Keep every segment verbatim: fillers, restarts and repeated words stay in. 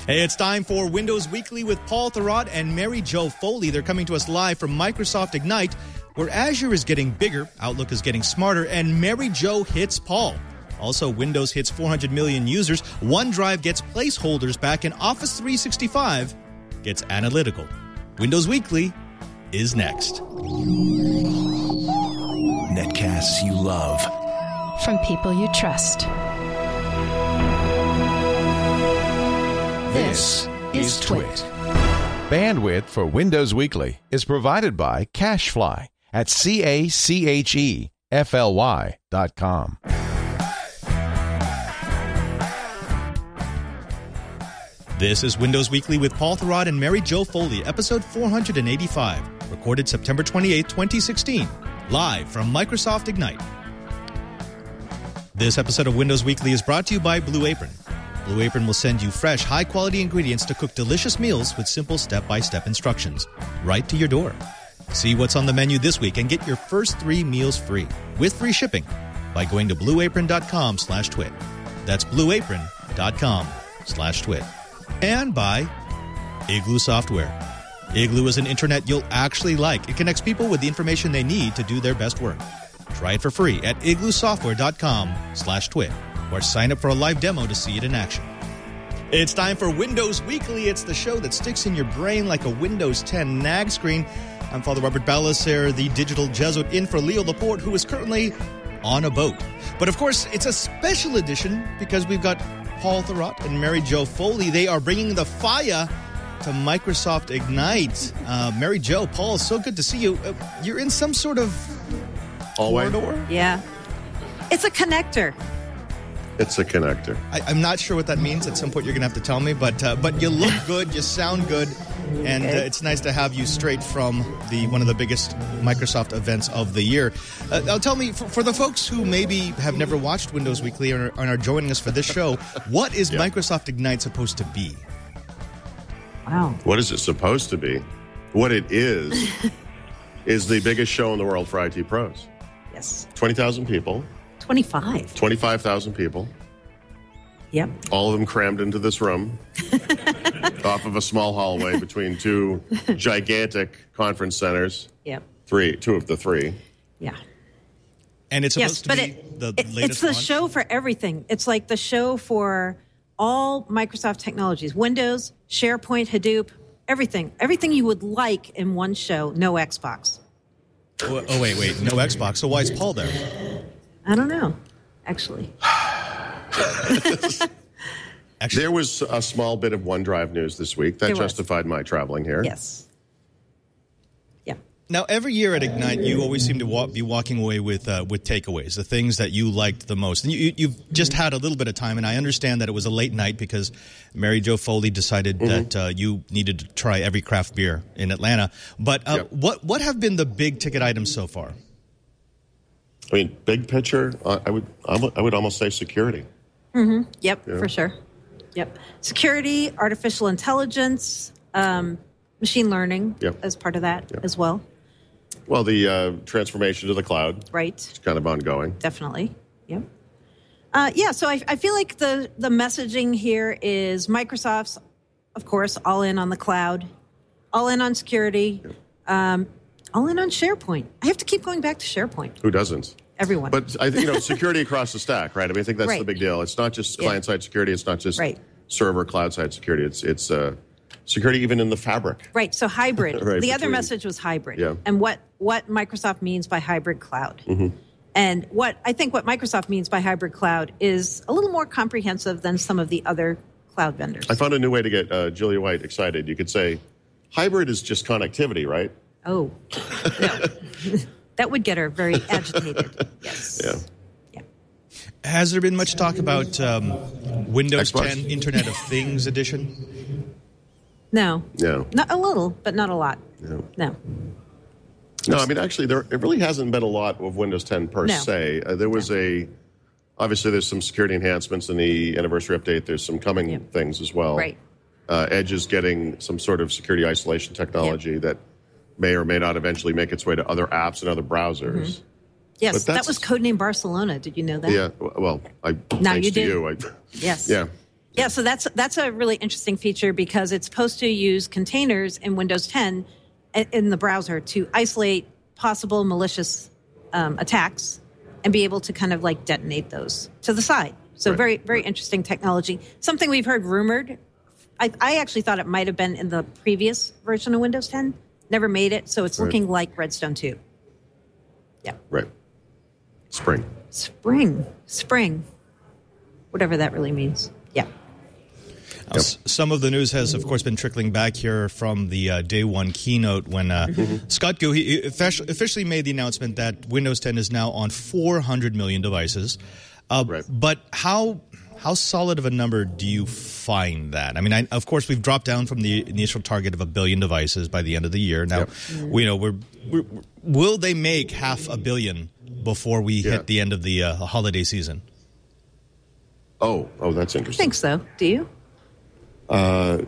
Hey, it's time for Windows Weekly with Paul Thurrott and Mary Jo Foley. They're coming to us live from Microsoft Ignite, where Azure is getting bigger, Outlook is getting smarter, and Mary Jo hits Paul. Also, Windows hits four hundred million users, OneDrive gets placeholders back, and Office three sixty-five gets analytical. Windows Weekly is next. Netcasts you love. From people you trust. This is Twit. Bandwidth for Windows Weekly is provided by CacheFly at C A C H E F L Y dot com. This is Windows Weekly with Paul Thurrott and Mary Jo Foley, episode four hundred eighty-five, recorded September twenty-eighth, twenty sixteen, live from Microsoft Ignite. This episode of Windows Weekly is brought to you by Blue Apron. Blue Apron will send you fresh, high-quality ingredients to cook delicious meals with simple step-by-step instructions right to your door. See what's on the menu this week and get your first three meals free with free shipping by going to blueapron.com slash twit. That's blueapron.com slash twit. And by Igloo Software. Igloo is an internet you'll actually like. It connects people with the information they need to do their best work. Try it for free at igloosoftware.com slash twit. Or sign up for a live demo to see it in action. It's time for Windows Weekly. It's the show that sticks in your brain like a Windows ten nag screen. I'm Father Robert Ballecer, the digital Jesuit, in for Leo Laporte, who is currently on a boat. But of course, it's a special edition because we've got Paul Thurrott and Mary Jo Foley. They are bringing the fire to Microsoft Ignite. Uh, Mary Jo, Paul, so good to see you. Uh, you're in some sort of Hallway. corridor? Yeah. It's a connector. It's a connector. I, I'm not sure what that means. At some point, you're going to have to tell me. But uh, but you look good, you sound good, and Okay. uh, it's nice to have you straight from the one of the biggest Microsoft events of the year. Uh, now, tell me, for, for the folks who maybe have never watched Windows Weekly and are, and are joining us for this show, what is Yeah. Microsoft Ignite supposed to be? Wow. What is it supposed to be? What it is, is the biggest show in the world for I T pros. Yes. twenty thousand people, twenty-five. twenty-five thousand people, Yep. all of them crammed into this room off of a small hallway between two gigantic conference centers. Yep. Three, two of the three. Yeah. And it's Yes, supposed but to be it, the it- latest it's the launch? show for everything. It's like the show for all Microsoft technologies, Windows, SharePoint, Hadoop, everything. Everything you would like in one show, no Xbox. Oh, oh, wait, wait. No Xbox. So why is Paul there? I don't know, actually. Actually, There was a small bit of OneDrive news this week that There was. justified my traveling here. Yes. Yeah. now, every year at Ignite, you always seem to walk, be walking away with uh, with takeaways, the things that you liked the most. And you, you've just had a little bit of time, and I understand that it was a late night because Mary Jo Foley decided Mm-hmm. that uh, you needed to try every craft beer in Atlanta. But uh, Yep. what what have been the big ticket items so far? I mean, big picture, I I would, I would, I would almost say security. Yep, Yeah. for sure. Yep. Security, artificial intelligence, um, machine learning Yep. as part of that Yep. as well. Well, the uh, transformation to the cloud Right. is kind of ongoing. Definitely. Yep. Uh, yeah, so I, I feel like the, the messaging here is Microsoft's, of course, all in on the cloud, all in on security, um, all in on SharePoint. I have to keep going back to SharePoint. Who doesn't? Everyone. But I think, you know, security across the stack, right? I mean, I think that's Right. the big deal. It's not just Yeah. client-side security. It's not just Right. server cloud-side security. It's it's uh, security even in the fabric. Right, so hybrid. Right, the other between- message was hybrid. Yeah. And what, what Microsoft means by hybrid cloud. Mm-hmm. And what I think what Microsoft means by hybrid cloud is a little more comprehensive than some of the other cloud vendors. I found a new way to get uh, Julia White excited. You could say, hybrid is just connectivity, right? Oh, no. That would get her very agitated. Yes. Yeah. Yeah. Has there been much talk about um, Windows Xbox? ten Internet of Things edition? No. Yeah. Not a little, but not a lot. Yeah. No. No, I mean, actually, there it really hasn't been a lot of Windows ten per No. se. Uh, there was a, obviously, there's some security enhancements in the anniversary update. There's some coming Yeah. things as well. Right. Uh, Edge is getting some sort of security isolation technology that may or may not eventually make its way to other apps and other browsers. Yes, But that that's- was Codename Barcelona. Did you know that? Yeah, w- well, I Now thanks you to do. you. I, Yes. yeah, Yeah, so that's that's a really interesting feature because it's supposed to use containers in Windows ten in the browser to isolate possible malicious um, attacks and be able to kind of like detonate those to the side. So right. very, very interesting technology. Something we've heard rumored. I, I actually thought it might have been in the previous version of Windows ten. Never made it, so it's right. looking like Redstone two. Yeah. Right. Spring. Spring. Spring. Whatever that really means. Yeah. Yep. Some of the news has, of course, been trickling back here from the uh, day one keynote when uh, mm-hmm. Scott Goo he officially made the announcement that Windows ten is now on four hundred million devices. Uh, right. But how how solid of a number do you find that? I mean, I, of course, we've dropped down from the initial target of a billion devices by the end of the year. Now, yep. we know we're, we're will they make half a billion before we yeah. hit the end of the uh, holiday season? Oh, oh, that's interesting. I think so. Do you? Uh,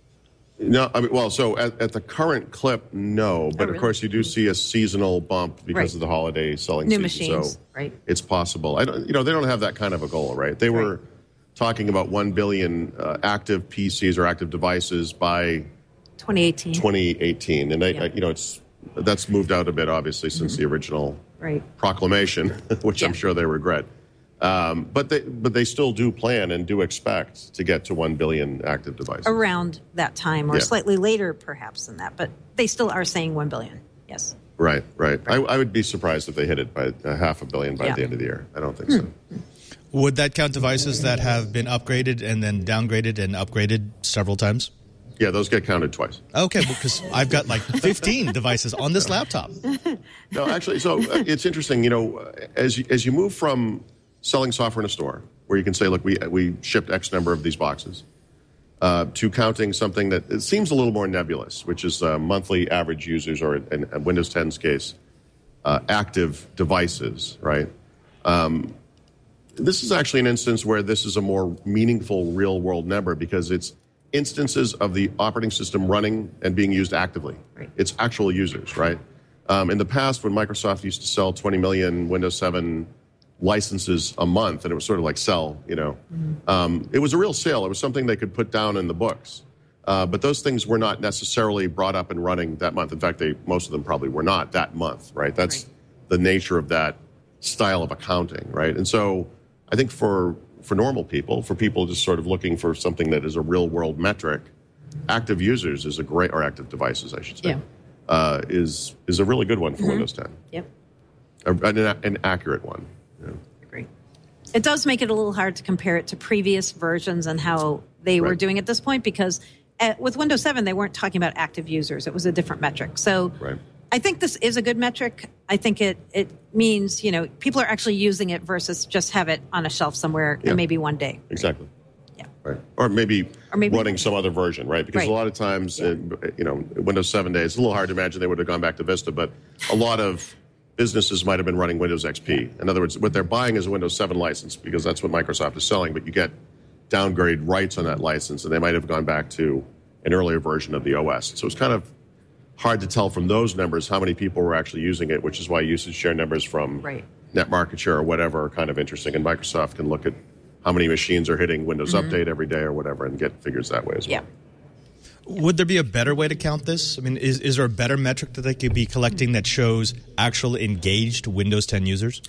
no, I mean, well, so at, at the current clip, no, but oh, really? Of course you do see a seasonal bump because right. of the holiday selling New season. Machines, so right? It's possible. I don't, you know, they don't have that kind of a goal, right? They were right. talking about one billion uh, active P Cs or active devices by twenty eighteen. twenty eighteen, and they, yeah. uh, you know, it's that's moved out a bit, obviously, since mm-hmm. the original right. proclamation, which yeah. I'm sure they regret. Um, but they but they still do plan and do expect to get to one billion active devices. Around that time, or yeah. slightly later perhaps than that, but they still are saying one billion, yes. Right, right. right. I, I would be surprised if they hit it by uh, half a billion by yeah. the end of the year. I don't think mm. so. Would that count devices that have been upgraded and then downgraded and upgraded several times? Yeah, those get counted twice. Okay, because I've got like fifteen devices on this laptop. No, actually, so uh, it's interesting, you know, as you, as you move from selling software in a store, where you can say, look, we we shipped X number of these boxes, uh, to counting something that it seems a little more nebulous, which is uh, monthly average users, or in, in Windows ten's case, uh, active devices, right? Um, this is actually an instance where this is a more meaningful real-world number because it's instances of the operating system running and being used actively. Right. It's actual users, right? Um, in the past, when Microsoft used to sell twenty million Windows seven licenses a month, and it was sort of like sell, you know. Mm-hmm. Um, it was a real sale. It was something they could put down in the books. Uh, but those things were not necessarily brought up and running that month. In fact, they most of them probably were not that month, right? That's right. the nature of that style of accounting, right? And so I think for for normal people, for people just sort of looking for something that is a real-world metric, active users is a great, or active devices, I should say, yeah. uh, is is a really good one for mm-hmm. Windows ten. Yep. A, an, an accurate one. Yeah. Agree. It does make it a little hard to compare it to previous versions and how they right. were doing at this point, because at, with Windows seven, they weren't talking about active users. It was a different metric. So right. I think this is a good metric. I think it, it means, you know, people are actually using it versus just have it on a shelf somewhere yeah. and maybe one day. Exactly. Yeah. Right. Or maybe, or maybe running some other version, right? Because right. a lot of times, yeah. uh, you know, Windows seven days, it's a little hard to imagine they would have gone back to Vista, but a lot of businesses might have been running Windows X P. In other words, what they're buying is a Windows seven license because that's what Microsoft is selling, but you get downgrade rights on that license, and they might have gone back to an earlier version of the O S. So it's kind of hard to tell from those numbers how many people were actually using it, which is why usage share numbers from right. net market share or whatever are kind of interesting. And Microsoft can look at how many machines are hitting Windows mm-hmm. Update every day or whatever and get figures that way as well. Yeah. Would there be a better way to count this? I mean, is, is there a better metric that they could be collecting that shows actual engaged Windows ten users?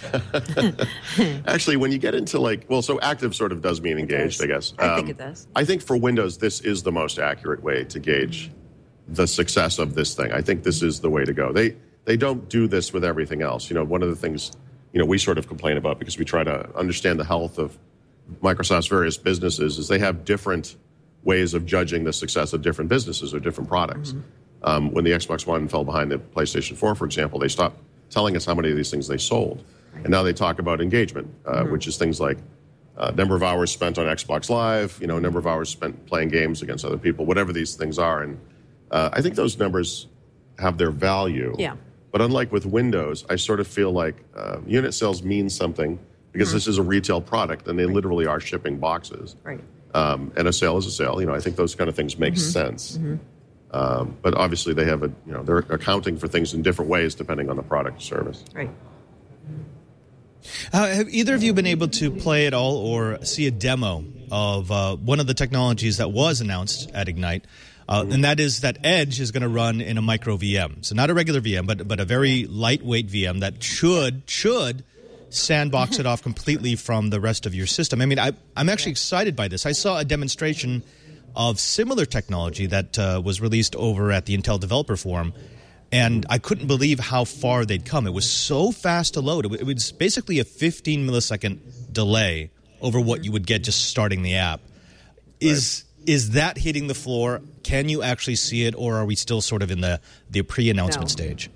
Actually, when you get into like, well, so active sort of does mean engaged, I guess. I um, think it does. I think for Windows, this is the most accurate way to gauge the success of this thing. I think this is the way to go. They they don't do this with everything else. You know, one of the things, you know, we sort of complain about because we try to understand the health of Microsoft's various businesses is they have different ways of judging the success of different businesses or different products. Mm-hmm. Um, when the Xbox One fell behind the PlayStation four, for example, they stopped telling us how many of these things they sold. Right. And now they talk about engagement, uh, mm-hmm. which is things like uh, number of hours spent on Xbox Live, you know, number of hours spent playing games against other people, whatever these things are. And uh, I think those numbers have their value. Yeah. But unlike with Windows, I sort of feel like uh, unit sales mean something because mm-hmm. this is a retail product and they right. literally are shipping boxes. Right. Um, and a sale is a sale. You know, I think those kind of things make mm-hmm. sense. Mm-hmm. Um, but obviously, they have a you know they're accounting for things in different ways depending on the product or service. Right. Uh, have either of you been able to play at all or see a demo of uh, one of the technologies that was announced at Ignite? Uh, and that is that Edge is going to run in a micro V M. So not a regular V M, but but a very lightweight V M that should should sandbox it off completely from the rest of your system. I mean, I, I'm actually excited by this. I saw a demonstration of similar technology that uh, was released over at the Intel Developer Forum, and I couldn't believe how far they'd come. It was so fast to load. It, w- it was basically a fifteen millisecond delay over what you would get just starting the app. Is right. is that hitting the floor? Can you actually see it, or are we still sort of in the, the pre-announcement no. stage?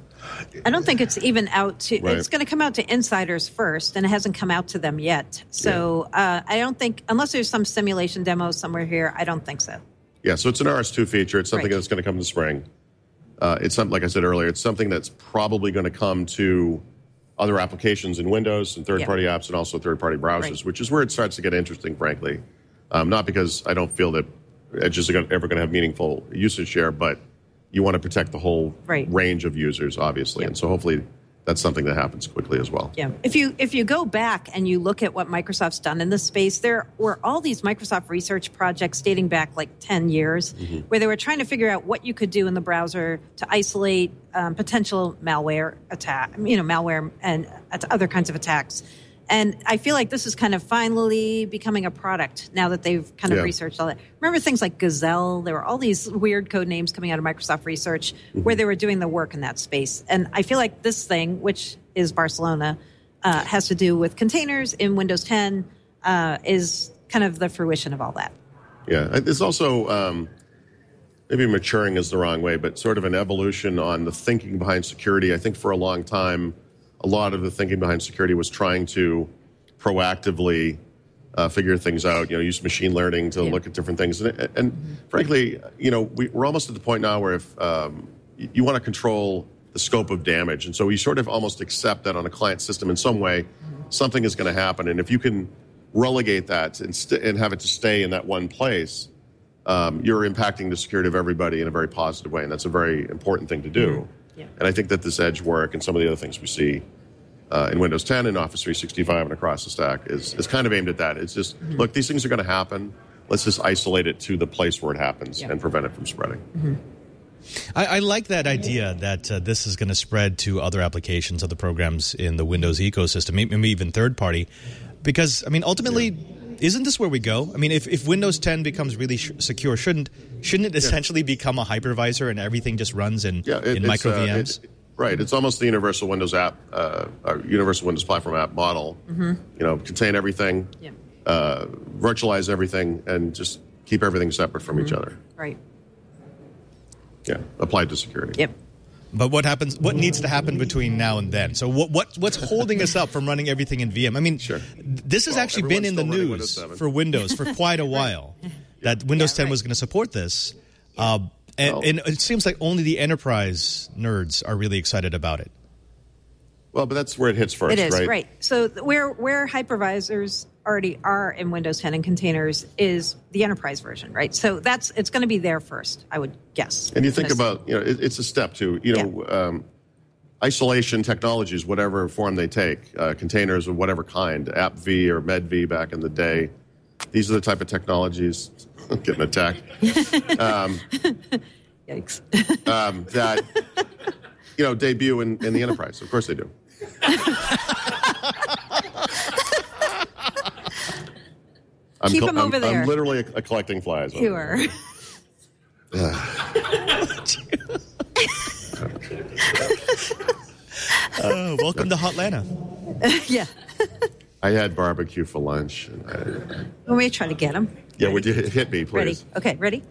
I don't think it's even out to, right. it's going to come out to insiders first, and it hasn't come out to them yet. So yeah. uh, I don't think, unless there's some simulation demo somewhere here, I don't think so. Yeah, so it's an R S two feature. It's something right. that's going to come in the spring. Uh, it's something, like I said earlier, it's something that's probably going to come to other applications in Windows and third-party yeah. apps and also third-party browsers, right. which is where it starts to get interesting, frankly. Um, not because I don't feel that Edge is ever going to have meaningful usage share, but you want to protect the whole right. range of users, obviously. Yeah. And so hopefully that's something that happens quickly as well. Yeah. If you if you go back and you look at what Microsoft's done in this space, there were all these Microsoft research projects dating back like ten years mm-hmm. where they were trying to figure out what you could do in the browser to isolate um, potential malware attack, you know, malware and uh, other kinds of attacks. And I feel like this is kind of finally becoming a product now that they've kind of yeah. researched all that. Remember things like Gazelle? There were all these weird code names coming out of Microsoft Research mm-hmm. where they were doing the work in that space. And I feel like this thing, which is Barcelona, uh, has to do with containers in Windows ten, uh, is kind of the fruition of all that. Yeah, it's also um, maybe maturing is the wrong way, but sort of an evolution on the thinking behind security. I think for a long time, a lot of the thinking behind security was trying to proactively uh, figure things out, you know, use machine learning to yeah. look at different things. And, and mm-hmm. frankly, you know, we, we're almost at the point now where if um, you want to control the scope of damage. And so you sort of almost accept that on a client system in some way, mm-hmm. something is going to happen. And if you can relegate that and, st- and have it to stay in that one place, um, you're impacting the security of everybody in a very positive way. And that's a very important thing to do. Mm-hmm. Yeah. And I think that this Edge work and some of the other things we see uh, in Windows ten and Office three sixty-five and across the stack is, is kind of aimed at that. It's just, mm-hmm. look, these things are going to happen. Let's just isolate it to the place where it happens yeah. and prevent it from spreading. Mm-hmm. I, I like that idea that uh, this is going to spread to other applications, other programs in the Windows ecosystem, maybe even third-party. Because, I mean, ultimately... Yeah. Isn't this where we go? I mean, if, if Windows ten becomes really sh- secure, shouldn't shouldn't it yeah. essentially become a hypervisor and everything just runs in, yeah, it, in micro uh, V Ms? It, right. It's almost the Universal Windows app, uh, or Universal Windows Platform app model. Mm-hmm. You know, contain everything, yeah. uh, virtualize everything, and just keep everything separate from mm-hmm. each other. Right. Yeah, applied to security. Yep. But what happens? What needs to happen between now and then? So what, what what's holding us up from running everything in V M? I mean, sure. this has well, actually been in the news Windows for Windows for quite a while. yeah. That Windows yeah, ten right. was going to support this, uh, and, well, and it seems like only the enterprise nerds are really excited about it. Well, but that's where it hits first, it is, right? right. So where where hypervisors already are in Windows ten and containers is the enterprise version, right? So that's it's going to be there first, I would guess. And you think about, you know, it, it's a step to, you know, yeah. um, isolation technologies, whatever form they take, uh, containers of whatever kind, AppV or MedV back in the day. These are the type of technologies, I'm getting attacked. Um, Yikes. um, that, you know, debut in, in the enterprise. Of course they do. I'm Keep col- them over I'm, there. I'm literally a, a collecting flies. You are. uh, welcome to Hotlanta. yeah. I had barbecue for lunch. And I, Let me try to get him. Yeah, ready? Would you hit me, please? Ready? Okay, ready?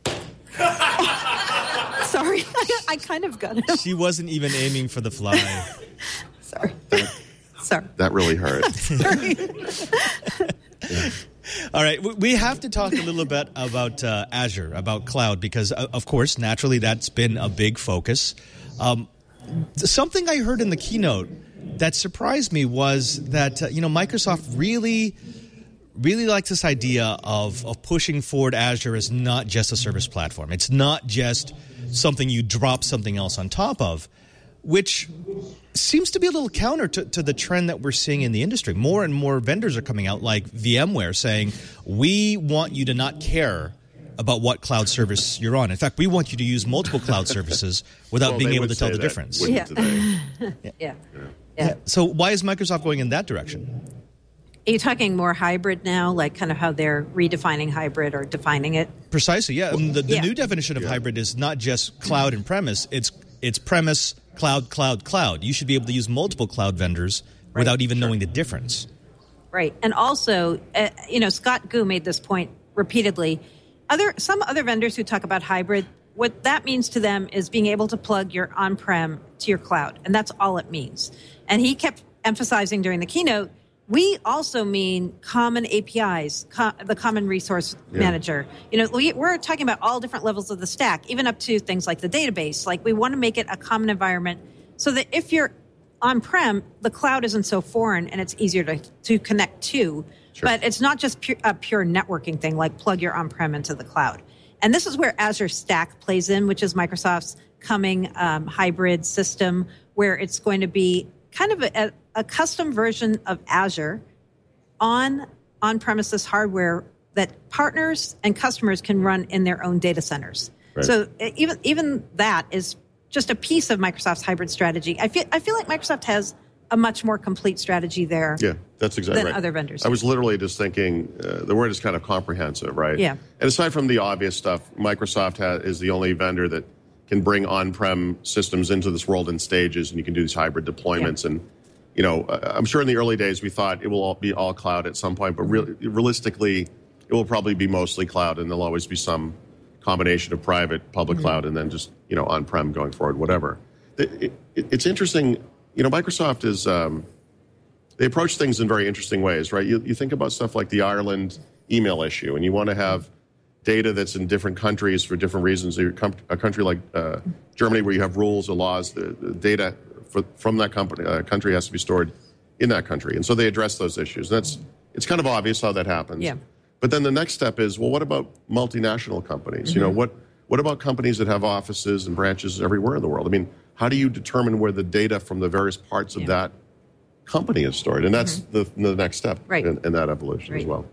Sorry, I, I kind of got him. She wasn't even aiming for the fly. Sorry. That, Sorry. That really hurt. Sorry. yeah. All right, we have to talk a little bit about uh, Azure, about cloud, because, uh, of course, naturally, that's been a big focus. Um, something I heard in the keynote that surprised me was that, uh, you know, Microsoft really, really likes this idea of, of pushing forward Azure as not just a service platform. It's not just something you drop something else on top of, which seems to be a little counter to, to the trend that we're seeing in the industry. More and more vendors are coming out, like VMware, saying, we want you to not care about what cloud service you're on. In fact, we want you to use multiple cloud services without well, being able would to tell say the that, difference. Yeah. yeah. yeah. yeah. Yeah. So why is Microsoft going in that direction? Are you talking more hybrid now, like kind of how they're redefining hybrid or defining it? Precisely, yeah. Well, the the yeah. new definition of yeah. hybrid is not just cloud and premise. It's it's premise, cloud, cloud, cloud. You should be able to use multiple cloud vendors right. without even sure. knowing the difference. Right. And also, uh, you know, Scott Gu made this point repeatedly. Other Some other vendors who talk about hybrid, what that means to them is being able to plug your on-prem to your cloud. And that's all it means. And he kept emphasizing during the keynote, we also mean common A P Is, co- the Common Resource yeah. Manager. You know, we, we're talking about all different levels of the stack, even up to things like the database. Like, we want to make it a common environment so that if you're on-prem, the cloud isn't so foreign and it's easier to, to connect to. Sure. But it's not just pure, a pure networking thing, like plug your on-prem into the cloud. And this is where Azure Stack plays in, which is Microsoft's coming um, hybrid system, where it's going to be kind of a, a custom version of Azure on on-premises hardware that partners and customers can run in their own data centers. Right. So even even that is just a piece of Microsoft's hybrid strategy. I feel I feel like Microsoft has a much more complete strategy there. Yeah, that's exactly than right. other vendors. I was literally just thinking uh, the word is kind of comprehensive, right? Yeah. And aside from the obvious stuff, Microsoft has, is the only vendor that can bring on-prem systems into this world in stages, and you can do these hybrid deployments. Yeah. And you know, I'm sure in the early days we thought it will all be all cloud at some point, but re- realistically, it will probably be mostly cloud, and there'll always be some combination of private, public mm-hmm. cloud, and then just you know on-prem going forward, whatever. It, it, it's interesting. You know, Microsoft is, um, they approach things in very interesting ways, right? You, you think about stuff like the Ireland email issue, and you want to have data that's in different countries for different reasons. A country like uh, Germany, where you have rules or laws, the, the data for, from that company, uh, country has to be stored in that country. And so they address those issues. And that's, it's kind of obvious how that happens. Yeah. But then the next step is, well, what about multinational companies? Mm-hmm. You know, what, what about companies that have offices and branches everywhere in the world? I mean, how do you determine where the data from the various parts of yeah. that company is stored? And that's mm-hmm. the, the next step right. in, in that evolution right. as well.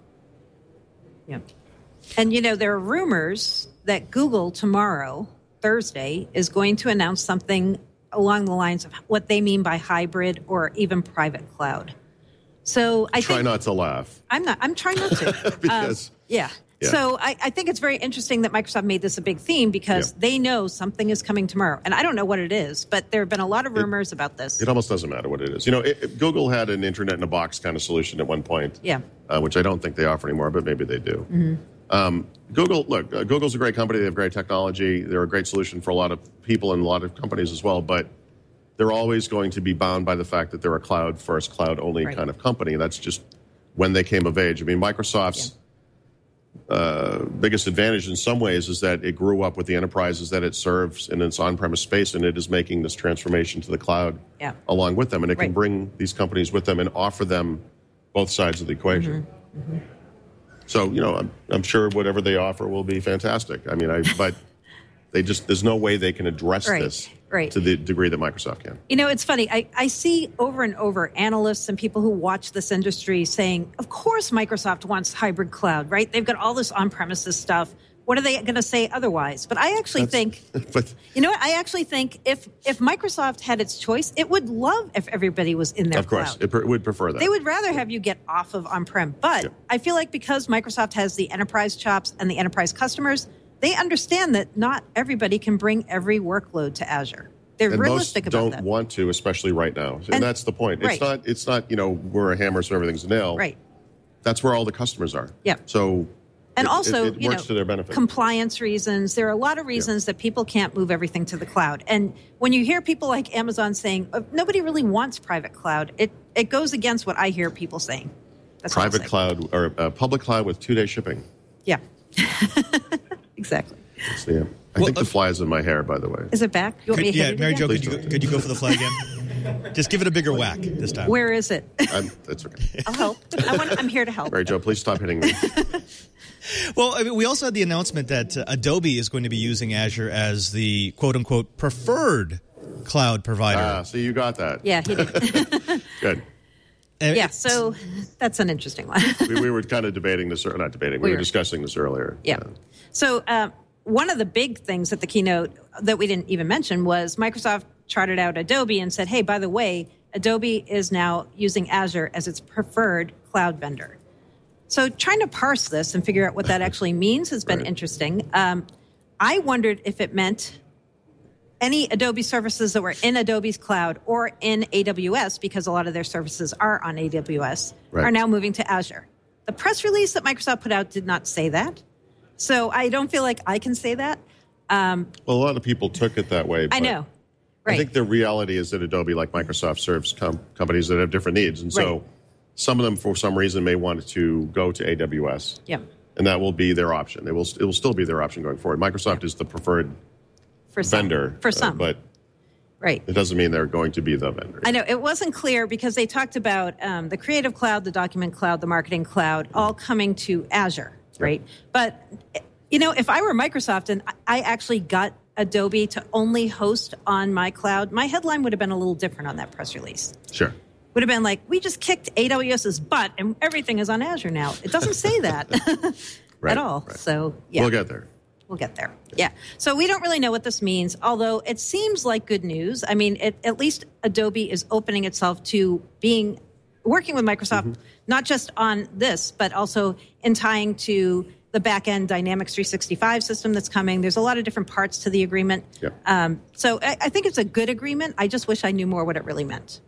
Yeah. And, you know, there are rumors that Google tomorrow, Thursday, is going to announce something along the lines of what they mean by hybrid or even private cloud. So I Try think, not to laugh. I'm not. I'm trying not to. because... Um, yeah. Yeah. So I, I think it's very interesting that Microsoft made this a big theme because yeah. they know something is coming tomorrow. And I don't know what it is, but there have been a lot of rumors it, about this. It almost doesn't matter what it is. You know, it, it, Google had an internet in a box kind of solution at one point, yeah, uh, which I don't think they offer anymore, but maybe they do. Mm-hmm. Um, Google, look, uh, Google's a great company. They have great technology. They're a great solution for a lot of people and a lot of companies as well, but they're always going to be bound by the fact that they're a cloud-first, cloud-only right. kind of company. That's just when they came of age. I mean, Microsoft's... Yeah. Uh, biggest advantage in some ways is that it grew up with the enterprises that it serves in its on-premise space, and it is making this transformation to the cloud yeah. along with them. And it right. can bring these companies with them and offer them both sides of the equation. Mm-hmm. Mm-hmm. So, you know, I'm, I'm sure whatever they offer will be fantastic. I mean, I but they just there's no way they can address right. this right. to the degree that Microsoft can. You know, it's funny. I, I see over and over analysts and people who watch this industry saying, of course Microsoft wants hybrid cloud, right? They've got all this on-premises stuff. What are they going to say otherwise? But I actually That's, think, but, you know what? I actually think if if Microsoft had its choice, it would love if everybody was in their cloud. Of course, cloud. it per, would prefer that. They would rather have you get off of on-prem. But yeah. I feel like because Microsoft has the enterprise chops and the enterprise customers, they understand that not everybody can bring every workload to Azure. They're and realistic most about don't that. want to, especially right now. And, and that's the point. Right. It's not, it's not, you know, we're a hammer so everything's a nail. Right. That's where all the customers are. Yeah. So and it, also, it, it you works know, to their benefit. Compliance reasons. There are a lot of reasons yeah. that people can't move everything to the cloud. And when you hear people like Amazon saying, oh, nobody really wants private cloud, it, it goes against what I hear people saying. That's private cloud or uh, public cloud with two-day shipping. Yeah. Exactly. Yeah. I well, think uh, the fly is in my hair, by the way. Is it back? You want could, me to yeah, hit it Mary again? Jo, could you, go, could you go for the fly again? Just give it a bigger whack this time. Where is it? I'm, that's okay. I'll help. I want, I'm here to help. Mary Jo, please stop hitting me. Well, I mean, we also had the announcement that uh, Adobe is going to be using Azure as the quote-unquote preferred cloud provider. Ah, so you got that. Yeah, he did. Good. And Yeah, it's- so that's an interesting one. We, we were kind of debating this, or not debating, we, We were were. discussing this earlier. Yeah. So uh, one of the big things at the keynote that we didn't even mention was Microsoft charted out Adobe and said, hey, by the way, Adobe is now using Azure as its preferred cloud vendor. So trying to parse this and figure out what that actually means has been Right. interesting. Um, I wondered if it meant any Adobe services that were in Adobe's cloud or in A W S, because a lot of their services are on A W S, Right. are now moving to Azure. The press release that Microsoft put out did not say that. So I don't feel like I can say that. Um, Well, a lot of people took it that way. I but know. Right. I think the reality is that Adobe, like Microsoft, serves com- companies that have different needs. And so Right. some of them, for some reason, may want to go to A W S. Yeah. And that will be their option. It will, it will still be their option going forward. Microsoft is the preferred For some. vendor. For uh, some. but right. it doesn't mean they're going to be the vendor. I know it wasn't clear because they talked about um, the Creative Cloud, the Document Cloud, the Marketing Cloud, all coming to Azure, right? But, you know, if I were Microsoft and I actually got Adobe to only host on my cloud, my headline would have been a little different on that press release. Sure. Would have been like, we just kicked AWS's butt and everything is on Azure now. It doesn't say that Right, at all. right. So, yeah. We'll get there. We'll get there. Yeah. So we don't really know what this means, although it seems like good news. I mean, it, at least Adobe is opening itself to being working with Microsoft, Mm-hmm. not just on this, but also in tying to the back-end Dynamics three sixty-five system that's coming. There's a lot of different parts to the agreement. Yeah. Um, so I, I think it's a good agreement. I just wish I knew more what it really meant.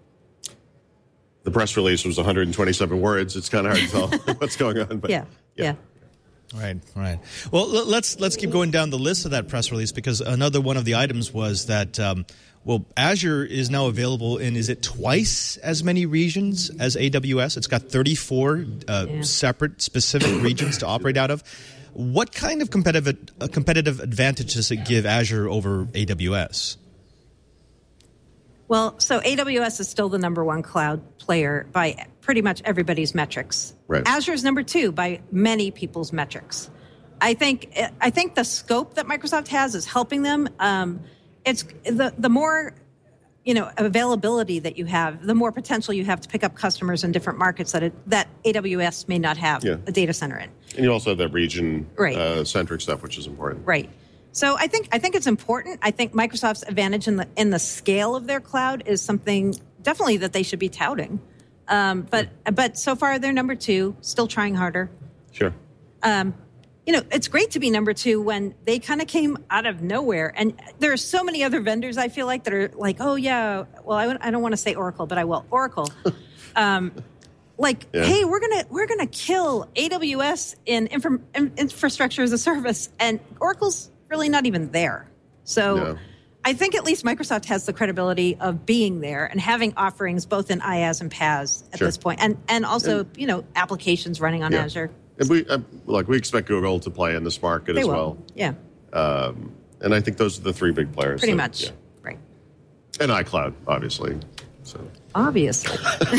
The press release was one hundred twenty-seven words. It's kind of hard to tell what's going on. But Yeah. Yeah. Right, right. Well, l- let's let's keep going down the list of that press release, because another one of the items was that um, well, Azure is now available in, is it twice as many regions as A W S? It's got thirty-four uh, Yeah. separate specific regions to operate out of. What kind of competitive uh, competitive advantage does it give Azure over A W S? Well, so A W S is still the number one cloud player by pretty much everybody's metrics. Right. Azure is number two by many people's metrics. I think I think the scope that Microsoft has is helping them. Um, it's the the more you know availability that you have, the more potential you have to pick up customers in different markets that it, that A W S may not have Yeah. a data center in. And you also have that region Right. uh, centric stuff, which is important. Right. So I think I think it's important. I think Microsoft's advantage in the in the scale of their cloud is something definitely that they should be touting. Um, but but so far they're number two, still trying harder. Sure. Um, you know, it's great to be number two when they kind of came out of nowhere. And there are so many other vendors I feel like that are like, oh yeah, well I, I don't want to say Oracle, but I will. Oracle. um, Like, Yeah. hey, we're gonna we're gonna kill A W S in, infra, in infrastructure as a service, and Oracle's really not even there. So, No. I think at least Microsoft has the credibility of being there and having offerings both in IaaS and PaaS at Sure. this point, and and also you know applications running on Yeah. Azure. And we uh, look, we expect Google to play in this market They as will, well. yeah, Um, and I think those are the three big players. pretty that- much, yeah. right? And iCloud, obviously. So Obviously,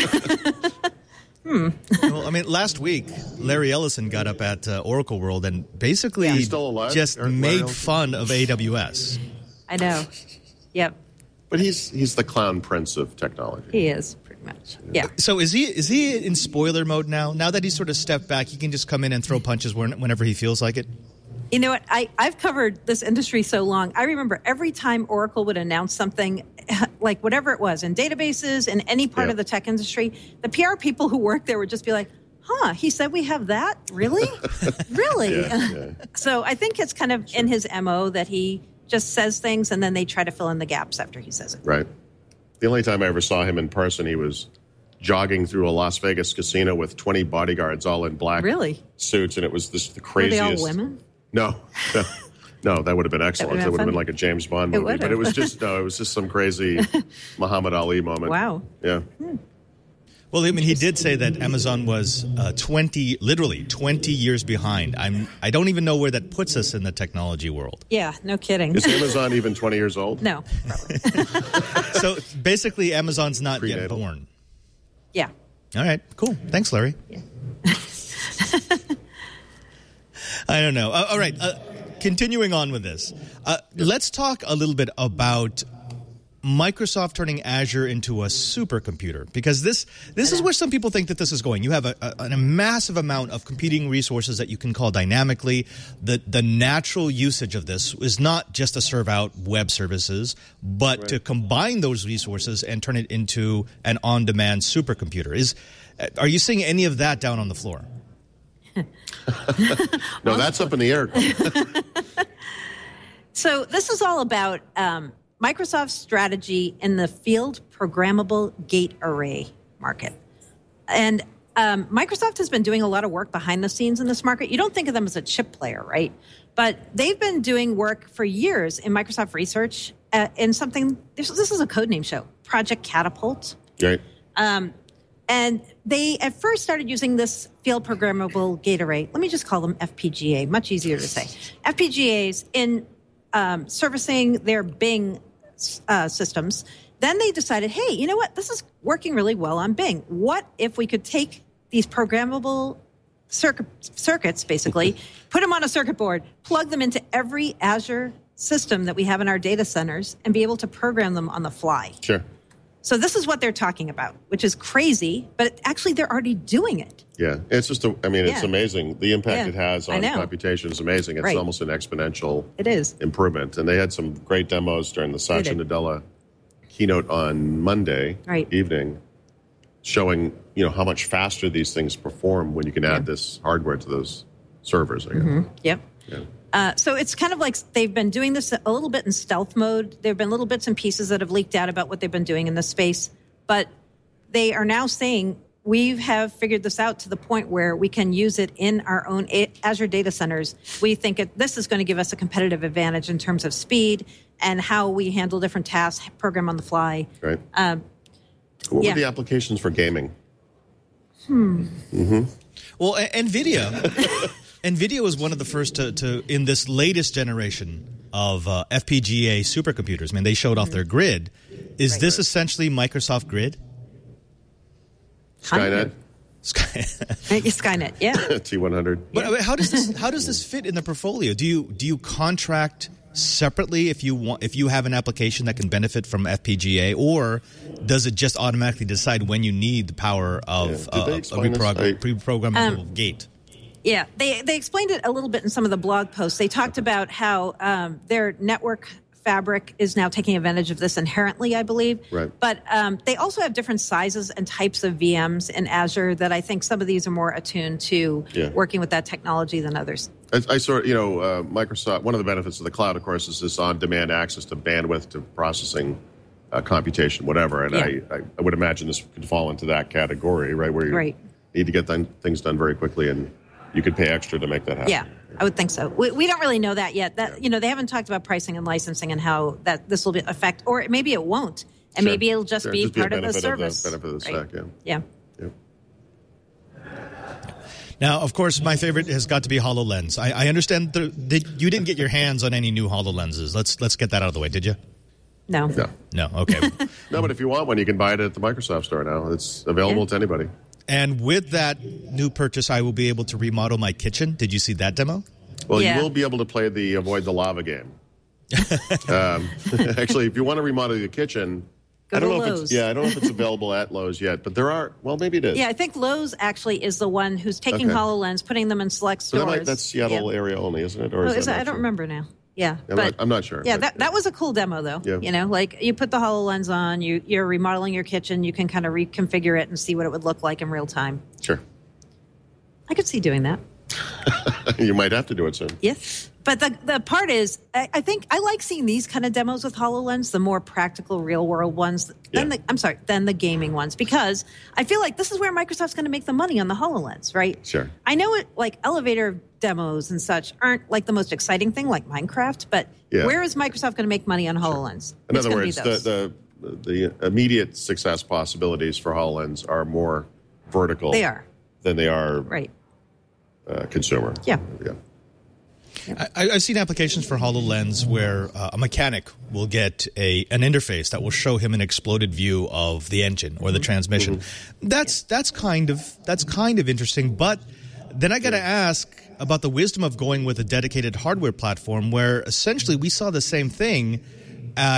Well, I mean, last week, Larry Ellison got up at uh, Oracle World and basically He's still alive, just Larry made Ellison? fun of A W S. I know. Yep, But he's he's the clown prince of technology. he is pretty much. Yeah. So is he is he in spoiler mode now? Now that he's sort of stepped back, he can just come in and throw punches when- whenever he feels like it? You know what? I, I've covered this industry so long. I remember every time Oracle would announce something, like whatever it was, in databases, in any part Yeah. of the tech industry, the P R people who work there would just be like, huh, he said we have that? Really? really? Yeah, yeah. So I think it's kind of in his M O that he just says things and then they try to fill in the gaps after he says it. Right. The only time I ever saw him in person, he was jogging through a Las Vegas casino with twenty bodyguards all in black Really? suits, and it was this the Were craziest. they all women? No, no, no, that would have been excellent. been That would have been fun. like a James Bond It movie, would but it have. was just no, it was just some crazy Muhammad Ali moment. Wow. Yeah. Well, I mean, he did say that Amazon was uh, twenty, literally twenty years behind. I'm I don't even know where that puts us in the technology world. Yeah, no kidding. Is Amazon even twenty years old? No. So basically, Amazon's not yet Prenatal. born. Yeah. All right, cool. Thanks, Larry. I don't know. Uh, all right, uh, continuing on with this. Uh, let's talk a little bit about Microsoft turning Azure into a supercomputer? Because this this is where some people think that this is going. You have a, a, a massive amount of computing resources that you can call dynamically. The the natural usage of this is not just to serve out web services, but right. to combine those resources and turn it into an on-demand supercomputer. Is are you seeing any of that down on the floor? No, that's up in the air. So this is all about um, Microsoft's strategy in the field programmable gate array market. And um, Microsoft has been doing a lot of work behind the scenes in this market. You don't think of them as a chip player, right? But they've been doing work for years in Microsoft Research uh, in something, this, this is a codename show, Project Catapult. Right. Um, and they at first started using this field programmable gate array. Let me just call them F P G A, much easier to say. F P G As in um, servicing their Bing uh, systems. Then they decided, hey, you know what? This is working really well on Bing. What if we could take these programmable circuit, circuits, basically, put them on a circuit board, plug them into every Azure system that we have in our data centers, and be able to program them on the fly? Sure. So this is what they're talking about, which is crazy, but actually they're already doing it. Yeah, it's just, a, I mean, it's Yeah. amazing. The impact Yeah, it has I on know. computation is amazing. It's Right. almost an exponential It is. improvement. And they had some great demos during the Satya did. Nadella keynote on Monday Right. evening, showing, you know, how much faster these things perform when you can add Yeah. this hardware to those servers. I guess. Mm-hmm. Yep. Yeah. Uh, so it's kind of like they've been doing this a little bit in stealth mode. There have been little bits and pieces that have leaked out about what they've been doing in this space. But they are now saying we have figured this out to the point where we can use it in our own A- Azure data centers. We think it, this is going to give us a competitive advantage in terms of speed and how we handle different tasks, program on the fly. Right. Um, What yeah. were the applications for gaming? Well, a- NVIDIA, NVIDIA was one of the first to, to in this latest generation of uh, F P G A supercomputers. I mean, they showed off their grid. Is Right. this essentially Microsoft Grid? Skynet, Sky- Skynet, yeah. T one hundred. But I mean, how does this how does this fit in the portfolio? Do you do you contract separately if you want if you have an application that can benefit from F P G A, or does it just automatically decide when you need the power of Yeah. Did uh, they a explain this? reprog- I- pre-programmable Um, gate? Yeah, they they explained it a little bit in some of the blog posts. They talked about how um, their network fabric is now taking advantage of this inherently, I believe. Right. But um, they also have different sizes and types of V Ms in Azure that I think some of these are more attuned to Yeah. working with that technology than others. I, I sort you know, uh, Microsoft, one of the benefits of the cloud, of course, is this on-demand access to bandwidth, to processing, uh, computation, whatever. And Yeah. I, I, I would imagine this could fall into that category, right, where you Right. need to get th- things done very quickly, and you could pay extra to make that happen. Yeah, I would think so. We, we don't really know that yet. That you know, they haven't talked about pricing and licensing and how that this will be affect, or maybe it won't, and Sure. maybe it'll just Sure. be Just be a part of the benefit of the- service. benefit of the Right. stack, Yeah. Yep. Now, of course, my favorite has got to be HoloLens. I, I understand the, the, you didn't get your hands on any new HoloLenses. Let's let's get that out of the way, did you? No. No. No. Okay. No, but if you want one, you can buy it at the Microsoft store now. It's available Yeah. to anybody. And with that new purchase, I will be able to remodel my kitchen. Did you see that demo? Well, Yeah. you will be able to play the Avoid the Lava game. um, actually, if you want to remodel your kitchen, Go I don't to know if Lowe's. it's yeah, I don't know if it's available at Lowe's yet, but there are. Well, maybe it is. Yeah, I think Lowe's actually is the one who's taking Okay. HoloLens, putting them in select So stores. that might, that's Seattle Yeah. area only, isn't it? Or Oh, is is that that, not I don't true? remember now. Yeah, I'm, but not, I'm not sure. yeah, but- that that was a cool demo though. Yeah. You know, like you put the HoloLens on, you you're remodeling your kitchen, you can kind of reconfigure it and see what it would look like in real time. Sure. I could see doing that. You might have to do it soon. Yes. But the the part is, I, I think I like seeing these kind of demos with HoloLens, the more practical, real world ones. Than Yeah. the, I'm sorry, than the gaming ones, because I feel like this is where Microsoft's going to make the money on the HoloLens, right? Sure. I know it like elevator demos and such aren't like the most exciting thing, like Minecraft. But Yeah. where is Microsoft going to make money on HoloLens? In It's other gonna be words, the, those. the the immediate success possibilities for HoloLens are more vertical. They are. Than they are right. uh, consumer. Yeah. Yeah. I, I've seen applications for HoloLens where uh, a mechanic will get a an interface that will show him an exploded view of the engine or the transmission. That's that's kind of that's kind of interesting. But then I got to ask about the wisdom of going with a dedicated hardware platform, where essentially we saw the same thing at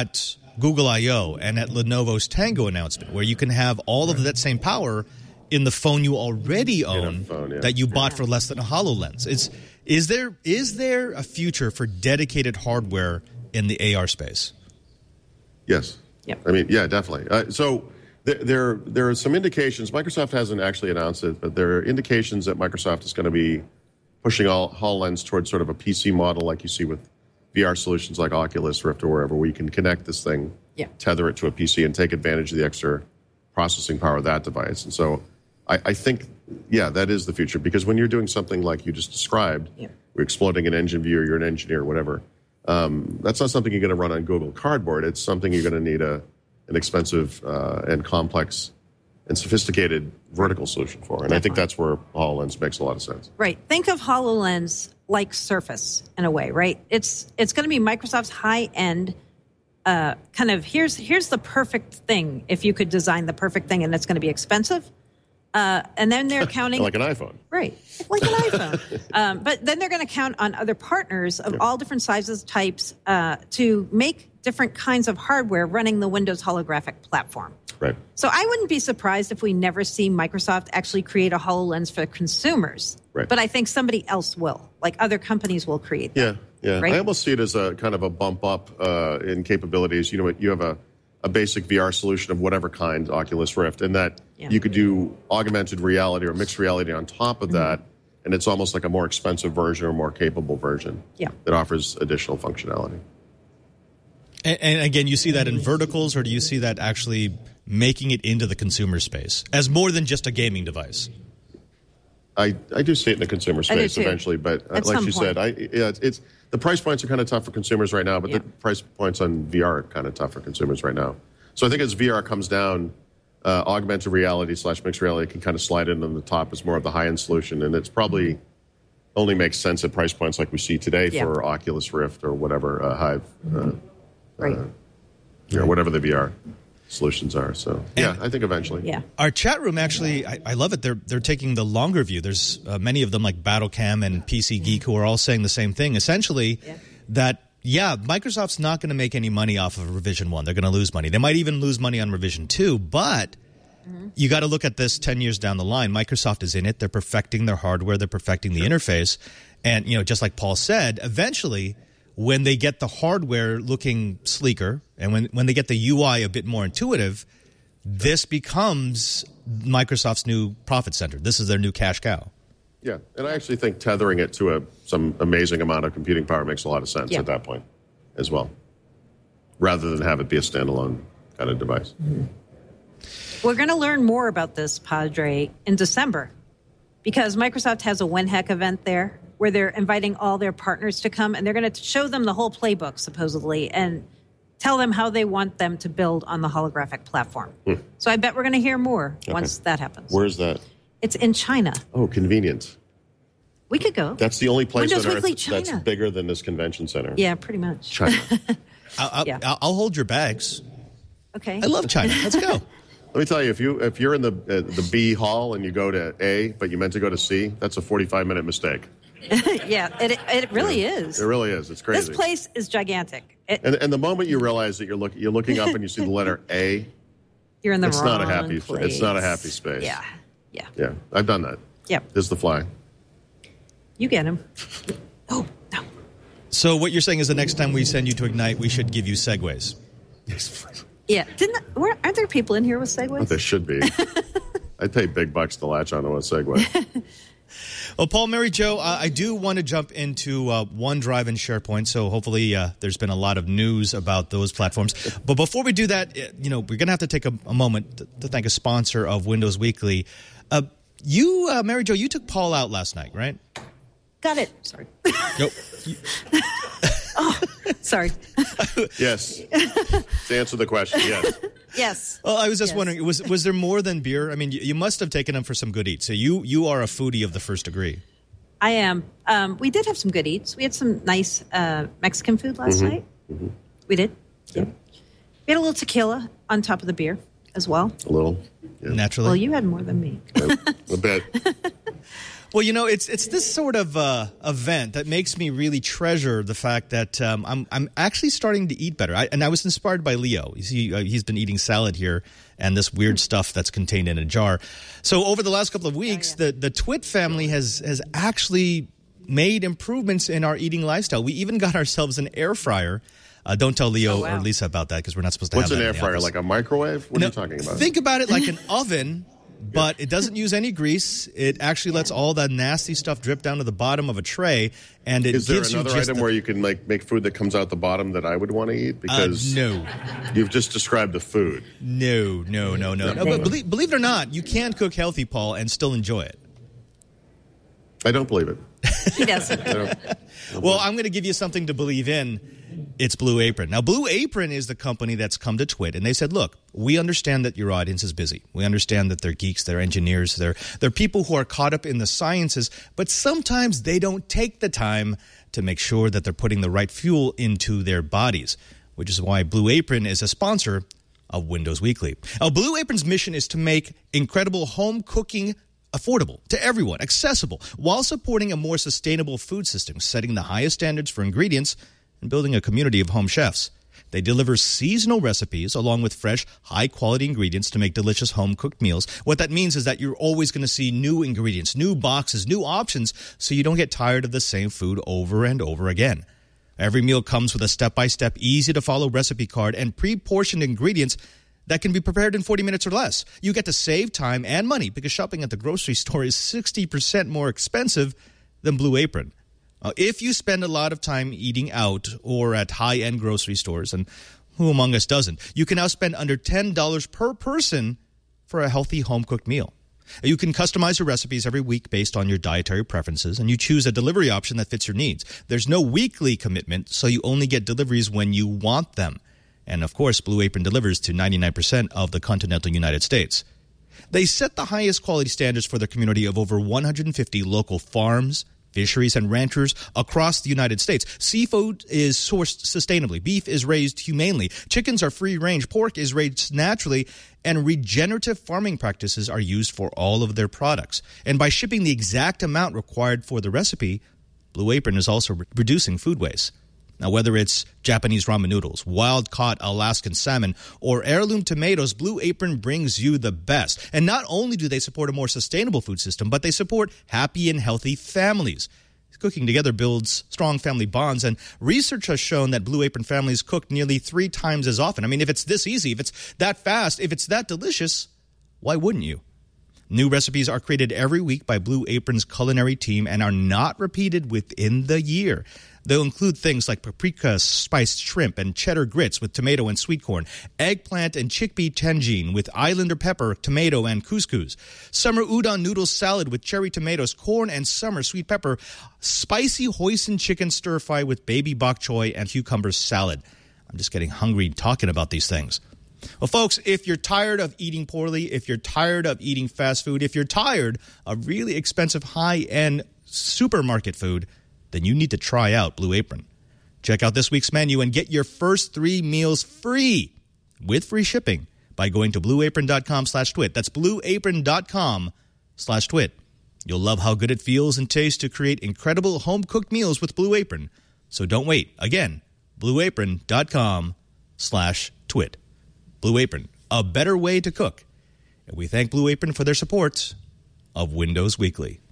Google I O and at Lenovo's Tango announcement, where you can have all of that same power in the phone you already own phone, yeah. that you bought for less than a HoloLens. It's, is there is there a future for dedicated hardware in the A R space? Yes. Yep. I mean, yeah, definitely. Uh, so th- there there are some indications. Microsoft hasn't actually announced it, but there are indications that Microsoft is going to be pushing all HoloLens towards sort of a P C model like you see with V R solutions like Oculus Rift or wherever, where you can connect this thing, yeah. tether it to a P C, and take advantage of the extra processing power of that device. And so I, I think, yeah, that is the future, because when you're doing something like you just described, yeah. you're exploding an engine view, you're an engineer, whatever, um, that's not something you're going to run on Google Cardboard. It's something you're going to need a an expensive uh, and complex and sophisticated vertical solution for. And Definitely. I think that's where HoloLens makes a lot of sense. Right. Think of HoloLens like Surface in a way, right? It's it's going to be Microsoft's high-end uh, kind of, here's here's the perfect thing, if you could design the perfect thing, and it's going to be expensive. Uh, and then they're counting... like an iPhone. Right. Like an iPhone. Um, but then they're going to count on other partners of yeah. all different sizes, types, uh, to make different kinds of hardware running the Windows holographic platform. Right. So I wouldn't be surprised if we never see Microsoft actually create a HoloLens for consumers. Right. But I think somebody else will. Like other companies will create that. Yeah, yeah. Right? I almost see it as a kind of a bump up uh, in capabilities. You know, you have a, a basic V R solution of whatever kind, Oculus Rift, and that yeah. you could do augmented reality or mixed reality on top of mm-hmm. that, and it's almost like a more expensive version or more capable version yeah. that offers additional functionality. And, and again, you see that in verticals, or do you see that actually making it into the consumer space as more than just a gaming device? I, I do see it in the consumer space eventually, but uh, like you point. said, I yeah, it's, it's the price points are kind of tough for consumers right now, but yeah. the price points on V R are kind of tough for consumers right now. So I think as V R comes down, uh, augmented reality slash mixed reality can kind of slide in on the top as more of the high end solution, and it's probably only makes sense at price points like we see today yeah. for Oculus Rift or whatever uh, Hive, uh, right? Uh, you know, whatever the V R solutions are. So yeah, and I think eventually. Yeah. Our chat room actually, I, I love it. They're they're taking the longer view. There's uh, many of them like BattleCam and P C Geek who are all saying the same thing. Essentially, yeah. that yeah, Microsoft's not going to make any money off of Revision One. They're going to lose money. They might even lose money on Revision Two. But mm-hmm. you got to look at this ten years down the line. Microsoft is in it. They're perfecting their hardware. They're perfecting the sure. interface. And you know, just like Paul said, eventually, when they get the hardware looking sleeker and when, when they get the U I a bit more intuitive, this becomes Microsoft's new profit center. This is their new cash cow. Yeah, and I actually think tethering it to a some amazing amount of computing power makes a lot of sense yeah. at that point as well, rather than have it be a standalone kind of device. Mm-hmm. We're going to learn more about this, Padre, in December, because Microsoft has a WinHeck event there, where they're inviting all their partners to come, and they're going to show them the whole playbook, supposedly, and tell them how they want them to build on the holographic platform. Hmm. So I bet we're going to hear more okay. once that happens. Where's that? It's in China. Oh, convenient. We could go. That's the only place Windows on Earth Weekly, China. that's bigger than this convention center. Yeah, pretty much. China. I'll, I'll, yeah. I'll, I'll hold your bags. Okay. I love China. Let's go. Let me tell you, if you if you're in the uh, the B hall and you go to A, but you meant to go to C, that's a forty-five minute mistake. yeah, it it really yeah, is. It really is. It's crazy. This place is gigantic. It, and, and the moment you realize that you're look, you're looking up and you see the letter A, you're in the it's wrong not a happy. place. It's not a happy space. Yeah, yeah, yeah. I've done that. Yep. This is the fly. You get him. Oh no. So what you're saying is the next time we send you to Ignite, we should give you Segways. Yes, please. Yeah. Didn't that, were, aren't there people in here with Segways? Well, there should be. I'd pay big bucks to latch onto a Segway. Well, Paul, Mary Jo, uh, I do want to jump into uh, OneDrive and SharePoint, so hopefully uh, there's been a lot of news about those platforms. But before we do that, you know, we're going to have to take a, a moment to, to thank a sponsor of Windows Weekly. Uh, you, uh, Mary Jo, you took Paul out last night, right? Got it. Sorry. Nope. Oh, sorry. Yes. To answer the question, yes. Yes. Well, I was just yes. wondering, was was there more than beer? I mean, you, you must have taken him for some good eats. So you you are a foodie of the first degree. I am. Um, we did have some good eats. We had some nice uh, Mexican food last mm-hmm. night. Mm-hmm. We did. Yeah. We had a little tequila on top of the beer as well. A little. Yeah. Naturally. Well, you had more than me. A, a bit. Well, you know, it's it's this sort of uh, event that makes me really treasure the fact that um, I'm I'm actually starting to eat better. I, and I was inspired by Leo. He, uh, he's been eating salad here and this weird stuff that's contained in a jar. So over the last couple of weeks, oh, yeah. the, the Twit family has, has actually made improvements in our eating lifestyle. We even got ourselves an air fryer. Uh, don't tell Leo oh, wow. or Lisa about that because we're not supposed to What's have that. What's an air fryer? Like a microwave? What no, are you talking about? Think about it like an oven. But it doesn't use any grease. It actually lets all that nasty stuff drip down to the bottom of a tray, and it Is there gives another you just item the, where you can like make food that comes out the bottom that I would want to eat? Because uh, no, you've just described the food. No, no, no, no. no but believe, believe it or not, you can cook healthy, Paul, and still enjoy it. I don't believe it. He doesn't. Well, I'm going to give you something to believe in. It's Blue Apron. Now, Blue Apron is the company that's come to Twit, and they said, look, we understand that your audience is busy. We understand that they're geeks, they're engineers, they're, they're people who are caught up in the sciences, but sometimes they don't take the time to make sure that they're putting the right fuel into their bodies, which is why Blue Apron is a sponsor of Windows Weekly. Now, Blue Apron's mission is to make incredible home cooking affordable to everyone, accessible, while supporting a more sustainable food system, setting the highest standards for ingredients and building a community of home chefs. They deliver seasonal recipes along with fresh, high-quality ingredients to make delicious home-cooked meals. What that means is that you're always going to see new ingredients, new boxes, new options, so you don't get tired of the same food over and over again. Every meal comes with a step-by-step, easy-to-follow recipe card and pre-portioned ingredients that can be prepared in forty minutes or less. You get to save time and money because shopping at the grocery store is sixty percent more expensive than Blue Apron. Uh, if you spend a lot of time eating out or at high-end grocery stores, and who among us doesn't, you can now spend under ten dollars per person for a healthy home-cooked meal. You can customize your recipes every week based on your dietary preferences, and you choose a delivery option that fits your needs. There's no weekly commitment, so you only get deliveries when you want them. And, of course, Blue Apron delivers to ninety-nine percent of the continental United States. They set the highest quality standards for their community of over one hundred fifty local farms, fisheries, and ranchers across the United States. Seafood is sourced sustainably. Beef is raised humanely. Chickens are free-range. Pork is raised naturally. And regenerative farming practices are used for all of their products. And by shipping the exact amount required for the recipe, Blue Apron is also re- reducing food waste. Now, whether it's Japanese ramen noodles, wild-caught Alaskan salmon, or heirloom tomatoes, Blue Apron brings you the best. And not only do they support a more sustainable food system, but they support happy and healthy families. Cooking together builds strong family bonds, and research has shown that Blue Apron families cook nearly three times as often. I mean, if it's this easy, if it's that fast, if it's that delicious, why wouldn't you? New recipes are created every week by Blue Apron's culinary team and are not repeated within the year. They'll include things like paprika spiced shrimp and cheddar grits with tomato and sweet corn, eggplant and chickpea tangine with islander pepper, tomato, and couscous, summer udon noodle salad with cherry tomatoes, corn, and summer sweet pepper, spicy hoisin chicken stir fry with baby bok choy and cucumber salad. I'm just getting hungry talking about these things. Well, folks, if you're tired of eating poorly, if you're tired of eating fast food, if you're tired of really expensive high-end supermarket food, then you need to try out Blue Apron. Check out this week's menu and get your first three meals free with free shipping by going to blueapron.com slash twit. That's blueapron.com slash twit. You'll love how good it feels and tastes to create incredible home-cooked meals with Blue Apron. So don't wait. Again, blueapron.com slash twit. Blue Apron, a better way to cook. And we thank Blue Apron for their support of Windows Weekly.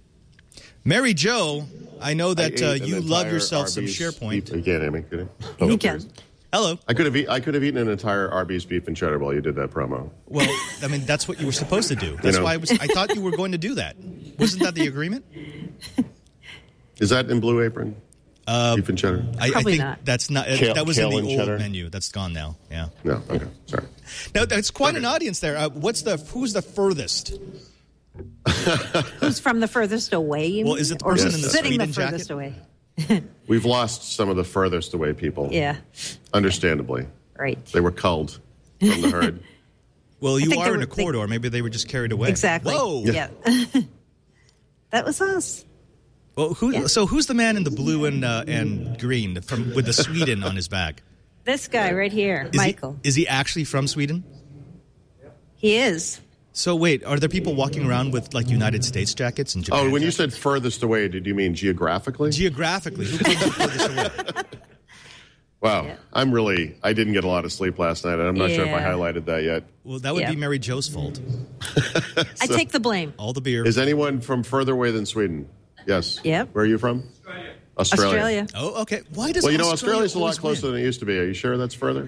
Mary Jo, I know that uh, you love yourself some SharePoint. Beef. You can't hear me, could you? You can. Hello. I could have e- I could have eaten an entire Arby's beef and cheddar while you did that promo. Well, I mean, that's what you were supposed to do. That's you know. why I was. I thought you were going to do that. Wasn't that the agreement? Is that in Blue Apron? Uh, beef and cheddar? I, Probably I think not. That's not. Kale, that was kale in the old cheddar? menu. That's gone now. Yeah. No. Okay. Sorry. Now that's quite okay. an audience there. Uh, what's the? Who's the furthest? Who's from the furthest away? You well, mean? is it the or person in the sitting Sweden the furthest jacket? away? We've lost some of the furthest away people. Yeah. Understandably. Right. They were culled from the herd. Well, you are were, in a corridor. Maybe they were just carried away. Exactly. Whoa. Yeah. That was us. Well, who? Yeah. So who's the man in the blue and uh, and green from with the Sweden on his back? This guy right here, is Michael. He, is he actually from Sweden? He is. So wait, are there people walking around with like United States jackets and Japan Oh, when you jackets? said furthest away, did you mean geographically? Geographically, who comes the furthest away? Wow. Yeah. I'm really, I didn't get a lot of sleep last night. I'm not sure if I Yeah. highlighted that yet. Well, that would Yeah. be Mary Jo's fault. I take the blame. All the beer. Is anyone from further away than Sweden? Yes. Yep. Where are you from? Australia. Australia. Oh, okay. Why does Well, you know, Australia Australia's a lot always closer win? than it used to be. Are you sure that's further?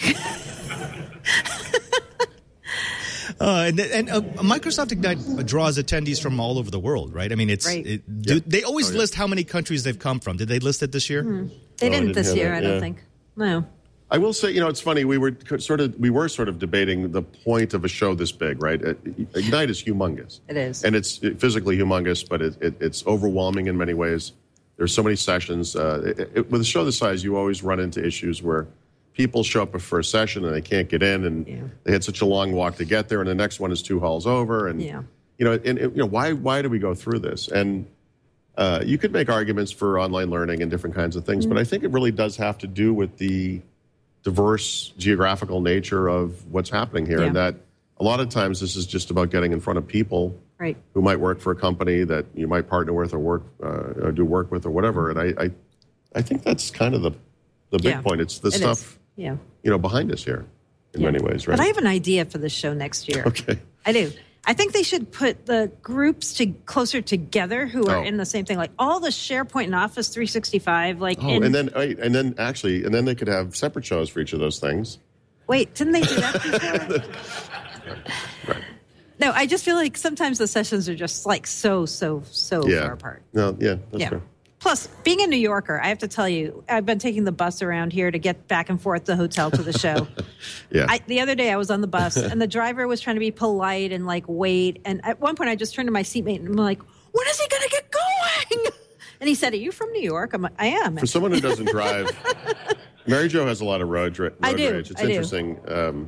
Uh, and and uh, Microsoft Ignite draws attendees from all over the world, right? I mean, it's Right. it, do, Yeah. they always Oh, yeah. list how many countries they've come from. Did they list it this year? They Oh, I didn't didn't this hear year, that, I don't yeah. think. No. I will say, you know, it's funny. We were co- sort of, we were sort of debating the point of a show this big, right? Uh, Ignite is humongous. It is. And it's physically humongous, but it, it, it's overwhelming in many ways. There's so many sessions. Uh, it, it, with a show this size, you always run into issues where people show up for a session and they can't get in, and Yeah. they had such a long walk to get there, and the next one is two halls over, and Yeah. you know, and, and, you know, why why do we go through this? And uh, you could make arguments for online learning and different kinds of things, but I think it really does have to do with the diverse geographical nature of what's happening here, and Yeah. that a lot of times this is just about getting in front of people Right. who might work for a company that you might partner with or work uh, or do work with or whatever. And I, I, I think that's kind of the the big Yeah. point. It's the It stuff is. Yeah. you know behind us here in Yeah. many ways, right? But I have an idea for the show next year. Okay. I do. I think they should put the groups to closer together who are Oh. in the same thing, like all the SharePoint and Office three sixty-five. Like, Oh, in, and then wait, and then actually, and then they could have separate shows for each of those things. wait, didn't they do that before? Right. No, I just feel like sometimes the sessions are just like so, so, so Yeah. far apart. No. Yeah. That's Yeah. fair. Plus, being a New Yorker, I have to tell you, I've been taking the bus around here to get back and forth the hotel to the show. Yeah. I, the other day, I was on the bus, and the driver was trying to be polite and like wait. And at one point, I just turned to my seatmate and I'm like, "When is he going to get going?" And he said, "Are you from New York?" I'm like, "I am." For someone who doesn't drive, Mary Jo has a lot of road, dra- road I do, rage. It's I do. interesting. Um,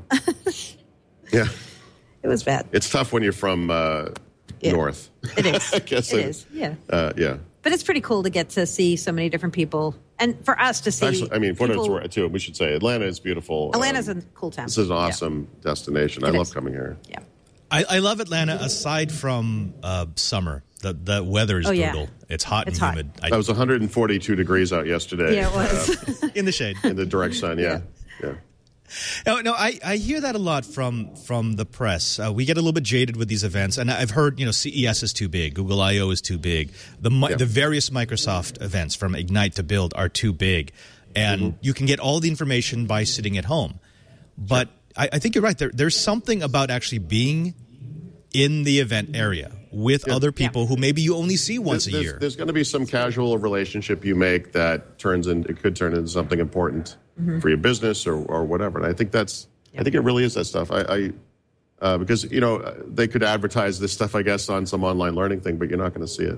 yeah, It was bad. it's tough when you're from uh, Yeah. north. It is. I guess it I- is. Yeah. Uh, yeah. But it's pretty cool to get to see so many different people, and for us to see. Actually, I mean, for what it's people- worth, too, we should say Atlanta is beautiful. Atlanta's Um, a cool town. This is an Yeah. awesome destination. I It love is. coming here. Yeah. I, I love Atlanta. Aside from uh, summer, the the weather is Oh, yeah. brutal. It's hot It's and hot. humid. I, That was one hundred forty-two degrees out yesterday. Yeah, it was. in the shade. In the direct sun, yeah. Yeah. No, no, I, I hear that a lot from from the press. Uh, we get a little bit jaded with these events, and I've heard you know C E S is too big, Google I O is too big, the mi- Yeah. the various Microsoft events from Ignite to Build are too big, and Mm-hmm. you can get all the information by sitting at home. But I, I think you're right. There, there's something about actually being in the event area with other people who maybe you only see once a there's, year. There's going to be some casual relationship you make that turns in. It could turn into something important Mm-hmm. for your business or, or whatever. And I think that's. I think it really is that stuff. I, I uh, because you know they could advertise this stuff, I guess, on some online learning thing, but you're not going to see it.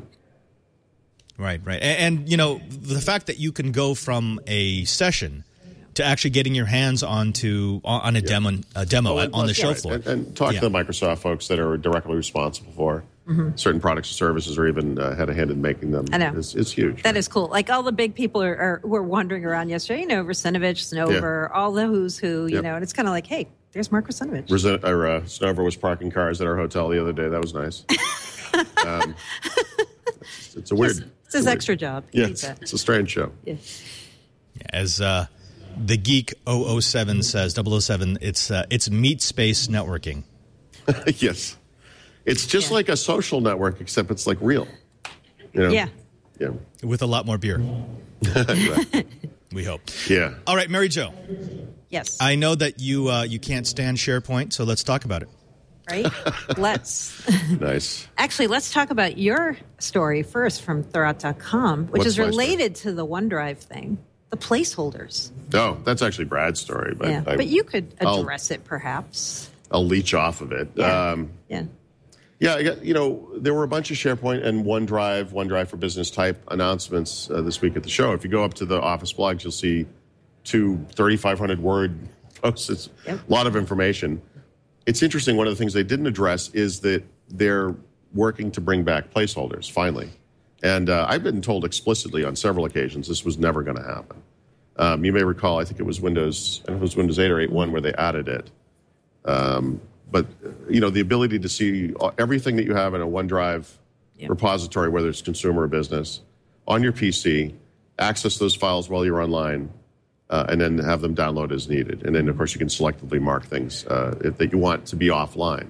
Right, right. And, and, you know, the fact that you can go from a session to actually getting your hands onto on on a demo, a demo Oh, on and the plus- show right. floor. and, and talk Yeah. to the Microsoft folks that are directly responsible for certain products or services, or even uh, had a hand in making them. Mm-hmm. I know. It's, it's huge. That is cool. Like all the big people are, are were wandering around yesterday. You know, Russinovich, Snover, all the who's who. You Yep. know, and it's kind of like, hey, there's Mark Russinovich. Resi- or, uh, Snover was parking cars at our hotel the other day. That was nice. um, it's, it's a weird. It's his a weird- extra job. He Yeah, needs it's, that. it's a strange show. Yeah. As uh, the Geek double oh seven says, double oh seven, it's, uh, it's meat space networking. Yes. It's just Yeah. like a social network, except it's like real. You know? Yeah. Yeah. With a lot more beer, Right. we hope. Yeah. All right, Mary Jo, Yes. I know that you uh, you can't stand SharePoint, so let's talk about it. right. Let's Nice. actually let's talk about your story first from Thurrott dot com, which What's is my story? related to the OneDrive thing, the placeholders. Oh, that's actually Brad's story, but yeah. I, but you could I'll- address it, perhaps. I'll leech off of it. Yeah. Um, Yeah. Yeah, I got, you know, there were a bunch of SharePoint and OneDrive, OneDrive for Business type announcements uh, this week at the show. If you go up to the Office blogs, you'll see two thirty-five hundred word posts. It's Yep. a lot of information. It's interesting. One of the things they didn't address is that they're working to bring back placeholders, finally. And uh, I've been told explicitly on several occasions this was never going to happen. Um, you may recall, I think it was Windows, I don't know if it was Windows eight or eight point one where they added it. Um, but you know, the ability to see everything that you have in a OneDrive Yeah. repository, whether it's consumer or business, on your P C, access those files while you're online, uh, and then have them download as needed. And then, of course, you can selectively mark things uh, if, that you want to be offline.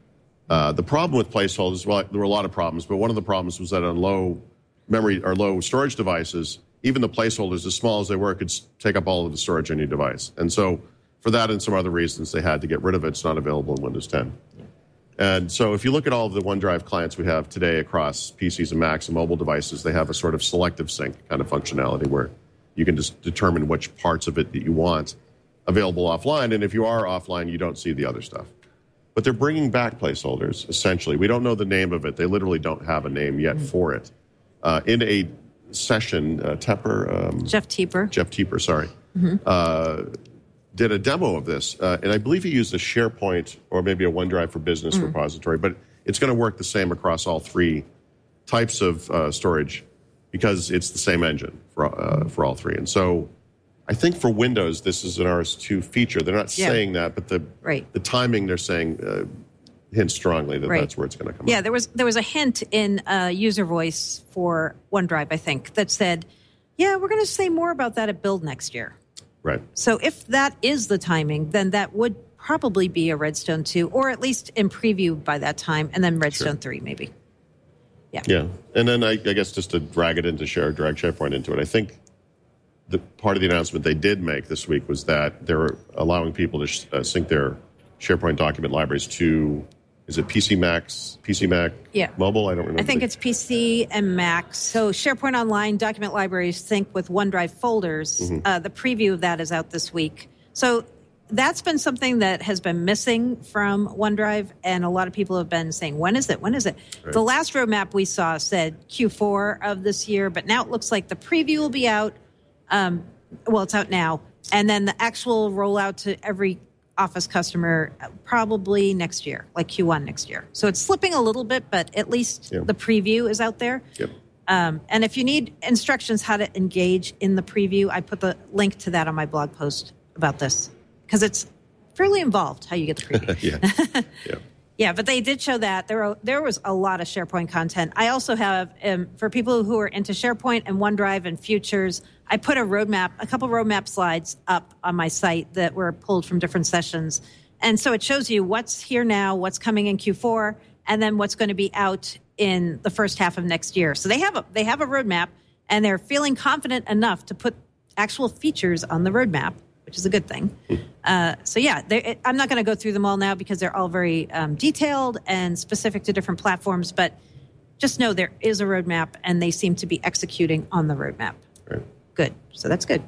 Uh, the problem with placeholders, well, there were a lot of problems, but one of the problems was that on low memory or low storage devices, even the placeholders, as small as they were, could take up all of the storage on your device. And so for that and some other reasons, they had to get rid of it. It's not available in Windows ten. Yeah. And so if you look at all of the OneDrive clients we have today across P Cs and Macs and mobile devices, they have a sort of selective sync kind of functionality where you can just determine which parts of it that you want available offline. And if you are offline, you don't see the other stuff. But they're bringing back placeholders, essentially. We don't know the name of it. They literally don't have a name yet mm-hmm. for it. Uh, in a session, uh, Tepper... Um, Jeff Teeper. Jeff Teeper, sorry. Mm-hmm. Uh, did a demo of this. Uh, and I believe he used a SharePoint or maybe a OneDrive for Business mm-hmm. repository. But it's going to work the same across all three types of uh, storage because it's the same engine for, uh, for all three. And so... I think for Windows, this is an R S two feature. They're not yeah. saying that, but the right. the timing they're saying uh, hints strongly that right. that's where it's going to come yeah, out. Yeah, there was there was a hint in uh, user voice for OneDrive, I think, that said, yeah, we're going to say more about that at Build next year. Right. So if that is the timing, then that would probably be a Redstone two, or at least in preview by that time, and then Redstone sure. three maybe. Yeah. Yeah, and then I, I guess just to drag it into share, drag SharePoint into it, I think the part of the announcement they did make this week was that they're allowing people to sh- uh, sync their SharePoint document libraries to, is it P C Macs, P C Mac yeah. mobile? I don't remember. I think it's P C and Mac. So SharePoint Online document libraries sync with OneDrive folders. Mm-hmm. Uh, the preview of that is out this week. So that's been something that has been missing from OneDrive, and a lot of people have been saying, when is it? When is it? Right. The last roadmap we saw said Q four of this year, but now it looks like the preview will be out. Um, well, it's out now. And then the actual rollout to every Office customer probably next year, like Q one next year. So it's slipping a little bit, but at least yep. the preview is out there. Yep. Um, and if you need instructions how to engage in the preview, I put the link to that on my blog post about this because it's fairly involved how you get the preview. yeah. yeah. Yeah, but they did show that. There were, there was a lot of SharePoint content. I also have, um, for people who are into SharePoint and OneDrive and Futures, I put a roadmap, a couple roadmap slides up on my site that were pulled from different sessions. And so it shows you what's here now, what's coming in Q four, and then what's going to be out in the first half of next year. So they have a, they have a roadmap, and they're feeling confident enough to put actual features on the roadmap, which is a good thing. Uh, so, yeah, it, I'm not going to go through them all now because they're all very um, detailed and specific to different platforms. But just know there is a roadmap, and they seem to be executing on the roadmap. Right. Good. So that's good.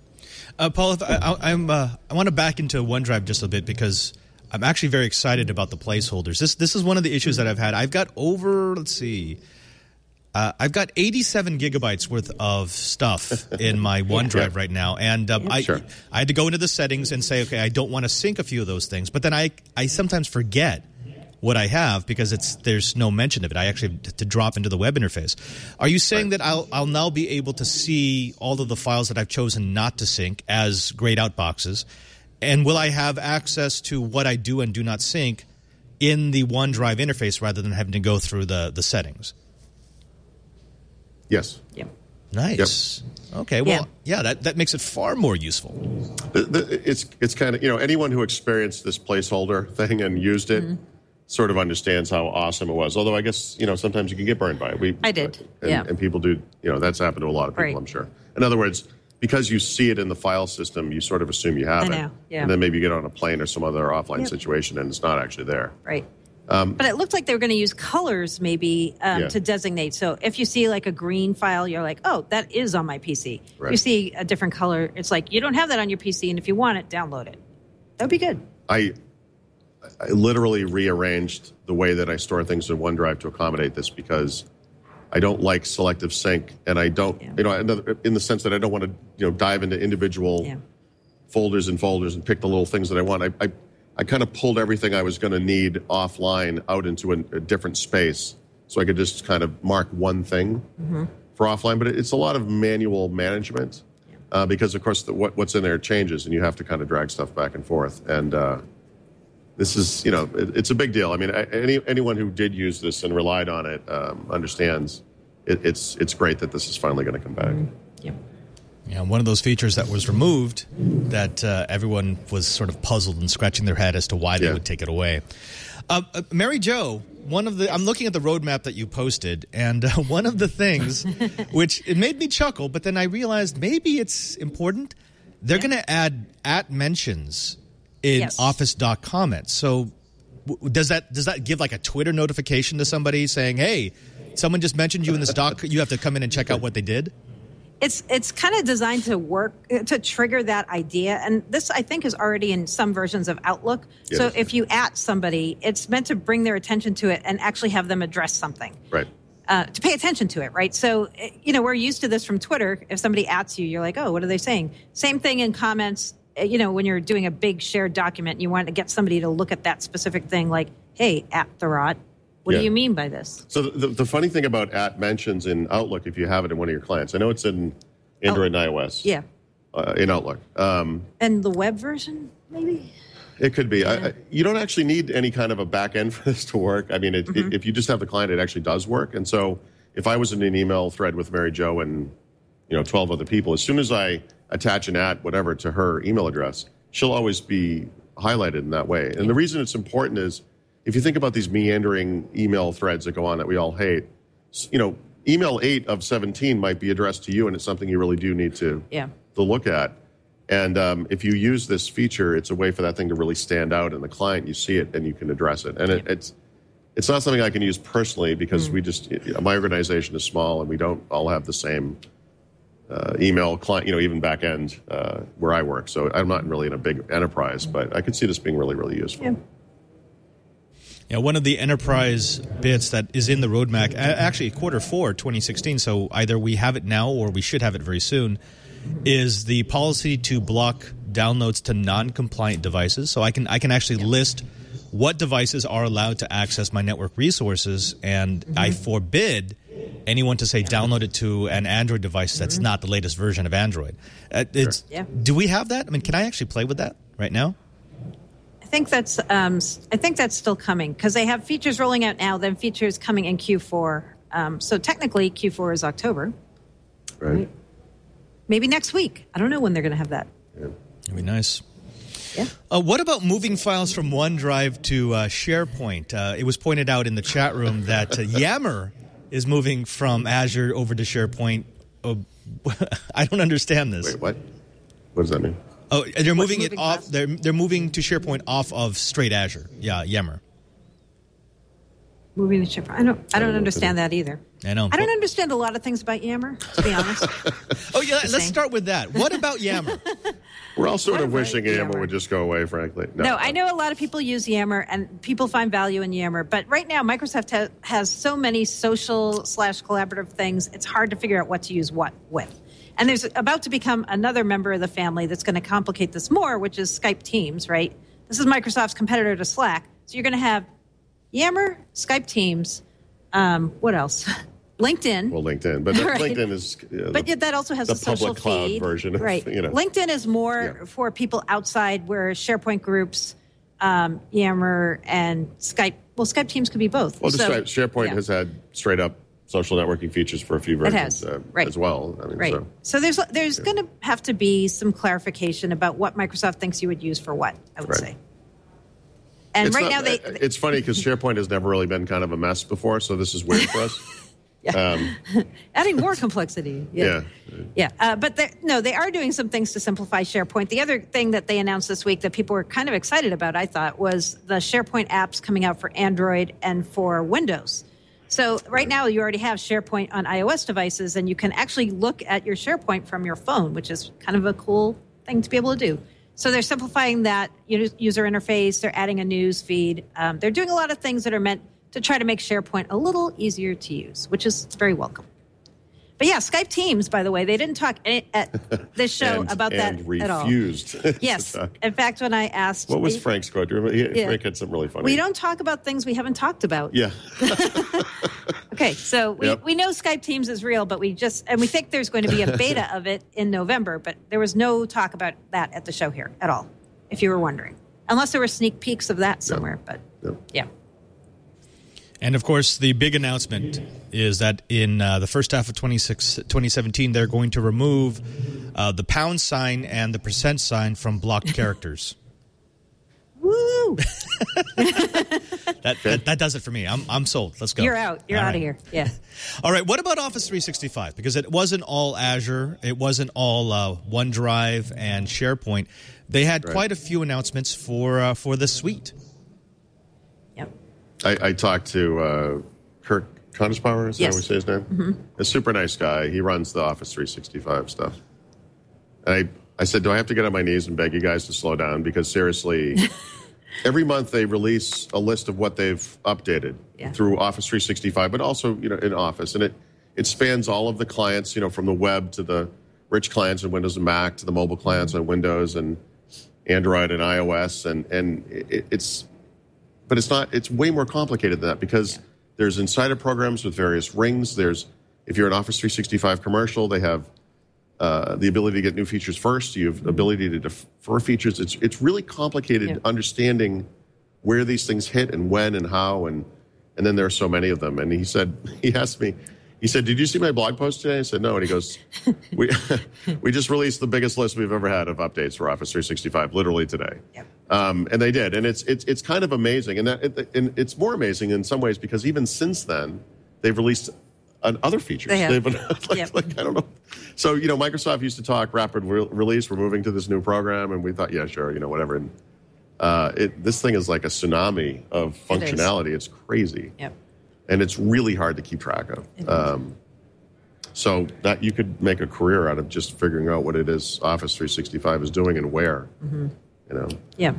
Uh, Paul, if I, I, I'm, uh, I want to back into OneDrive just a bit because I'm actually very excited about the placeholders. This this is one of the issues that I've had. I've got over, let's see, Uh, I've got eighty-seven gigabytes worth of stuff in my OneDrive yeah. right now, and um, yeah, I sure. I had to go into the settings and say, okay, I don't want to sync a few of those things, but then I I sometimes forget what I have because it's there's no mention of it. I actually have to drop into the web interface. Are you saying right. that I'll I'll now be able to see all of the files that I've chosen not to sync as grayed out boxes, and will I have access to what I do and do not sync in the OneDrive interface rather than having to go through the the settings? Yes. Yeah. Nice. Yep. Okay. Well, yeah. yeah, that, that makes it far more useful. The, the, it's it's kind of, you know, anyone who experienced this placeholder thing and used it mm-hmm. sort of understands how awesome it was. Although I guess, you know, sometimes you can get burned by it. We, I did. And, yeah. and people do, you know, that's happened to a lot of people, right. I'm sure. In other words, because you see it in the file system, you sort of assume you have I it. know. Yeah. And then maybe you get on a plane or some other offline yep. situation and it's not actually there. Right. Um, but it looked like they were going to use colors maybe um, yeah. to designate. So if you see like a green file, you're like, oh, that is on my P C. Right. If you see a different color, it's like, you don't have that on your P C, and if you want it, download it. That would be good. I, I literally rearranged the way that I store things in OneDrive to accommodate this because I don't like selective sync, and I don't, yeah. you know, another, in the sense that I don't want to, you know, dive into individual yeah. folders and folders and pick the little things that I want. I, I I kind of pulled everything I was going to need offline out into a, a different space so I could just kind of mark one thing mm-hmm. for offline. But it's a lot of manual management yeah. uh, because, of course, the, what, what's in there changes, and you have to kind of drag stuff back and forth. And uh, this is, you know, it, it's a big deal. I mean, any anyone who did use this and relied on it um, understands it, it's it's great that this is finally going to come back. Mm-hmm. Yep. Yeah, one of those features that was removed that uh, everyone was sort of puzzled and scratching their head as to why they Yeah. would take it away. Uh, uh, Mary Jo, one of the I'm looking at the roadmap that you posted, and uh, one of the things, which it made me chuckle, but then I realized maybe it's important. They're Yeah. going to add at mentions in Yes. Office doc comments. So w- does that does that give like a Twitter notification to somebody saying, "Hey, someone just mentioned you in this doc. You have to come in and check out what they did"? It's it's kind of designed to work to trigger that idea, and this I think is already in some versions of Outlook. Yes. So if you at somebody, it's meant to bring their attention to it and actually have them address something, Right. uh, to pay attention to it, right? So eh, you know we're used to this from Twitter. If somebody ats you, you're like, oh, what are they saying? Same thing in comments. eh, You know, when you're doing a big shared document, you want to get somebody to look at that specific thing, like, hey, at Thurrott, what Yeah. do you mean by this? So the, the funny thing about at mentions in Outlook, if you have it in one of your clients, I know it's in Android and iOS. Yeah, Uh, in Outlook. Um, and the web version, maybe. It could be. I, I, you don't actually need any kind of a back end for this to work. I mean, it, Mm-hmm. it, if you just have the client, it actually does work. And so if I was in an email thread with Mary Jo and, you know, twelve other people, as soon as I attach an at whatever to her email address, she'll always be highlighted in that way. And the reason it's important is if you think about these meandering email threads that go on that we all hate, s- you know, email eight of seventeen might be addressed to you, and it's something you really do need to, Yeah. to look at. And um, if you use this feature, it's a way for that thing to really stand out in the client. You see it and you can address it. And it, it's it's not something I can use personally because we just my organization is small and we don't all have the same uh, email client, you know, even back end uh, where I work. So I'm not really in a big enterprise, but I could see this being really, really useful. Yeah. Yeah, one of the enterprise bits that is in the roadmap, a- actually quarter four, twenty sixteen, so either we have it now or we should have it very soon, is the policy to block downloads to non-compliant devices. So I can I can actually list what devices are allowed to access my network resources, and I forbid anyone to say download it to an Android device that's not the latest version of Android. Uh, it's, Yeah. Do we have that? I mean, can I actually play with that right now? I think that's um, I think that's still coming because they have features rolling out now, then features coming in Q four. Um, so technically, Q four is October. Right? Maybe next week. I don't know when they're going to have that. It'd be nice. Yeah. Uh, what about moving files from OneDrive to uh, SharePoint? Uh, it was pointed out in the chat room that uh, Yammer is moving from Azure over to SharePoint. Oh, I don't understand this. Wait, what? What does that mean? Oh, they're moving, moving it off. fast? They're they're moving to SharePoint off of straight Azure. Yeah, Yammer. Moving to SharePoint. I don't. I don't know. understand that either. I know. I don't understand a lot of things about Yammer, to be honest. Oh yeah, let's saying. start with that. What about Yammer? We're all sort What of about wishing Yammer Yammer? would just go away, frankly. No, I know a lot of people use Yammer, and people find value in Yammer. But right now, Microsoft ha- has so many social slash collaborative things. It's hard to figure out what to use what with. And there's about to become another member of the family that's going to complicate this more, which is Skype Teams, right? This is Microsoft's competitor to Slack. So you're going to have Yammer, Skype Teams, um, what else? LinkedIn. Well, LinkedIn, but Right. LinkedIn is. Uh, But yet that also has the a social public cloud feed. version of, right. you know. LinkedIn is more Yeah. for people outside where SharePoint groups, um, Yammer, and Skype. Well, Skype Teams could be both. Well, just So, Share- SharePoint yeah. has had straight up social networking features for a few It versions has, uh, right. as well. I mean, Right. So. So, there's there's going to have to be some clarification about what Microsoft thinks you would use for what, I would Right. say. And It's right not- now they uh, It's funny because SharePoint has never really been kind of a mess before, so this is weird for us. Um, adding more complexity. yeah. Yeah, uh, but they're- no, they are doing some things to simplify SharePoint. The other thing that they announced this week that people were kind of excited about, I thought, was the SharePoint apps coming out for Android and for Windows. So right now you already have SharePoint on iOS devices, and you can actually look at your SharePoint from your phone, which is kind of a cool thing to be able to do. So they're simplifying that user interface. They're adding a news feed. Um, they're doing a lot of things that are meant to try to make SharePoint a little easier to use, which is very welcome. But yeah, Skype Teams, by the way, they didn't talk a- at this show and, about and that at all. refused. to Yes. talk. In fact, when I asked... What was Frank's quote? Do you remember? He, Yeah. Frank had something really funny. We don't talk about things we haven't talked about. Yeah. Okay, so we, Yep. we know Skype Teams is real, but we just... And we think there's going to be a beta of it in November, but there was no talk about that at the show here at all, if you were wondering. unless there were sneak peeks of that somewhere. But Yep. yeah. And, of course, the big announcement is that in uh, the first half of twenty seventeen, they're going to remove uh, the pound sign and the percent sign from blocked characters. Woo! that, that that does it for me. I'm I'm sold. Let's go. You're out. You're All out right. of here. Yeah. All right. What about Office three sixty-five? Because it wasn't all Azure. It wasn't all uh, OneDrive and SharePoint. They had Right. quite a few announcements for uh, for the suite. Yep. I, I talked to uh, Kirk Konisbauer, is Yes. that how we say his name? Mm-hmm. A super nice guy. He runs the Office three sixty-five stuff. And I, I said, do I have to get on my knees and beg you guys to slow down? Because seriously, every month they release a list of what they've updated Yeah. through Office three sixty-five, but also, you know, in Office. And it, it spans all of the clients, you know, from the web to the rich clients on Windows and Mac to the mobile clients on Windows and Android and iOS. And, and it, it's... But it's not. It's way more complicated than that because yeah. there's insider programs with various rings. There's, if you're an Office three sixty-five commercial, they have uh, the ability to get new features first. You have the ability to defer features. It's it's really complicated yeah. understanding where these things hit and when and how and and then there are so many of them. And he said, he asked me, he said, "Did you see my blog post today?" I said, "No." And he goes, "We we just released the biggest list we've ever had of updates for Office three sixty-five, literally today." Yep. Um, and they did, and it's it's it's kind of amazing, and that and it's more amazing in some ways because even since then they've released uh, other features. They have. They've been like, Yep. like I don't know. So you know, Microsoft used to talk rapid re- release. We're moving to this new program, and we thought, yeah, sure, you know, whatever. And uh, it, this thing is like a tsunami of functionality. It it's crazy, Yep. and it's really hard to keep track of. Um, so that you could make a career out of just figuring out what it is Office three sixty-five is doing and where. Mm-hmm. You know. Yeah.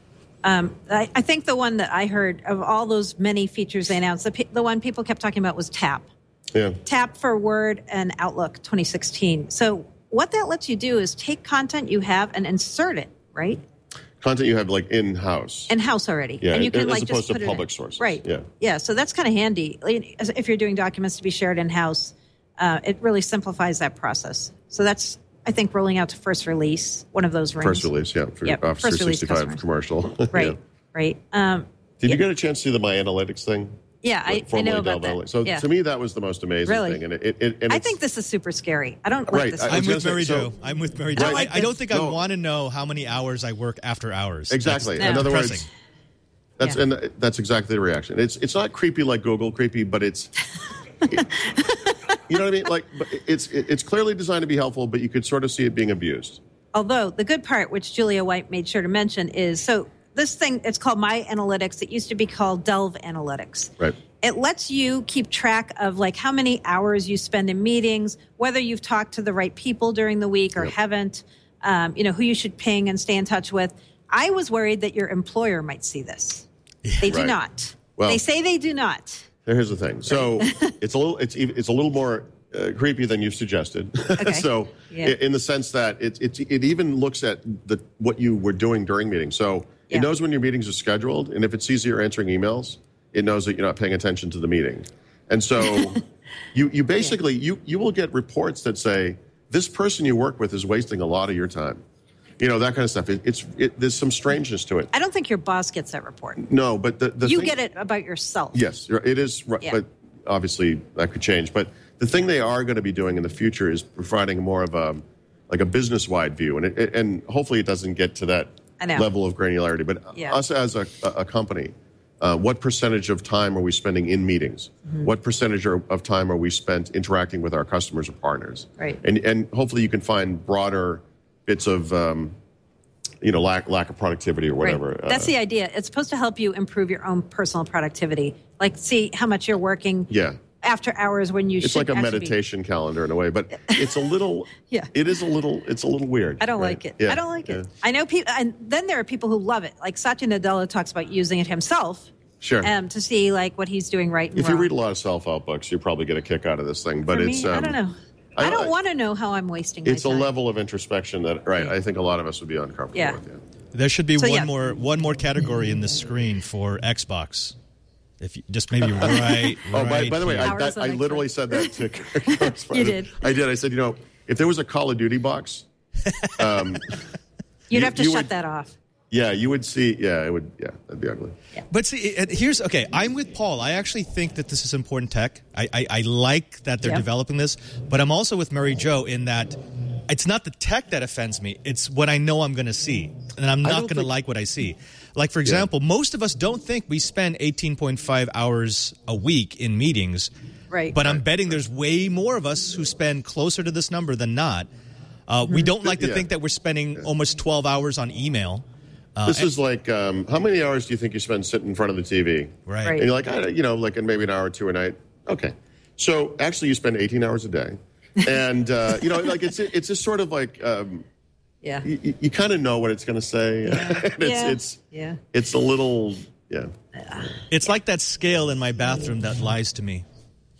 Um, I, I think the one that I heard of all those many features they announced, the, pe- the one people kept talking about was Tap. Yeah. Tap for Word and Outlook twenty sixteen. So what that lets you do is take content you have and insert it, right? Content you have like in-house. In-house already. Yeah, and you can as like opposed just to put public it in. sources. Right. Yeah. Yeah, so that's kind of handy. Like, as- If you're doing documents to be shared in-house, uh, it really simplifies that process. So that's, I think, rolling out to first release, one of those rings. First release, yeah, for Yep, Office first three release sixty-five customers. commercial. Right, Yeah. right. Um, Did yeah. you get a chance to see the My Analytics thing? Yeah, I, I Formerly know about Dell that. Analytics. So yeah. to me, that was the most amazing Really? thing. And it, it, and I it's- think this is super scary. I don't Right, like this. I- I'm was with gonna Mary say, so- Jo. I'm with Mary Jo. I I, like I don't this. think No. I want to know how many hours I work after hours. Exactly. That's In other words, depressing. that's Yeah. and that's exactly the reaction. It's it's not creepy like Google creepy, but it's it- you know what I mean. Like, but it's it's clearly designed to be helpful, but you could sort of see it being abused. Although the good part, which Julia White made sure to mention, is so this thing, it's called My Analytics. It used to be called Delve Analytics. Right. It lets you keep track of like how many hours you spend in meetings, whether you've talked to the right people during the week or Yep. haven't, um, you know, who you should ping and stay in touch with. I was worried that your employer might see this. They do Right. not. Well- they say they do not. Here's the thing. So it's a little it's ev- it's a little more uh, creepy than you've suggested. Okay. so Yeah. i- in the sense that it it it even looks at the what you were doing during meetings. So Yeah. it knows when your meetings are scheduled, and if it sees that you're answering emails, it knows that you're not paying attention to the meeting. And so you you basically you you will get reports that say this person you work with is wasting a lot of your time. You know, that kind of stuff. It, it's it, there's some strangeness to it. I don't think your boss gets that report. No, but the, the You thing, get it about yourself. Yes, you're- it is, right, Yeah. but obviously that could change. But the thing they are going to be doing in the future is providing more of a like a business-wide view, and it, it- and hopefully it doesn't get to that I know. level of granularity. But Yeah. us as a, a company, uh, what percentage of time are we spending in meetings? Mm-hmm. What percentage are- of time are we spent interacting with our customers or partners? Right. And and hopefully you can find broader bits of um, you know lack lack of productivity or whatever. Right. That's uh, the idea. It's supposed to help you improve your own personal productivity. Like, see how much you're working Yeah. after hours when you It's should like a actually be- meditation calendar in a way, but it's a little. Yeah. It is a little. It's a little weird. I don't right? like it. Yeah, I don't like it. yeah. I know people, and then there are people who love it. Like Satya Nadella talks about using it himself. Sure. Um, to see like what he's doing right and If you wrong. read a lot of self-help books, you probably get a kick out of this thing. But For it's. me, I um, don't know. I- I, don't I- want to know how I'm wasting my It's a time. level of introspection that, right? Yeah. I think a lot of us would be uncomfortable Yeah. with. Yeah. There should be So, one yeah. more one more category in the screen for Xbox. If you, just maybe right. Oh, by, right by the way, I, Hours that, on I literally Xbox. said that to. You did. I did. I said, you know, if there was a Call of Duty box, um, You'd you- have to you shut would- that off. Yeah, you would see. Yeah, it would. Yeah, that'd be ugly. Yeah. But see, it, here's okay. I'm with Paul. I actually think that this is important tech. I I, I like that they're Yeah. developing this, but I'm also with Mary Jo in that it's not the tech that offends me. It's what I know I'm going to see, and I'm I not don't going to think- like what I see. Like for example, most of us don't think we spend eighteen point five hours a week in meetings, Right. But I'm betting there's way more of us who spend closer to this number than not. Uh, We don't like to Yeah. think that we're spending almost twelve hours on email. Uh, This is like, um, how many hours do you think you spend sitting in front of the T V? Right. Right. And you're like, I, don't- you know, like, and maybe an hour or two a night. Okay. So actually, you spend eighteen hours a day. And, uh, you know, like, it's it's just sort of like, um, Yeah. you, you kind of know what it's going to say. and it's, Yeah. it's, Yeah. it's a little, yeah. It's like that scale in my bathroom that lies to me.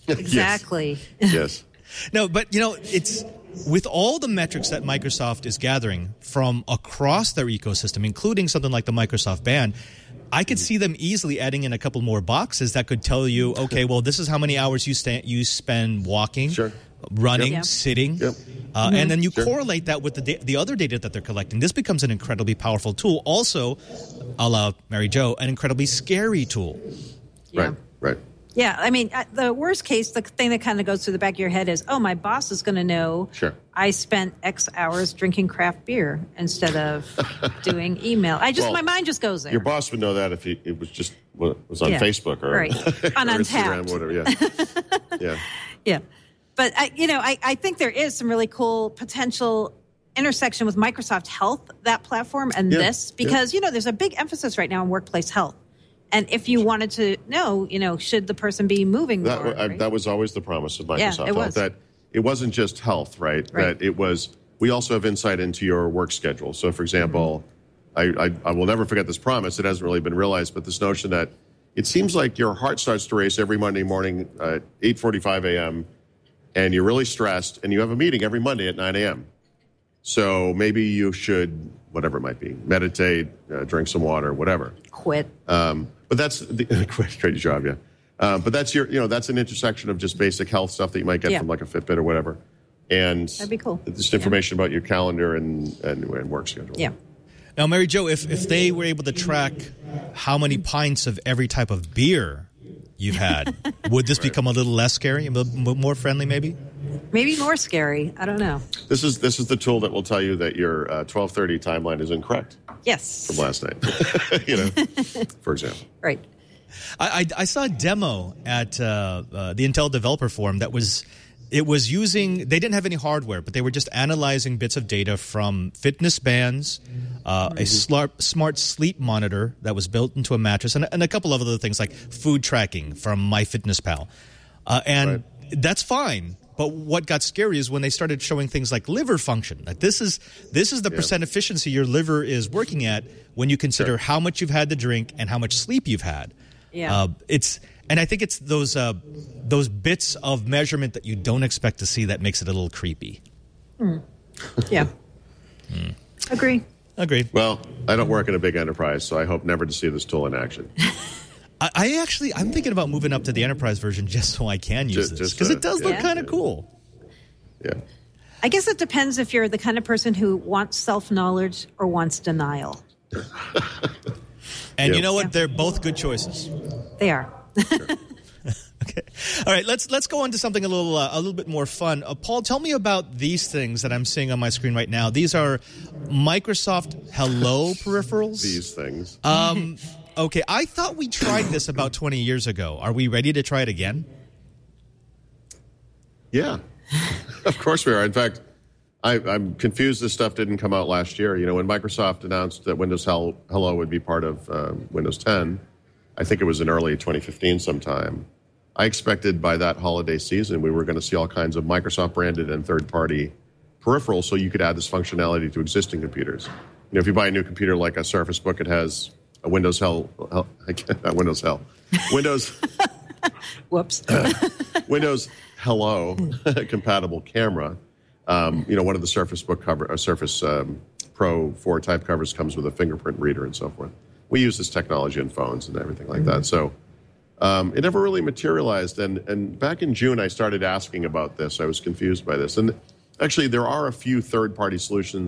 Exactly. Yes. yes. No, but you know, it's with all the metrics that Microsoft is gathering from across their ecosystem, including something like the Microsoft Band, I could see them easily adding in a couple more boxes that could tell you, okay, well, this is how many hours you sta- you spend walking, Sure. running, Yep. sitting, Yep. uh, and then you Sure. correlate that with the da- the other data that they're collecting. This becomes an incredibly powerful tool. Also, a la Mary Jo, an incredibly scary tool. Yeah. Right. Right. Yeah, I mean, uh, the worst case, the thing that kind of goes through the back of your head is, oh, my boss is going to know Sure. I spent X hours drinking craft beer instead of doing email. I just, Well, my mind just goes there. Your boss would know that if he, it was just well, it was on Yeah. Facebook or, Right. or On Instagram, Untapped. whatever. Yeah. Yeah. Yeah. But, I, you know, I, I think there is some really cool potential intersection with Microsoft Health, that platform, and Yeah. this, because, you know, there's a big emphasis right now on workplace health. And if you wanted to know, you know, should the person be moving That, more? I, right? that was always the promise of Microsoft Yeah, it Health. was. That it wasn't just health, right? Right. That it was. We also have insight into your work schedule. So, for example, Mm-hmm. I, I, I will never forget this promise. It hasn't really been realized, but this notion that it seems like your heart starts to race every Monday morning at eight forty-five a.m. and you're really stressed, and you have a meeting every Monday at nine a.m. So maybe you should, whatever it might be, meditate, uh, drink some water, whatever. Quit. Um, but that's the great, great job, yeah. Um, but that's your, you know, that's an intersection of just basic health stuff that you might get Yeah. from like a Fitbit or whatever, and That'd be cool. Just information about your calendar and, and and work schedule. Yeah. Now, Mary Jo, if, if they were able to track how many pints of every type of beer you've had, would this become a little less scary, a little more friendly, maybe? Maybe more scary. I don't know. This is this is the tool that will tell you that your uh, twelve thirty timeline is incorrect Yes. from last night. You know, for example. Right. I, I, I saw a demo at uh, uh, the Intel Developer Forum that was, it was using, they didn't have any hardware, but they were just analyzing bits of data from fitness bands, uh, a smart, smart sleep monitor that was built into a mattress, and, and a couple of other things like food tracking from MyFitnessPal. Uh, and Right. that's fine. But what got scary is when they started showing things like liver function. Like this is this is the Yeah. percent efficiency your liver is working at when you consider Sure. how much you've had to drink and how much sleep you've had. Yeah. Uh, it's and I think it's those uh, those bits of measurement that you don't expect to see that makes it a little creepy. Yeah. Agree. Agreed. Well, I don't work in a big enterprise, so I hope never to see this tool in action. I, I actually I'm thinking about moving up to the enterprise version just so I can use Just- this just, because uh, it does yeah. look Yeah. kind of cool. Yeah. I guess it depends if you're the kind of person who wants self-knowledge or wants denial. And Yeah. you know what? Yeah. They're both good choices. They are. Okay. All right. Let's let's go on to something a little uh, a little bit more fun. Uh, Paul, tell me about these things that I'm seeing on my screen right now. These are Microsoft Hello peripherals. These things. Um, okay. I thought we tried this about twenty years ago. Are we ready to try it again? Yeah, of course we are. In fact, I, I'm confused this stuff didn't come out last year. You know, when Microsoft announced that Windows Hel- Hello would be part of um, Windows ten, I think it was in early twenty fifteen sometime. I expected by that holiday season we were going to see all kinds of Microsoft-branded and third-party peripherals so you could add this functionality to existing computers. You know, if you buy a new computer like a Surface Book, it has a Windows Hel- Hel- not Windows Hell, Windows... Whoops. Windows Hello compatible camera. Um, you know, one of the Surface Book cover, uh, Surface um, Pro four type covers comes with a fingerprint reader and so forth. We use this technology in phones and everything like that. So um, it never really materialized. And and back in June, I started asking about this. I was confused by this. And actually, there are a few third party solutions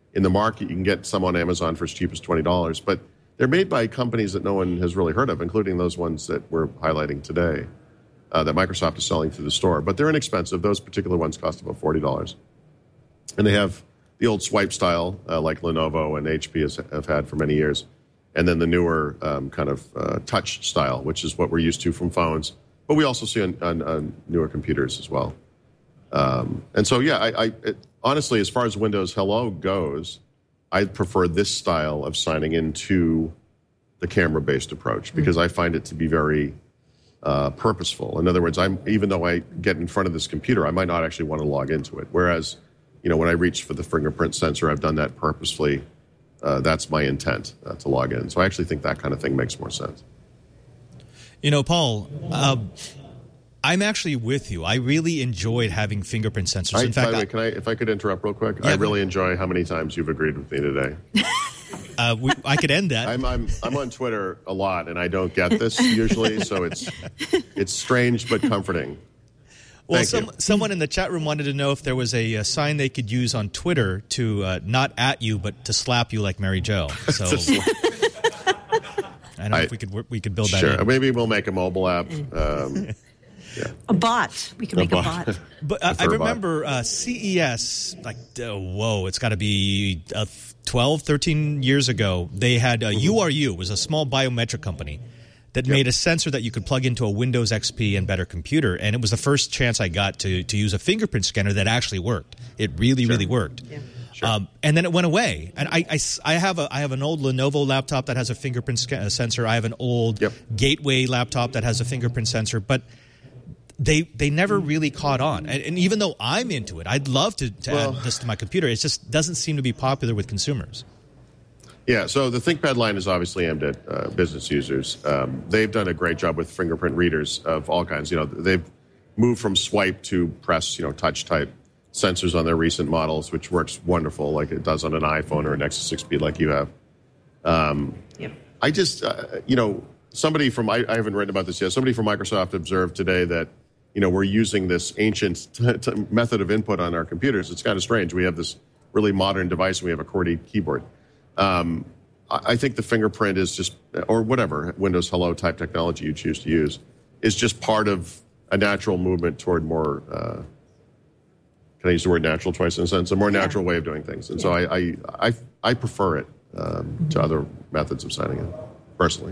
in the market. You can get some on Amazon for as cheap as twenty dollars, but they're made by companies that no one has really heard of, including those ones that we're highlighting today, uh, that Microsoft is selling through the store. But they're inexpensive. Those particular ones cost about forty dollars. And they have the old swipe style, uh, like Lenovo and H P has, have had for many years. And then the newer um, kind of uh, touch style, which is what we're used to from phones. But we also see on, on, on newer computers as well. Um, and so, yeah, I, I it, honestly, as far as Windows Hello goes, I prefer this style of signing into the camera-based approach because mm-hmm. I find it to be very uh, purposeful. In other words, I'm even though I get in front of this computer, I might not actually want to log into it. Whereas, you know, when I reach for the fingerprint sensor, I've done that purposefully. Uh, that's my intent uh, to log in. So I actually think that kind of thing makes more sense. You know, Paul, uh, I'm actually with you. I really enjoyed having fingerprint sensors. I, in fact, by the way, I, can I, if I could interrupt real quick, yeah, I really enjoy how many times you've agreed with me today. uh, we, I could end that. I'm, I'm I'm on Twitter a lot, and I don't get this usually, so it's it's strange but comforting. Well, some, someone in the chat room wanted to know if there was a, a sign they could use on Twitter to uh, not at you, but to slap you like Mary Jo. So I don't know I, if we could we could build that. Sure, in. Maybe we'll make a mobile app. Um, yeah. A bot. We can make a bot. A bot. But uh, I remember uh, C E S, like, uh, whoa, it's got to be uh, twelve, thirteen years ago. They had uh, mm-hmm. U R U, was a small biometric company that yep. made a sensor that you could plug into a Windows X P and better computer. And it was the first chance I got to, to use a fingerprint scanner that actually worked. It really, sure. really worked. Yeah. Sure. Um, and then it went away. And I, I, I, have a, I have an old Lenovo laptop that has a fingerprint sca- sensor. I have an old yep. Gateway laptop that has a fingerprint sensor. But they they never really caught on. And, and even though I'm into it, I'd love to, to well, add this to my computer. It just doesn't seem to be popular with consumers. Yeah, so the ThinkPad line is obviously aimed at uh, business users. Um, they've done a great job with fingerprint readers of all kinds. You know, they've moved from swipe to press, you know, touch type sensors on their recent models, which works wonderful, like it does on an iPhone or an Nexus six Speed, like you have. Um, yep. I just, uh, you know, somebody from I, I haven't written about this yet. Somebody from Microsoft observed today that, you know, we're using this ancient t- t- method of input on our computers. It's kind of strange. We have this really modern device and we have a QWERTY keyboard. Um, I think the fingerprint is just, or whatever Windows Hello type technology you choose to use, is just part of a natural movement toward more, uh, can I use the word natural twice in a sense, a more natural yeah. way of doing things. And yeah. so I, I, I, I prefer it um, mm-hmm. to other methods of signing in, personally.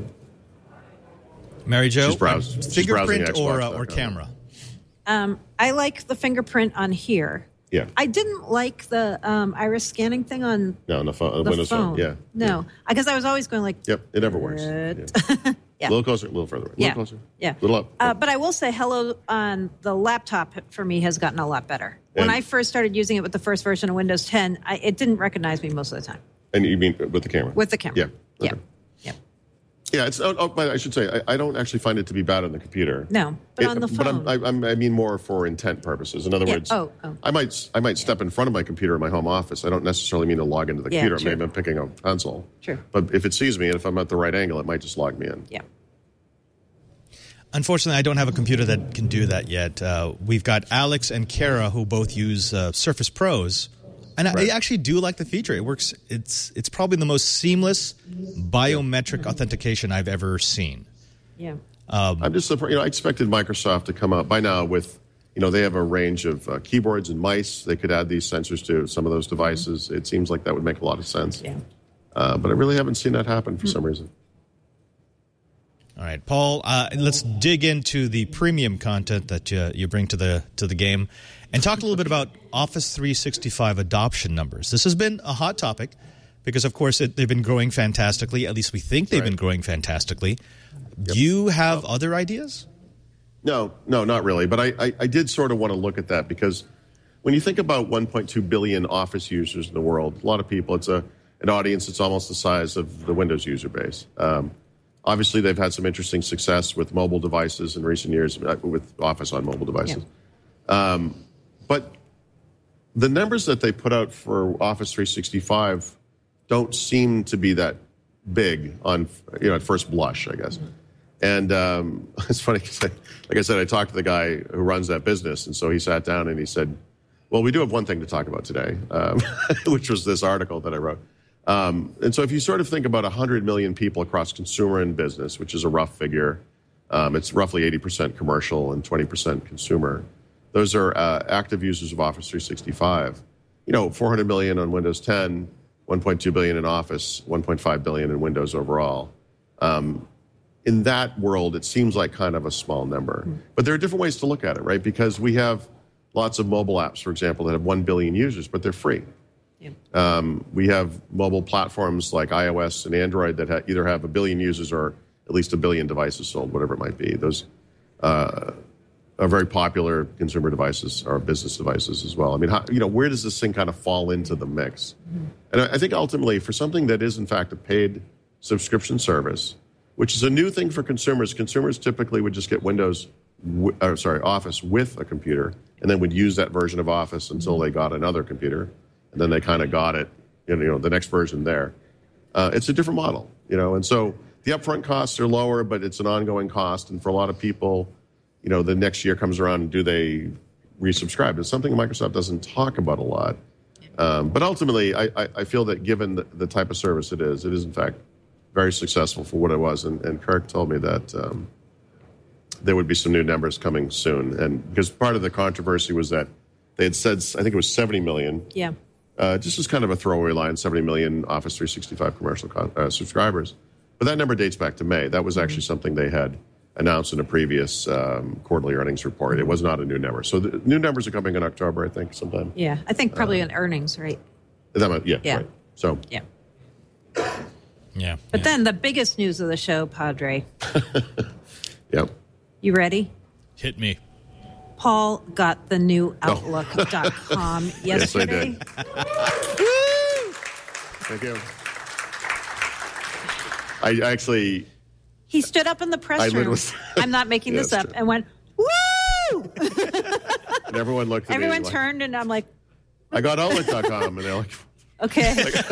Mary Jo, she's browsing, fingerprint she's or, uh, or camera? Um, I like the fingerprint on here. Yeah. I didn't like the um, iris scanning thing on no, on the phone, the Windows phone. phone. Yeah. No, because yeah. I was always going like. Yep, it never works. Yeah. yeah. A little closer, a little further. A little yeah. closer. Yeah. A little up. Uh, but I will say, Hello on the laptop for me has gotten a lot better. When and, I first started using it with the first version of Windows ten, I, it didn't recognize me most of the time. And you mean with the camera? With the camera. Yeah. Okay. Yeah. Yeah, it's. Oh, oh, but I should say, I, I don't actually find it to be bad on the computer. No, but it, on the phone. But I'm, I, I'm, I mean more for intent purposes. In other yeah. words, oh, oh. I might I might step in front of my computer in my home office. I don't necessarily mean to log into the yeah, computer. sure. Maybe I'm picking up a pencil. Sure. But if it sees me and if I'm at the right angle, it might just log me in. Yeah. Unfortunately, I don't have a computer that can do that yet. Uh, we've got Alex and Kara who both use uh, Surface Pros. And right. I actually do like the feature. It works. It's it's probably the most seamless biometric authentication I've ever seen. Yeah. Um, I'm just surprised. You know, I expected Microsoft to come out by now with, you know, they have a range of uh, keyboards and mice. They could add these sensors to some of those devices. Mm-hmm. It seems like that would make a lot of sense. Yeah. Uh, but I really haven't seen that happen for mm-hmm. some reason. All right, Paul. Uh, let's dig into the premium content that you, you bring to the to the game. And talk a little bit about Office three sixty-five adoption numbers. This has been a hot topic because, of course, it, they've been growing fantastically. At least we think they've right. been growing fantastically. Yep. Do you have no. other ideas? No, no, not really. But I, I, I did sort of want to look at that because when you think about one point two billion Office users in the world, a lot of people, it's a an audience that's almost the size of the Windows user base. Um, obviously, they've had some interesting success with mobile devices in recent years, with Office on mobile devices. Yeah. Um, But the numbers that they put out for Office three sixty-five don't seem to be that big on, you know, at first blush, I guess. Mm-hmm. And um, it's funny because, like I said, I talked to the guy who runs that business, and so he sat down and he said, Well, we do have one thing to talk about today, um, which was this article that I wrote. Um, and so if you sort of think about one hundred million people across consumer and business, which is a rough figure, um, it's roughly eighty percent commercial and twenty percent consumer. Those are uh, active users of Office three sixty-five. You know, four hundred million on Windows ten, one point two billion in Office, one point five billion in Windows overall. Um, in that world, it seems like kind of a small number. Mm. But there are different ways to look at it, right? Because we have lots of mobile apps, for example, that have one billion users, but they're free. Yeah. Um, we have mobile platforms like iOS and Android that ha- either have a billion users or at least a billion devices sold, whatever it might be. Those uh, are very popular consumer devices or business devices as well. I mean, how, you know, where does this thing kind of fall into the mix? Mm-hmm. And I, I think ultimately for something that is in fact a paid subscription service, which is a new thing for consumers. Consumers typically would just get Windows, w- or sorry, Office with a computer, and then would use that version of Office until they got another computer, and then they kind of got it, you know, the next version there. Uh, it's a different model, you know, and so the upfront costs are lower, but it's an ongoing cost, and for a lot of people, you know, the next year comes around, and do they resubscribe? It's something Microsoft doesn't talk about a lot, um, but ultimately, I, I, I feel that given the, the type of service it is, it is in fact very successful for what it was. And, and Kirk told me that um, there would be some new numbers coming soon. And because part of the controversy was that they had said, I think it was seventy million. Yeah. Uh, just as kind of a throwaway line, seventy million Office three sixty-five commercial con- uh, subscribers. But that number dates back to May. That was actually mm-hmm. something they had announced in a previous um, quarterly earnings report. It was not a new number. So the new numbers are coming in October, I think, sometime. Yeah, I think probably uh, in earnings, right? That might, yeah, yeah. Right. So, yeah. Yeah. But yeah. then the biggest news of the show, Padre. Yep. You ready? Hit me. Paul got the new Outlook dot com Oh. yesterday. Yes, I did. Thank you. I actually... He stood up in the press I room. was, I'm not making yeah, this up. True. And went, woo! And everyone looked at Everyone me turned, like, and I'm like... I got Outlook dot com, and they're like... Okay.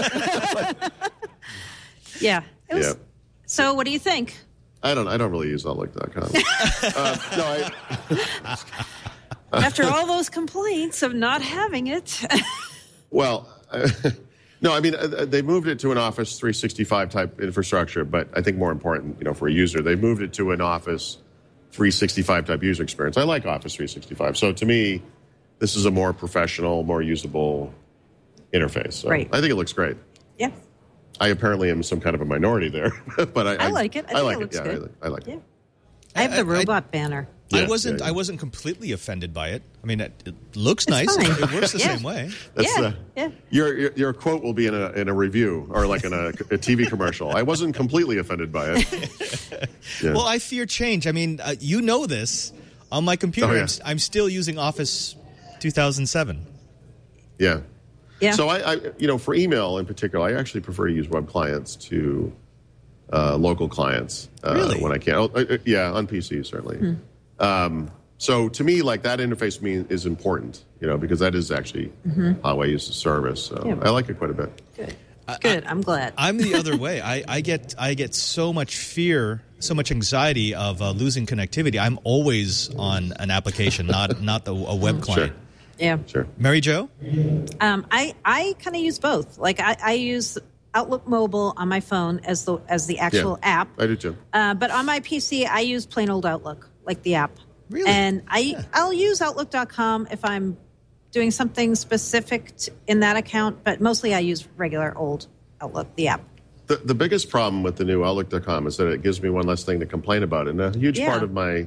Yeah. It was, Yeah. So what do you think? I don't I don't really use Outlook dot com. uh, no, I... After all those complaints of not having it. Well, uh, no, I mean, uh, they moved it to an Office three sixty-five type infrastructure, but I think more important, you know, for a user, they moved it to an Office three sixty-five type user experience. I like Office three sixty-five. So to me, this is a more professional, more usable interface. So right. I think it looks great. Yeah. I apparently am some kind of a minority there, but I, I like it. I, I think like it. Looks it. Yeah, good. I, like, I like yeah. it. I have the I- robot banner. Yeah, I wasn't. yeah, yeah. I wasn't completely offended by it. I mean, it, it looks nice. fine. It works the Yeah. same way. That's, Yeah, uh, yeah. Your, your your quote will be in a in a review or like in a, a T V commercial. I wasn't completely offended by it. Yeah. Well, I fear change. I mean, uh, you know this. On my computer, Oh, yeah. I'm, s- I'm still using Office two thousand seven. yeah. Yeah. So I, I, you know, for email in particular, I actually prefer to use web clients to uh, local clients uh, Really? when I can. Oh, uh, yeah, on P C certainly. Hmm. Um, so to me, like that interface mean is important, you know, because that is actually how I use the service. So Yeah. I like it quite a bit. Good. Good. I'm glad. I'm the other way. I, I get I get so much fear, so much anxiety of uh, losing connectivity. I'm always on an application, not not the, a web client. Sure. Yeah. Sure. Mary Jo? Um, I I kind of use both. Like I, I use Outlook Mobile on my phone as the as the actual Yeah. app. I do too. Uh, but on my P C, I use plain old Outlook, like the app. Really? And I I'll use Outlook dot com if I'm doing something specific to, in that account. But mostly I use regular old Outlook, the app. The, the biggest problem with the new Outlook dot com is that it gives me one less thing to complain about. And a huge Yeah. part of my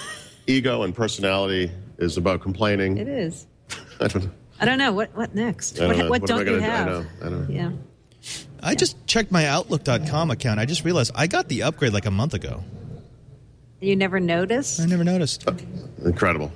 ego and personality is about complaining. It is. I don't know. I don't know what what next. I don't what know. what, What am I don't you gonna do? I have? know. I know. Yeah. I just checked my Outlook dot com account. I just realized I got the upgrade like a month ago. You never noticed? I never noticed. Incredible.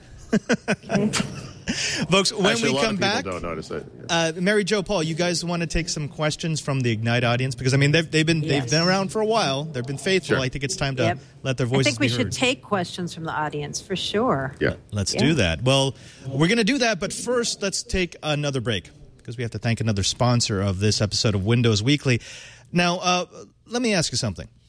Folks, when Actually, we a lot come of people back, don't notice it. Yeah. uh, Mary Jo, Paul, you guys want to take some questions from the Ignite audience? Because, I mean, they've, they've, been, they've Yes. been around for a while. They've been faithful. Sure. I think it's time to Yep. let their I voices think we be should heard. take questions from the audience for sure. Yeah. Let's Yeah. do that. Well, we're going to do that, but first, let's take another break because we have to thank another sponsor of this episode of Windows Weekly. Now, uh, let me ask you something.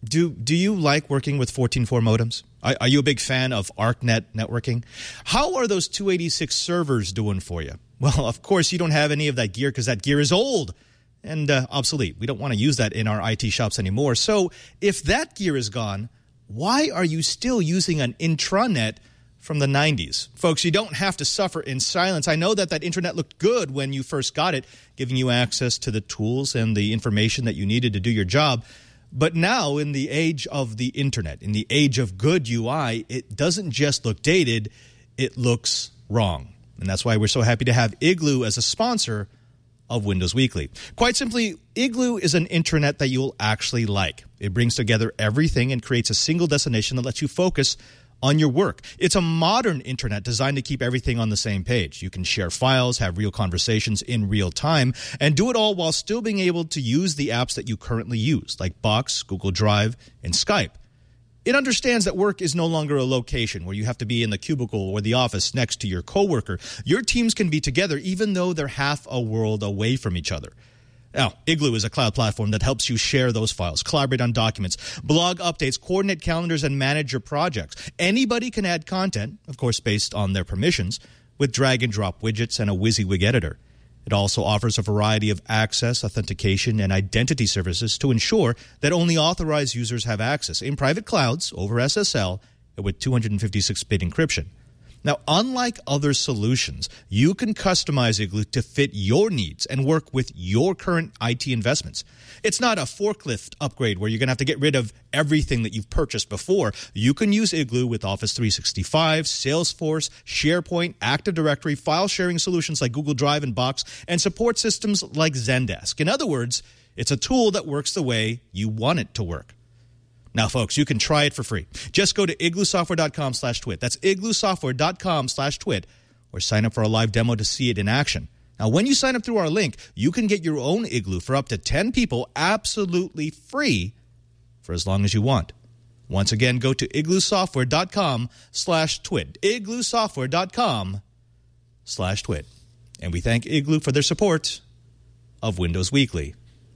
Do do you like working with fourteen four modems? Are, are you a big fan of ArcNet networking? How are those two eighty-six servers doing for you? Well, of course, you don't have any of that gear because that gear is old and uh, obsolete. We don't want to use that in our I T shops anymore. So if that gear is gone, why are you still using an intranet from the nineties? Folks, you don't have to suffer in silence. I know that that intranet looked good when you first got it, giving you access to the tools and the information that you needed to do your job. But now, in the age of the internet, in the age of good U I, it doesn't just look dated, it looks wrong. And that's why we're so happy to have Igloo as a sponsor of Windows Weekly. Quite simply, Igloo is an intranet that you'll actually like. It brings together everything and creates a single destination that lets you focus on your work. It's a modern intranet designed to keep everything on the same page. You can share files, have real conversations in real time, and do it all while still being able to use the apps that you currently use, like Box, Google Drive, and Skype. It understands that work is no longer a location where you have to be in the cubicle or the office next to your coworker. Your teams can be together even though they're half a world away from each other. Now, Igloo is a cloud platform that helps you share those files, collaborate on documents, blog updates, coordinate calendars, and manage your projects. Anybody can add content, of course, based on their permissions, with drag-and-drop widgets and a WYSIWYG editor. It also offers a variety of access, authentication, and identity services to ensure that only authorized users have access in private clouds over S S L and with two fifty-six bit encryption. Now, unlike other solutions, you can customize Igloo to fit your needs and work with your current I T investments. It's not a forklift upgrade where you're going to have to get rid of everything that you've purchased before. You can use Igloo with Office three sixty-five, Salesforce, SharePoint, Active Directory, file sharing solutions like Google Drive and Box, and support systems like Zendesk. In other words, it's a tool that works the way you want it to work. Now, folks, you can try it for free. Just go to igloosoftware.com slash twit. That's igloosoftware.com slash twit. Or sign up for a live demo to see it in action. Now, when you sign up through our link, you can get your own Igloo for up to ten people absolutely free for as long as you want. Once again, go to igloosoftware.com slash twit. igloosoftware.com slash twit. And we thank Igloo for their support of Windows Weekly.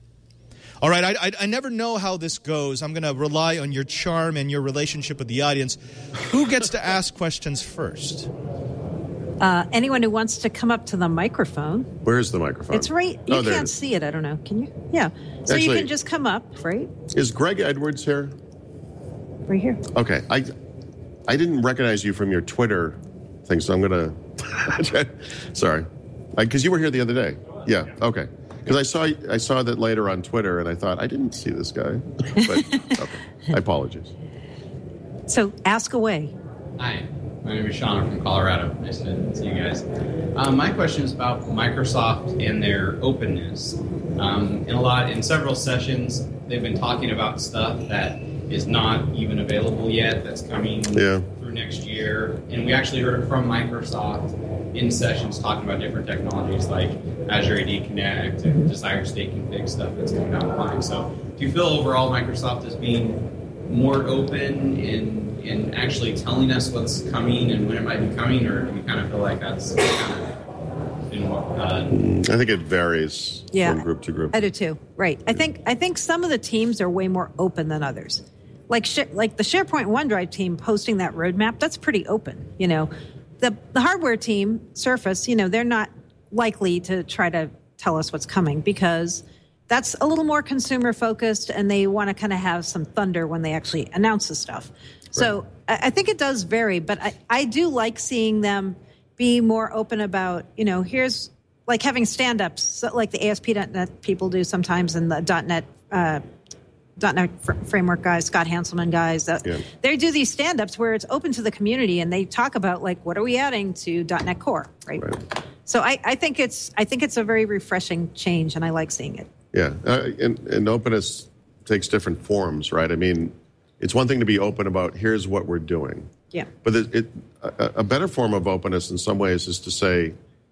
All right, I, I, I never know how this goes. I'm going to rely on your charm and your relationship with the audience. Who gets to ask questions first? Uh, anyone who wants to come up to the microphone. Where's the microphone? It's right. You oh, can't see it. I don't know. Can you? Yeah. So Actually, you can just come up, right? Is Greg Edwards here? Right here. Okay. I I didn't recognize you from your Twitter thing, so I'm going to... Sorry. Because you were here the other day. Yeah. Okay. Because I saw I saw that later on Twitter, and I thought, I didn't see this guy. But, okay. I apologize. So ask away. Hi, my name is Sean. I'm from Colorado. Nice to see you guys. Um, my question is about Microsoft and their openness. Um, in a lot, in several sessions, they've been talking about stuff that is not even available yet, that's coming yeah. through next year. And we actually heard it from Microsoft in sessions talking about different technologies like Azure A D Connect and Desire State Config stuff that's coming down the line. So do you feel overall Microsoft is being more open in, in actually telling us what's coming and when it might be coming, or do you kind of feel like that's kind of been more... Uh, I think it varies yeah, from group to group. I do too. Right. I think I think some of the teams are way more open than others. Like sh- like the SharePoint OneDrive team posting that roadmap, that's pretty open, you know. The the hardware team, Surface, you know, they're not likely to try to tell us what's coming because that's a little more consumer focused and they want to kind of have some thunder when they actually announce the stuff. Right. So I, I think it does vary, but I, I do like seeing them be more open about, you know, here's like having stand-ups, so like the A S P dot net people do sometimes and the .NET uh .NET fr- framework guys, Scott Hanselman guys, uh, yeah. they do these stand-ups where it's open to the community and they talk about like what are we adding to .NET Core, right? right. So I, I think it's I think it's a very refreshing change and I like seeing it. Yeah, uh, and, and openness takes different forms, right? I mean, it's one thing to be open about here's what we're doing. Yeah. But it, it a, a better form of openness in some ways is to say,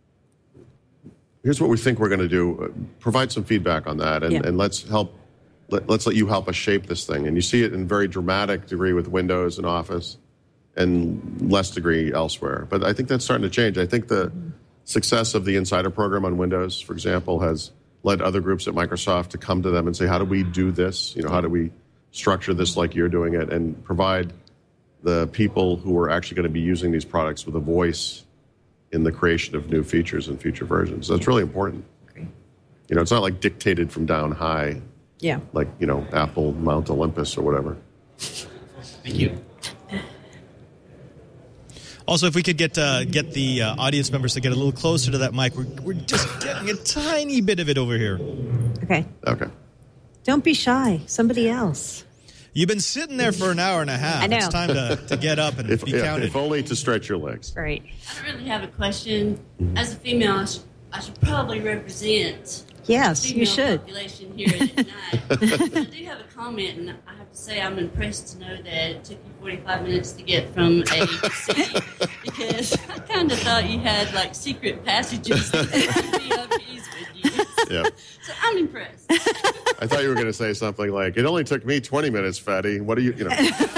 here's what we think we're going to do. Uh, provide some feedback on that, and, yeah. and let's help. Let, let's let you help us shape this thing. And you see it in very dramatic degree with Windows and Office, and less degree elsewhere. But I think that's starting to change. I think the mm-hmm. success of the Insider program on Windows, for example, has led other groups at Microsoft to come to them and say, how do we do this? You know, how do we structure this like you're doing it and provide the people who are actually going to be using these products with a voice in the creation of new features and future versions. That's really important. Great. You know, it's not like dictated from down high, Yeah. like, you know, Apple Mount Olympus or whatever. Thank you. Also, if we could get uh, get the uh, audience members to get a little closer to that mic, we're, we're just getting a tiny bit of it over here. Okay. Okay. Don't be shy. Somebody else. You've been sitting there for an hour and a half. I know. It's time to, to get up and If, be yeah, counted. if only to stretch your legs. Right. I don't really have a question. As a female, I should, I should probably represent Yes, the you female should. population here at Ignite. I do have a comment, and I have to say I'm impressed to know that it took you forty-five minutes to get from A to C, because I kind of thought you had like secret passages that could be of ease with you. Yeah. So I'm impressed. I thought you were going to say something like, it only took me twenty minutes, fatty. What do you, you know.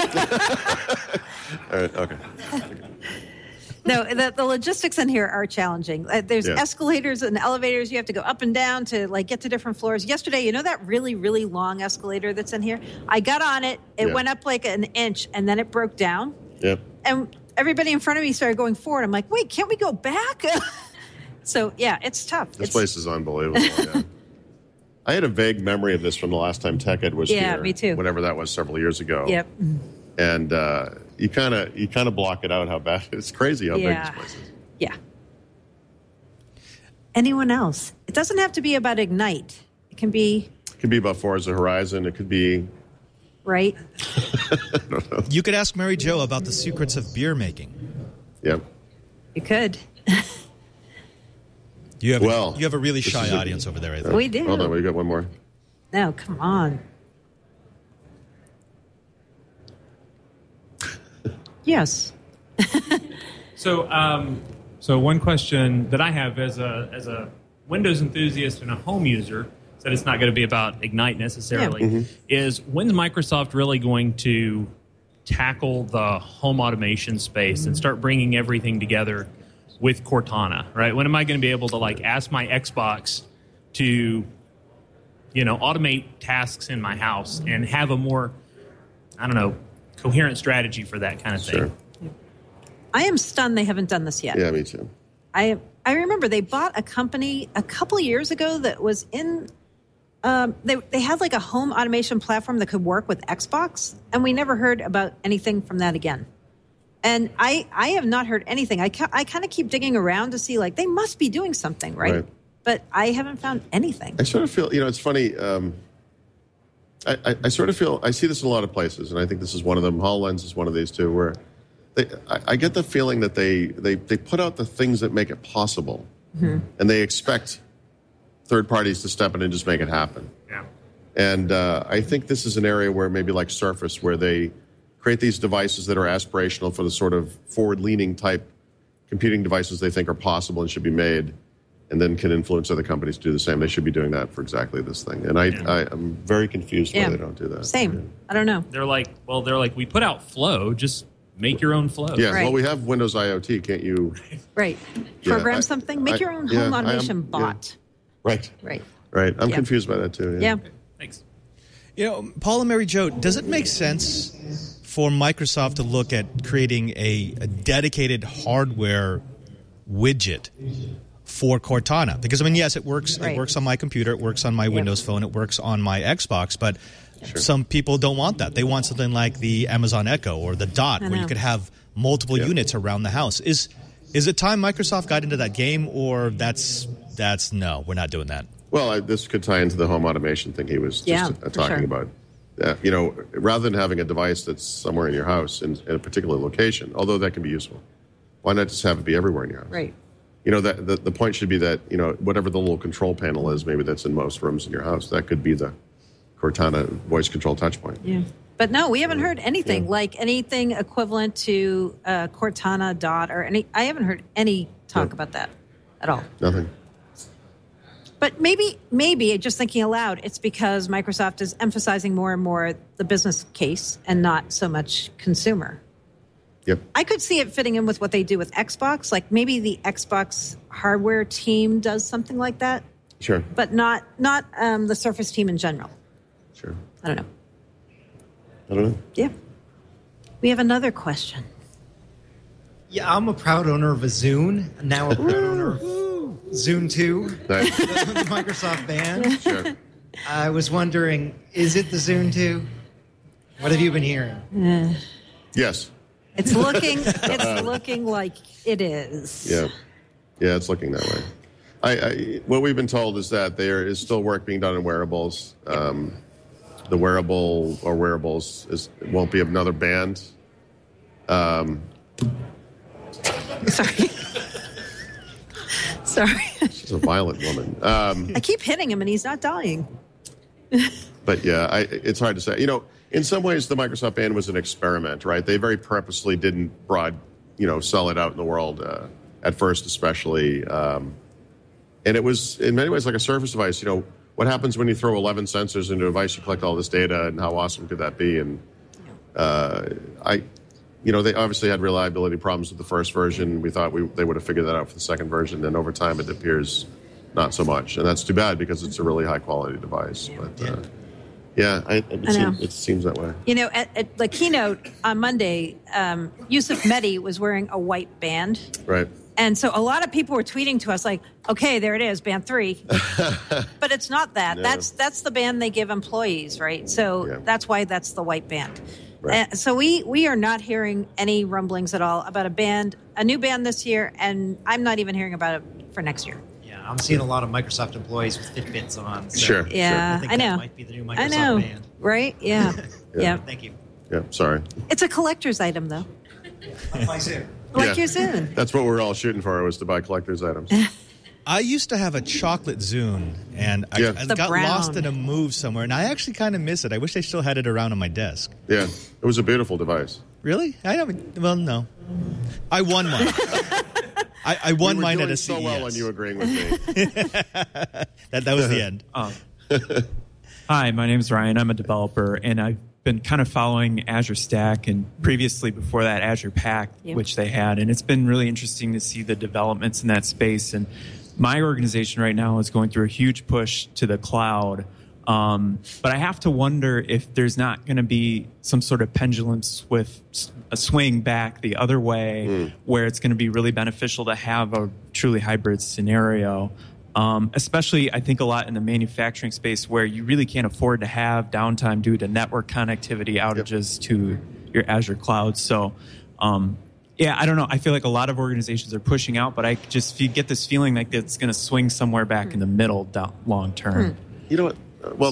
All right, okay. No, the, the logistics in here are challenging. Uh, there's Yeah. escalators and elevators. You have to go up and down to like get to different floors. Yesterday, you know that really, really long escalator that's in here? I got on it. It Yeah. went up like an inch, and then it broke down. Yep. And everybody in front of me started going forward. I'm like, wait, can't we go back? So, yeah, it's tough. This It's- place is unbelievable. Yeah. I had a vague memory of this from the last time TechEd was Yeah, here. me too. Whenever that was, several years ago. Yep. And uh, you kind of you kind of block it out how bad it's crazy how Yeah. big this place is. Yeah. Anyone else? It doesn't have to be about Ignite. It can be, It could be about Forza Horizon. It could be right? You could ask Mary Jo about the secrets of beer making. Yep. You could. You have Well, a, you have a really this shy is a- audience over there, I think. We do. Hold on, we got one more. No, come on. Yes. So, um, so one question that I have as a as a Windows enthusiast and a home user, said it's not going to be about Ignite necessarily, Yeah. Mm-hmm. is when's Microsoft really going to tackle the home automation space and start bringing everything together with Cortana? Right? When am I going to be able to like ask my Xbox to, you know, automate tasks in my house and have a more, I don't know, coherent strategy for that kind of thing? Sure. I am stunned they haven't done this yet. Yeah, me too. I I remember they bought a company a couple of years ago that was in. Um, they they had like a home automation platform that could work with Xbox, and we never heard about anything from that again. And I I have not heard anything. I ca- I kind of keep digging around to see like they must be doing something, right? Right. But I haven't found anything. I sort of feel, you know, it's funny. Um, I, I, I sort of feel, I see this in a lot of places, and I think this is one of them. HoloLens is one of these too, where they, I, I get the feeling that they, they, they put out the things that make it possible, Mm-hmm. and they expect third parties to step in and just make it happen. Yeah. And uh, I think this is an area where maybe like Surface, where they create these devices that are aspirational for the sort of forward-leaning type computing devices they think are possible and should be made, and then can influence other companies to do the same. They should be doing that for exactly this thing. And I, Yeah. I, I'm very confused why Yeah. they don't do that. Same. I don't know. They're like, well, they're like, we put out Flow, just make your own Flow. Yeah, Right. well, we have Windows IoT. Can't you? Right. Yeah, Program I- something. Make I- your own yeah, home I am- automation yeah. bot. Right, Right. right. I'm Yeah. confused by that too. Yeah. Thanks. You know, Paul and Mary Jo, does it make sense for Microsoft to look at creating a, a dedicated hardware widget for Cortana? Because I mean, yes, it works. Right. It works on my computer. It works on my Windows Phone. It works on my Xbox. But some people don't want that. They want something like the Amazon Echo or the Dot, I where you know. could have multiple Yeah. units around the house. Is is it time Microsoft got into that game, or that's that's no, we're not doing that? Well, I, this could tie into the home automation thing he was just Yeah, uh, for talking sure. about. Uh, you know, rather than having a device that's somewhere in your house in, in a particular location, although that can be useful, why not just have it be everywhere in your house? Right. You know, that the, the point should be that, you know, whatever the little control panel is, maybe that's in most rooms in your house, that could be the Cortana voice control touch point. Yeah. But no, we haven't heard anything like anything equivalent to uh, Cortana Dot or any. I haven't heard any talk No. about that at all. Nothing. But maybe, maybe just thinking aloud, it's because Microsoft is emphasizing more and more the business case and not so much consumer. Yep. I could see it fitting in with what they do with Xbox. Like maybe the Xbox hardware team does something like that, Sure. but not not um, the Surface team in general. Sure. I don't know. I don't know. Yeah. We have another question. Yeah, I'm a proud owner of a Zune. Now a proud owner of Zune two, Nice. the, the Microsoft band. Sure. I was wondering, is it the Zune two? What have you been hearing? Uh, Yes. it's looking. It's looking like it is. Yeah. Yeah, it's looking that way. I, I, what we've been told is that there is still work being done in wearables. Um, the wearable or wearables is won't be another band. Um, Sorry. Sorry. she's a violent woman. Um, I keep hitting him and he's not dying. But yeah, I, it's hard to say. You know, in some ways, the Microsoft band was an experiment, right? They very purposely didn't broad, you know, sell it out in the world uh, at first, especially. Um, and it was, in many ways, like a Surface device. You know, what happens when you throw eleven sensors into a device? You collect all this data, and how awesome could that be? And uh, I, you know, they obviously had reliability problems with the first version. We thought we, they would have figured that out for the second version. And over time, it appears not so much. And that's too bad because it's a really high-quality device. But, uh, yeah, I, it, I know. seems, it seems that way. You know, at, at the keynote on Monday, um, Yusuf Mehdi was wearing a white band. Right. And so a lot of people were tweeting to us like, okay, there it is, band three. But it's not that. No. That's that's the band they give employees, right? So Yeah. that's why that's the white band. Right. Uh, so we, we are not hearing any rumblings at all about a band, a new band this year, and I'm not even hearing about it for next year. Yeah, I'm seeing a lot of Microsoft employees with Fitbits on. So Sure. Yeah, I think I that know. might be the new Microsoft I know, band. right? Yeah. Yeah. yeah. Thank you. Yeah, sorry. It's a collector's item, though. Bye soon. Like Yeah. your Zune. That's what we're all shooting for, was to buy collector's items. I used to have a chocolate Zune, and I, Yeah. I The got brown. lost in a move somewhere, and I actually kind of miss it. I wish they still had it around on my desk. Yeah, it was a beautiful device. Really? I don't. Well, no. I won mine. I, I won we were mine doing at a so C E S. well on you agreeing with me. that that was the end. Um, hi, my name is Ryan. I'm a developer, and I've been kind of following Azure Stack and previously before that Azure Pack, Yeah. which they had. And it's been really interesting to see the developments in that space. And my organization right now is going through a huge push to the cloud. Um, but I have to wonder if there's not going to be some sort of pendulum with a swing back the other way, Mm. where it's going to be really beneficial to have a truly hybrid scenario. Um, especially, I think, a lot in the manufacturing space where you really can't afford to have downtime due to network connectivity outages to your Azure cloud. So, um, yeah, I don't know. I feel like a lot of organizations are pushing out, but I just fe- get this feeling like it's going to swing somewhere back in the middle down, long term. You know what? Uh, Well,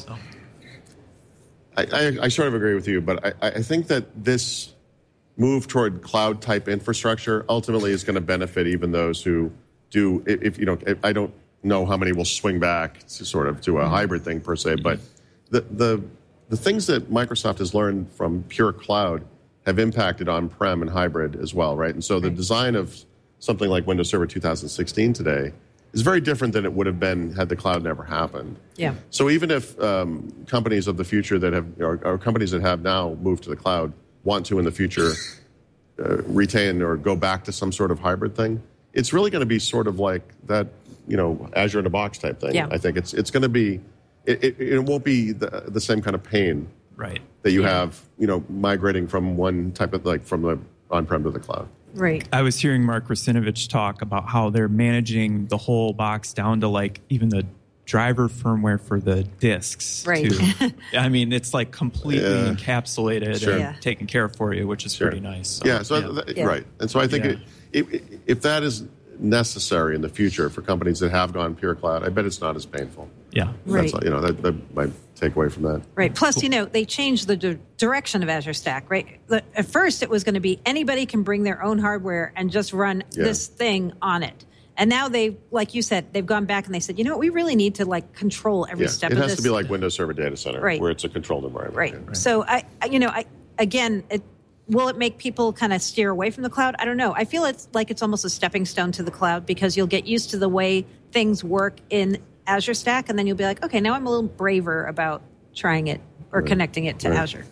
I, I, I sort of agree with you, but I, I think that this move toward cloud-type infrastructure ultimately is going to benefit even those who do. If, if you know, if, I don't know how many will swing back to sort of to a hybrid thing per se, but the the the things that Microsoft has learned from pure cloud have impacted on-prem and hybrid as well, right? And so the design of something like Windows Server two thousand sixteen today is very different than it would have been had the cloud never happened. Yeah. So even if um, companies of the future that have, or, or companies that have now moved to the cloud want to in the future uh, retain or go back to some sort of hybrid thing, it's really going to be sort of like that, you know, Azure in a box type thing. Yeah. I think it's it's going to be, it, it, it won't be the, the same kind of pain Right. that you have, you know, migrating from one type of, like from the on-prem to the cloud. Right. I was hearing Mark Rusinovich talk about how they're managing the whole box down to like even the driver firmware for the disks. Right. To, I mean, it's like completely Yeah. encapsulated Sure. and Yeah. taken care of for you, which is Sure. pretty nice. So, yeah, so th- Yeah. right. And so I think Yeah. it, it, if that is necessary in the future for companies that have gone pure cloud, I bet it's not as painful. yeah. Right. That's, you know, that, that might take away from that. Right. Plus, you know, they changed the di- direction of Azure Stack, right? The, at first, it was going to be anybody can bring their own hardware and just run Yeah. this thing on it. And now they, like you said, they've gone back and they said, you know what, we really need to like control every Yeah, step it of has this. to be like Windows Server Data Center, Right. where it's a controlled environment. Right. Yeah. So I, I- you know, I again, it, will it make people kind of steer away from the cloud? I don't know. I feel it's like it's almost a stepping stone to the cloud because you'll get used to the way things work in Azure Stack, and then you'll be like, okay, now I'm a little braver about trying it or Right. connecting it to Right. Azure.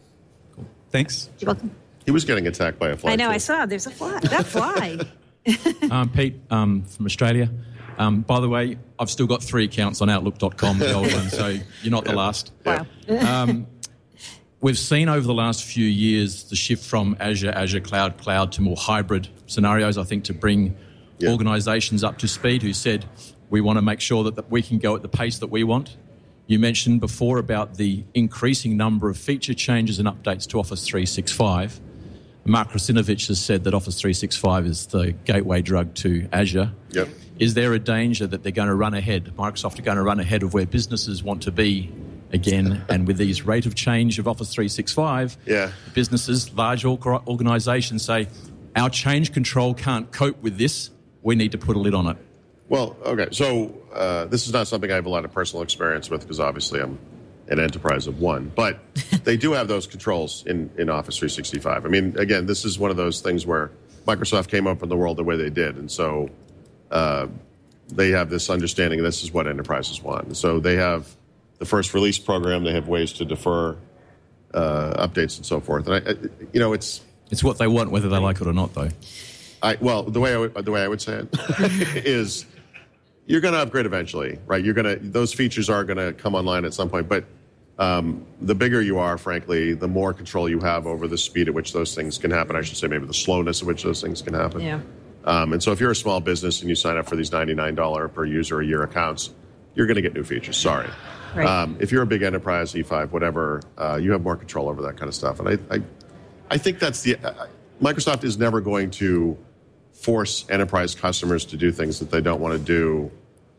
Thanks. You're welcome. He was getting attacked by a fly. I know. too. I saw. There's a fly. That fly. Um, Pete um, from Australia. Um, by the way, I've still got three accounts on Outlook dot com, the old one, so you're not the last. Wow. Um, we've seen over the last few years the shift from Azure, Azure Cloud, Cloud to more hybrid scenarios, I think, to bring yeah. organisations up to speed who said, we want to make sure that, that we can go at the pace that we want. You mentioned before about the increasing number of feature changes and updates to Office three sixty-five. Mark Krasinovich has said that Office three sixty-five is the gateway drug to Azure. Yep. Is there a danger that they're going to run ahead, Microsoft are going to run ahead of where businesses want to be again, and with these rate of change of Office three sixty-five, yeah. businesses, large organisations say, our change control can't cope with this, we need to put a lid on it? Well, okay, so uh, this is not something I have a lot of personal experience with because obviously I'm an enterprise of one, but they do have those controls in, in Office three sixty-five. I mean, again, this is one of those things where Microsoft came up in the world the way they did, and so uh, they have this understanding this is what enterprises want. And so they have the first release program, they have ways to defer uh, updates and so forth. And, I, I, you know, it's... It's what they want, whether they like it or not, though. I, well, the way I would, the way I would say it is you're going to upgrade eventually, right? You're going to, those features are going to come online at some point, but um, the bigger you are, frankly, the more control you have over the speed at which those things can happen. I should say maybe the slowness at which those things can happen. Yeah. Um, and so if you're a small business and you sign up for these ninety-nine dollars per user a year accounts, you're going to get new features. Sorry. Right. Um, if you're a big enterprise, E five, whatever, uh, you have more control over that kind of stuff. And I, I, I think that's the, uh, Microsoft is never going to force enterprise customers to do things that they don't want to do.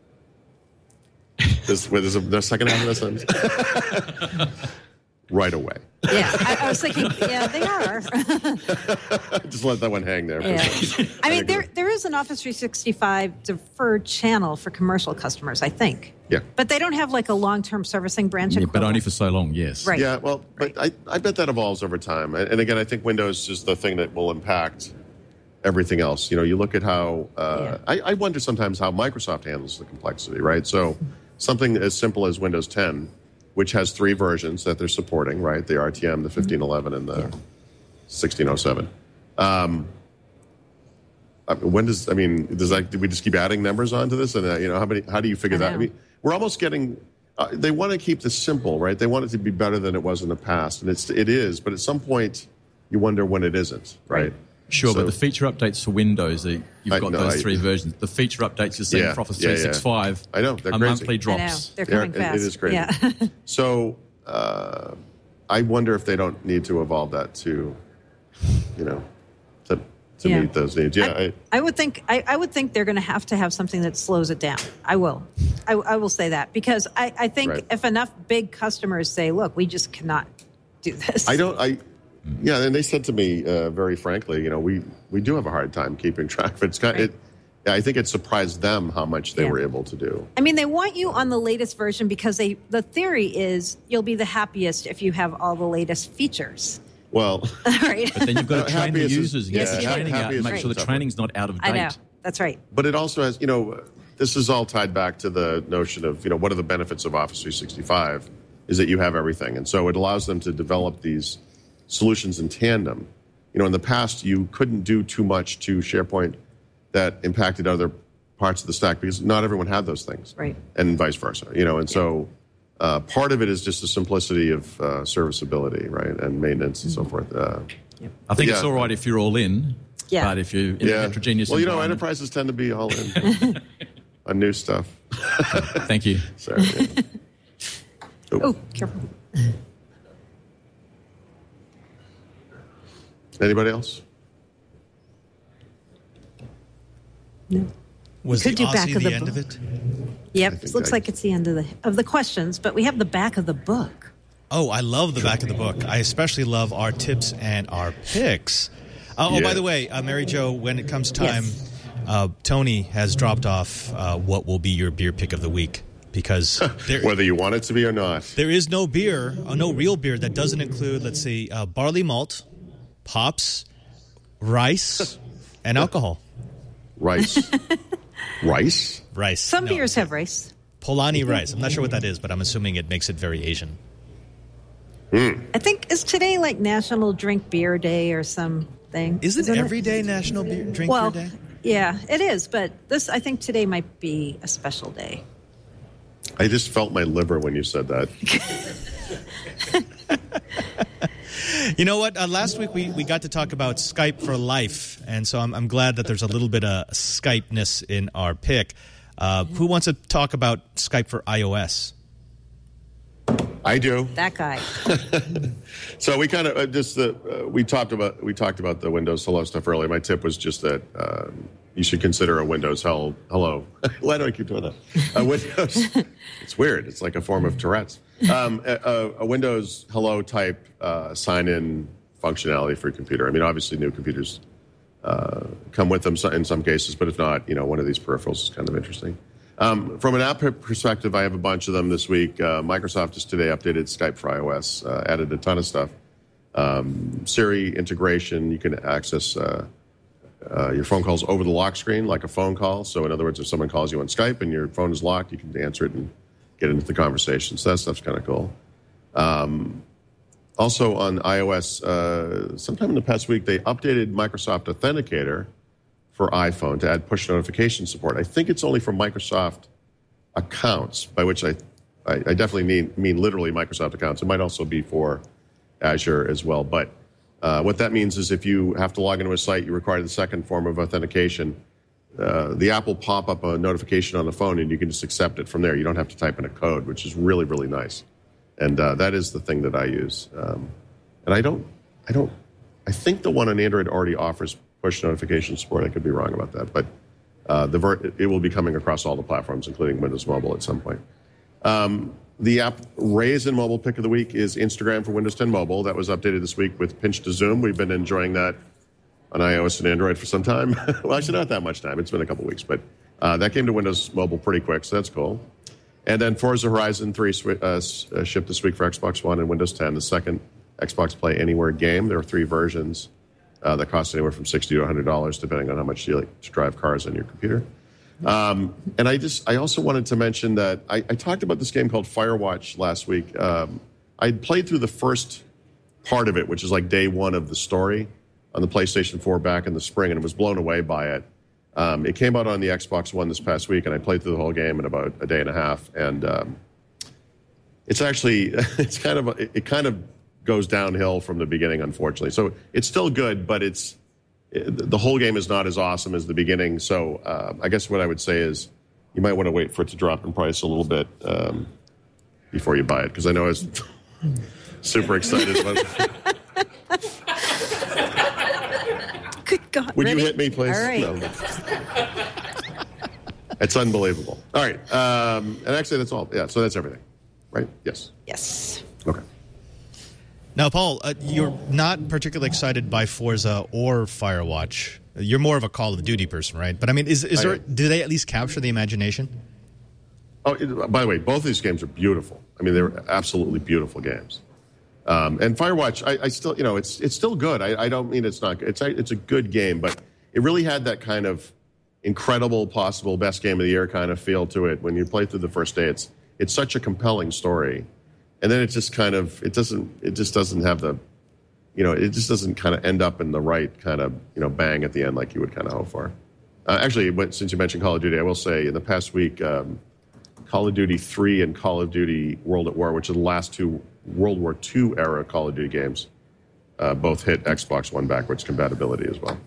This, wait, there's a, there's a second half of this sentence. Right away. Yeah, I, I was thinking, yeah, they are. Just let that one hang there. Yeah. I mean, there there is an Office three sixty-five deferred channel for commercial customers, I think. Yeah. But they don't have like a long-term servicing branch. Yeah, but only for so long, yes. Right. Yeah, well, but I, I bet that evolves over time. And again, I think Windows is the thing that will impact everything else. You know, you look at how, uh, yeah. I, I wonder sometimes how Microsoft handles the complexity, right? So something as simple as Windows ten, which has three versions that they're supporting, right? The R T M, the fifteen eleven, and the yeah. sixteen oh seven. Um, when does, I mean, does that, do we just keep adding numbers onto this? And, uh, you know, how many, how do you figure I that? I mean, we're almost getting, uh, they want to keep this simple, right? They want it to be better than it was in the past. And it's, it is, but at some point, you wonder when it isn't, right? Sure, so, but the feature updates for Windows, you've got I, no, those three I, versions. The feature updates you're seeing yeah, for Office yeah, three sixty-five yeah. I know, they're are crazy. monthly drops. I know. They're coming yeah, fast. It, it is crazy. Yeah. So uh, I wonder if they don't need to evolve that to, you know, to, to yeah. meet those needs. Yeah, I, I, I would think I, I would think they're going to have to have something that slows it down. I will. I, I will say that because I, I think right. if enough big customers say, look, we just cannot do this. I don't, I, yeah, and they said to me uh, very frankly, you know, we, we do have a hard time keeping track of it. It's kind right. it, yeah, I think it surprised them how much they yeah. were able to do. I mean, they want you on the latest version because they the theory is you'll be the happiest if you have all the latest features. Well, right. But then you've got to train the users is, and get yeah, the training out and make right. sure the training's not out of date. I know. That's right. But it also has, you know, this is all tied back to the notion of, you know, what are the benefits of Office three sixty-five is that you have everything. And so it allows them to develop these solutions in tandem. You know, in the past, you couldn't do too much to SharePoint that impacted other parts of the stack because not everyone had those things. Right. And vice versa, you know, and yeah. so uh, part of it is just the simplicity of uh, serviceability, right, and maintenance and so forth. Uh, yep. I think yeah. it's all right if you're all in, yeah. but if you're in yeah. a heterogeneous well, you know, enterprises tend to be all in on new stuff. Thank you. Sorry. Yeah. Oh. oh, careful. Anybody else? No. Was could the do back Aussie of the, the end book. of it? Yep, it looks I, like it's the end of the of the questions, but we have the back of the book. Oh, I love the back of the book. I especially love our tips and our picks. Uh, yeah. Oh, by the way, uh, Mary Jo, when it comes time, yes. uh, Tony has dropped off uh, what will be your beer pick of the week. Because there, whether you want it to be or not, there is no beer, uh, no real beer that doesn't include, let's see, uh, barley malt, hops, rice, and alcohol. Rice, rice, rice. Some no. beers have rice. Polani rice. I'm not sure what that is, but I'm assuming it makes it very Asian. Mm. I think is today like National Drink Beer Day or something. Isn't, Isn't every it? day National beer, Drink well, Beer Day? Yeah, it is. But this, I think, today might be a special day. I just felt my liver when you said that. You know what? Uh, last week we, we got to talk about Skype for life, and so I'm, I'm glad that there's a little bit of Skype-ness in our pick. Uh, who wants to talk about Skype for iOS? I do. That guy. So we kind of uh, just the uh, we talked about we talked about the Windows Hello stuff earlier. My tip was just that um, you should consider a Windows Hello. Hello. Why do I keep doing that? A Windows. It's weird. It's like a form of Tourette's. Um, a, a Windows Hello type uh, sign-in functionality for your computer. I mean, obviously, new computers uh, come with them in some cases, but if not, you know, one of these peripherals is kind of interesting. Um, from an app perspective, I have a bunch of them this week. Uh, Microsoft just today updated Skype for iOS, uh, added a ton of stuff. Um, Siri integration, you can access uh, uh, your phone calls over the lock screen like a phone call. So in other words, if someone calls you on Skype and your phone is locked, you can answer it and get into the conversation. So that stuff's kind of cool. Um, also on iOS, uh, sometime in the past week, they updated Microsoft Authenticator for iPhone to add push notification support. I think it's only for Microsoft accounts, by which I, I, I definitely mean, mean literally Microsoft accounts. It might also be for Azure as well. But uh, what that means is if you have to log into a site, you require the second form of authentication. Uh, the app will pop up a notification on the phone, and you can just accept it from there. You don't have to type in a code, which is really, really nice. And uh, that is the thing that I use. Um, and I don't, I don't, I think the one on Android already offers push notification support. I could be wrong about that, but uh, the ver- it will be coming across all the platforms, including Windows Mobile at some point. Um, the app raised in mobile pick of the week is Instagram for Windows ten Mobile. That was updated this week with Pinch to Zoom. We've been enjoying that on iOS and Android for some time. Well, actually, not that much time. It's been a couple weeks, but uh, that came to Windows Mobile pretty quick, so that's cool. And then Forza Horizon three sw- uh, shipped this week for Xbox One and Windows ten, the second Xbox Play Anywhere game. There are three versions. Uh, that costs anywhere from sixty to one hundred dollars, depending on how much you like to drive cars on your computer. Um, and I just, I also wanted to mention that I, I talked about this game called Firewatch last week. Um, I played through the first part of it, which is like day one of the story on the PlayStation four back in the spring, and was blown away by it. Um, it came out on the Xbox One this past week, and I played through the whole game in about a day and a half. And um, it's actually, it's kind of, it, it kind of goes downhill from the beginning, unfortunately. So it's still good, but it's it, the whole game is not as awesome as the beginning. So uh, I guess what I would say is you might want to wait for it to drop in price a little bit um, before you buy it, because I know I was super excited about it. Good God. Would Ready? you hit me, please? All right. No. It's unbelievable. All right. Um, and actually, that's all. Yeah, so that's everything. Right? Yes. Yes. Okay. Now, Paul, uh, you're not particularly excited by Forza or Firewatch. You're more of a Call of Duty person, right? But I mean, is, is there? Do they at least capture the imagination? Oh, it, by the way, both of these games are beautiful. I mean, they're absolutely beautiful games. Um, and Firewatch, I, I still, you know, it's it's still good. I, I don't mean it's not. It's it's a good game, but it really had that kind of incredible, possible best game of the year kind of feel to it. When you play through the first day, it's it's such a compelling story. And then it just kind of, it doesn't, it just doesn't have the, you know, it just doesn't kind of end up in the right kind of, you know, bang at the end like you would kind of hope for. Uh, actually, since you mentioned Call of Duty, I will say in the past week, um, Call of Duty three and Call of Duty World at War, which are the last two World War Two era Call of Duty games, uh, both hit Xbox One backwards compatibility as well.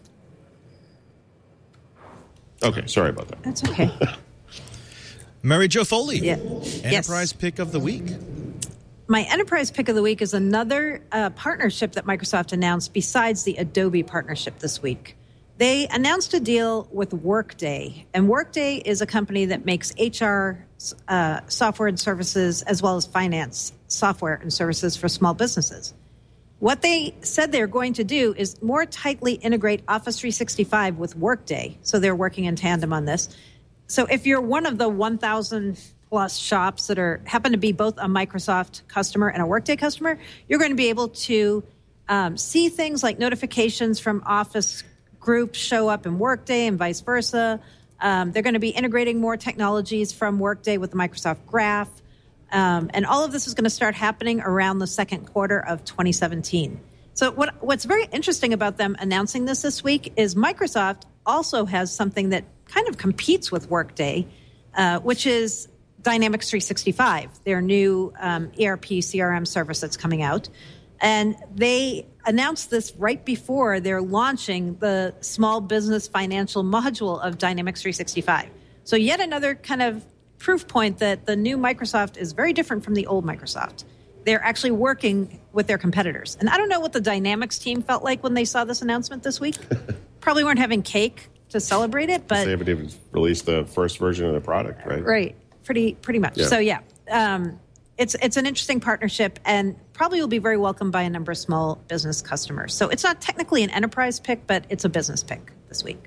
Okay, sorry about that. That's okay. Mary Jo Foley, yeah. Enterprise yes. Pick of the Week. My Enterprise Pick of the Week is another uh, partnership that Microsoft announced besides the Adobe partnership this week. They announced a deal with Workday, and Workday is a company that makes H R uh, software and services as well as finance software and services for small businesses. What they said they're going to do is more tightly integrate Office three sixty-five with Workday, so they're working in tandem on this. So if you're one of the one thousand plus shops that are happen to be both a Microsoft customer and a Workday customer, you're going to be able to um, see things like notifications from Office groups show up in Workday and vice versa. Um, they're going to be integrating more technologies from Workday with the Microsoft Graph. Um, and all of this is going to start happening around the second quarter of twenty seventeen. So what, what's very interesting about them announcing this this week is Microsoft also has something that kind of competes with Workday, uh, which is Dynamics three sixty-five, their new um, E R P C R M service that's coming out. And they announced this right before they're launching the small business financial module of Dynamics three sixty-five. So yet another kind of proof point that the new Microsoft is very different from the old Microsoft. They're actually working with their competitors. And I don't know what the Dynamics team felt like when they saw this announcement this week. Probably weren't having cake to celebrate it, but they haven't even released the first version of the product, right? Right, pretty pretty much. Yeah. So yeah, um, it's it's an interesting partnership, and probably will be very welcomed by a number of small business customers. So it's not technically an enterprise pick, but it's a business pick this week.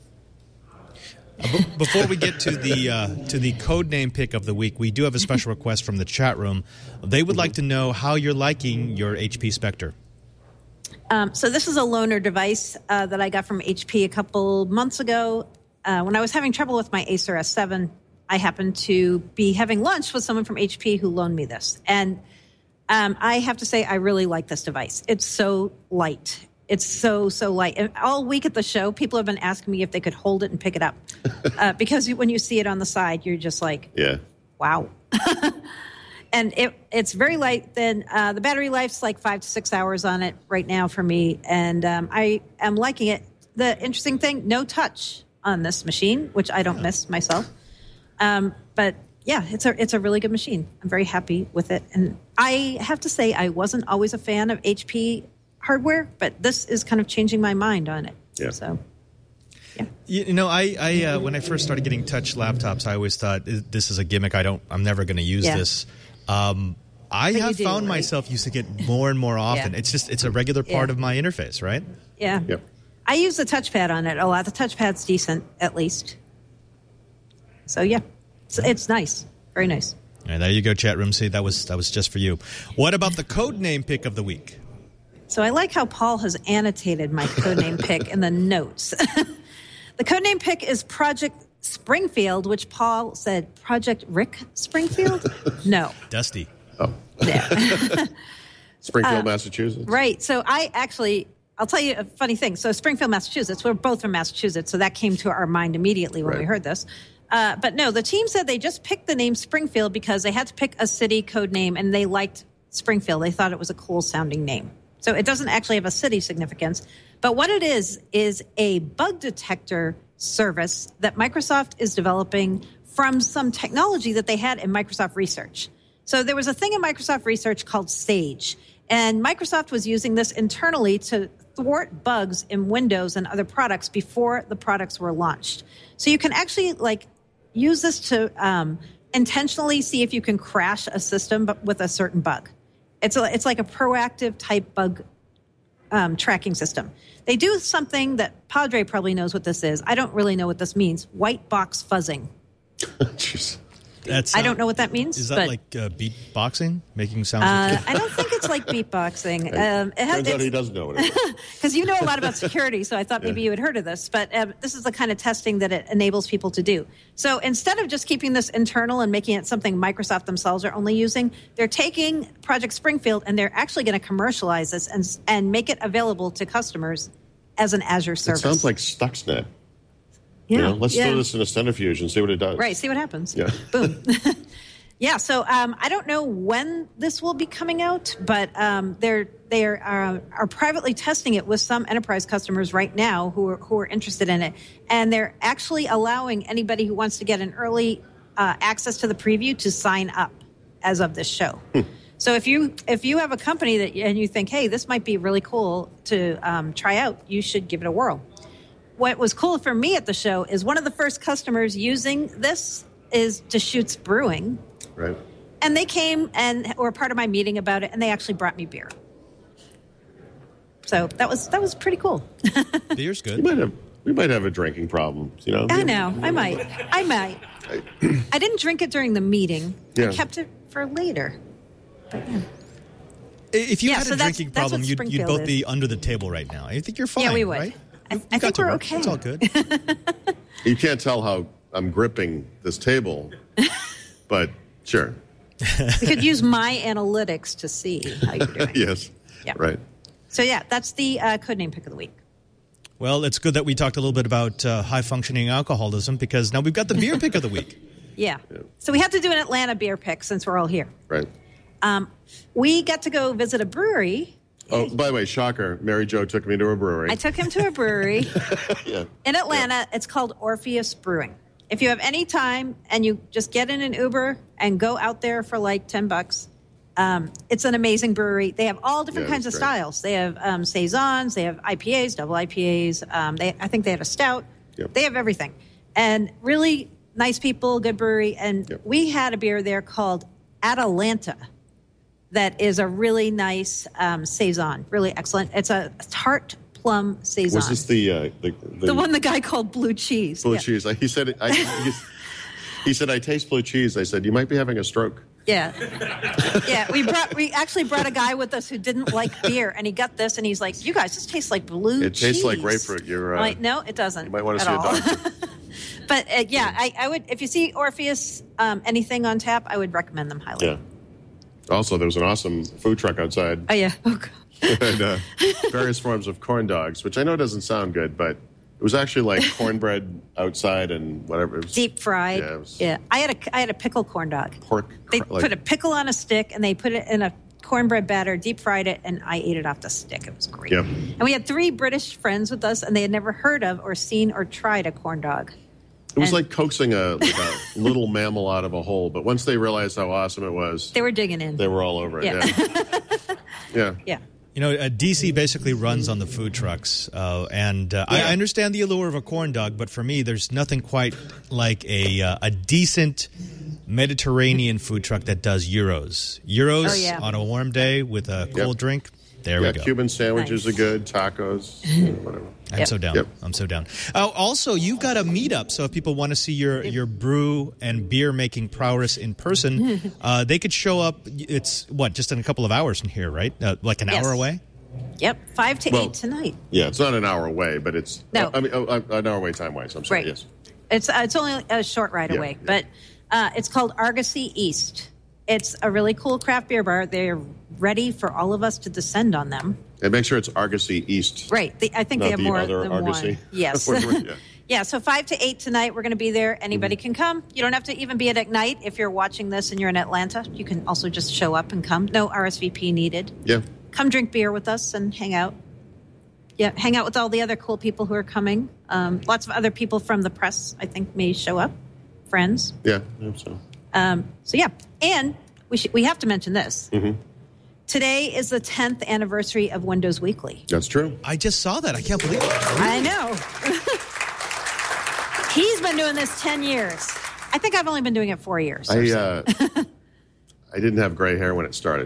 Uh, b- before we get to the uh, to the code name pick of the week, we do have a special request from the chat room. They would like to know how you're liking your H P Spectre. Um, so this is a loaner device uh, that I got from H P a couple months ago. Uh, when I was having trouble with my Acer S seven, I happened to be having lunch with someone from H P who loaned me this. And um, I have to say, I really like this device. It's so light. It's so, so light. And all week at the show, people have been asking me if they could hold it and pick it up. uh, because when you see it on the side, you're just like, yeah, wow. And it, it's very light. Then uh, the battery life's like five to six hours on it right now for me. And um, I am liking it. The interesting thing, no touch on this machine, which I don't miss myself. Um, but yeah, it's a it's a really good machine. I'm very happy with it. And I have to say, I wasn't always a fan of H P hardware, but this is kind of changing my mind on it. Yeah. So. You, you know, I, I uh, when I first started getting touch laptops, I always thought this is a gimmick. I don't. I'm never going to use Yeah. this. Um, I But you have do, found right? myself using it more and more often. Yeah. It's just it's a regular part Yeah. of my interface, right? Yeah. Yep. I use the touchpad on it a lot. The touchpad's decent, at least. So yeah, it's, it's nice, very nice. And there you go, chat room. See, that was that was just for you. What about the code name pick of the week? So I like how Paul has annotated my codename pick in the notes. The codename pick is Project Springfield, which Paul said, Project Rick Springfield? No. Dusty. Oh. Yeah. Springfield, Uh, Massachusetts. Right. So I actually, I'll tell you a funny thing. So Springfield, Massachusetts, we're both from Massachusetts, so that came to our mind immediately when Right. we heard this. Uh, but no, the team said they just picked the name Springfield because they had to pick a city code name, and they liked Springfield. They thought it was a cool sounding name. So it doesn't actually have a city significance. But what it is, is a bug detector service that Microsoft is developing from some technology that they had in Microsoft Research. So there was a thing in Microsoft Research called SAGE. And Microsoft was using this internally to thwart bugs in Windows and other products before the products were launched. So you can actually like use this to um, intentionally see if you can crash a system but with a certain bug. It's a, it's like a proactive type bug um, tracking system. They do something that Padre probably knows what this is. I don't really know what this means. White box fuzzing. Jeez. That's I uh, don't know what that means. Is that but, like uh, beatboxing, making sounds? Uh, I don't think it's like beatboxing. Um, it Turns out he doesn't know what it is. Because you know a lot about security, so I thought maybe Yeah. you had heard of this. But um, this is the kind of testing that it enables people to do. So instead of just keeping this internal and making it something Microsoft themselves are only using, they're taking Project Springfield and they're actually going to commercialize this and and make it available to customers as an Azure It service. sounds like Stuxnet. yeah, You know, let's yeah. throw this in a centrifuge and see what it does. Right, see what happens. Yeah. Boom. Yeah, so um, I don't know when this will be coming out, but um, they're they are, uh, are privately testing it with some enterprise customers right now who are who are interested in it, and they're actually allowing anybody who wants to get an early uh, access to the preview to sign up as of this show. So if you if you have a company that and you think, hey, this might be really cool to um, try out, you should give it a whirl. What was cool for me at the show is one of the first customers using this is Deschutes Brewing. Right. And they came and were part of my meeting about it, and they actually brought me beer. So that was that was pretty cool. Beer's good. We might have we might have a drinking problem. You know. I know. I might. I might. I didn't drink it during the meeting. Yeah. I kept it for later. But, yeah. If you Yeah, had so a that's- drinking that's problem, what you'd, you'd Springfield both is. be under the table right now. I think you're fine. Yeah, we would. Right? I, You've I got think to we're work. okay. It's all good. You can't tell how I'm gripping this table, but sure. We could use my analytics to see how you're doing. Yes. Yeah. Right. So yeah, that's the uh, codename pick of the week. Well, it's good that we talked a little bit about uh, high-functioning alcoholism because now we've got the beer pick of the week. Yeah. So we have to do an Atlanta beer pick since we're all here. Right. Um, we got to go visit a brewery Oh, by the way, shocker, Mary Jo took me to a brewery. I took him to a brewery yeah. in Atlanta. Yeah. It's called Orpheus Brewing. If you have any time and you just get in an Uber and go out there for like ten bucks, um, it's an amazing brewery. They have all different yeah, kinds of great. styles. They have um, Saisons, they have I P As, double I P As. Um, they, I think they have a stout. Yep. They have everything. And really nice people, good brewery. And yep. we had a beer there called Atalanta. That is a really nice um, Saison, really excellent. It's a tart plum Saison. Was this the, uh, the, the the one the guy called blue cheese? Blue yeah. cheese. He said, I, he, he said, I taste blue cheese. I said, you might be having a stroke. Yeah, yeah. We brought we actually brought a guy with us who didn't like beer, and he got this, and he's like, "You guys, this tastes like blue It cheese." tastes like grapefruit. You're uh, I'm like, no, it doesn't. You might want to at see all. a doctor. But uh, yeah, I, I would if you see Orpheus um, anything on tap, I would recommend them highly. Yeah. Also, there was an awesome food truck outside. Oh yeah. Oh god. and uh, various forms of corn dogs, which I know doesn't sound good, but it was actually like cornbread outside and whatever. It was, Deep fried. Yeah, it was yeah. I had a I had a pickle corn dog. pork. They like, put a pickle on a stick and they put it in a cornbread batter, deep fried it, and I ate it off the stick. It was great. Yep. And we had three British friends with us, and they had never heard of or seen or tried a corn dog. It was and like coaxing a, like a little mammal out of a hole, but once they realized how awesome it was, they were digging in. They were all over it. Yeah. Yeah. yeah. Yeah. You know, uh, D C basically runs on the food trucks, uh, and uh, Yeah. I, I understand the allure of a corn dog, but for me, there's nothing quite like a uh, a decent Mediterranean food truck that does gyros. Gyros Oh, yeah. on a warm day with a cold Yep. drink. There yeah, we go. Cuban sandwiches Nice. are good, tacos, whatever. I'm Yep. so down. Yep. I'm so down. Uh, also, you've got a meetup, so if people want to see your, your brew and beer making prowess in person, uh, they could show up. It's what, just in a couple of hours from here, right? Uh, like an Yes. hour away. Yep. Five to Well, eight tonight. Yeah, it's not an hour away, but it's No. I mean, oh, uh, an hour away time wise. I'm sorry. Right. Yes. It's uh, it's only a short ride Yeah, away, yeah. but uh, it's called Argosy East. It's a really cool craft beer bar. They're ready for all of us to descend on them. And make sure it's Argosy East. Right. They, I think Not they have the more other than Argosy. one. Yes. Yeah. Yeah, so five to eight tonight. We're going to be there. Anybody Mm-hmm. can come. You don't have to even be at Ignite. If you're watching this and you're in Atlanta, you can also just show up and come. No R S V P needed. Yeah. Come drink beer with us and hang out. Yeah, hang out with all the other cool people who are coming. Um, lots of other people from the press, I think, may show up. Friends. Yeah, I hope so. Um, so, yeah. And we should, we have to mention this. Mm-hmm. Today is the tenth anniversary of Windows Weekly. That's true. I just saw that. I can't believe it. I know. He's been doing this ten years. I think I've only been doing it four years. or I so. uh, I didn't have gray hair when it started.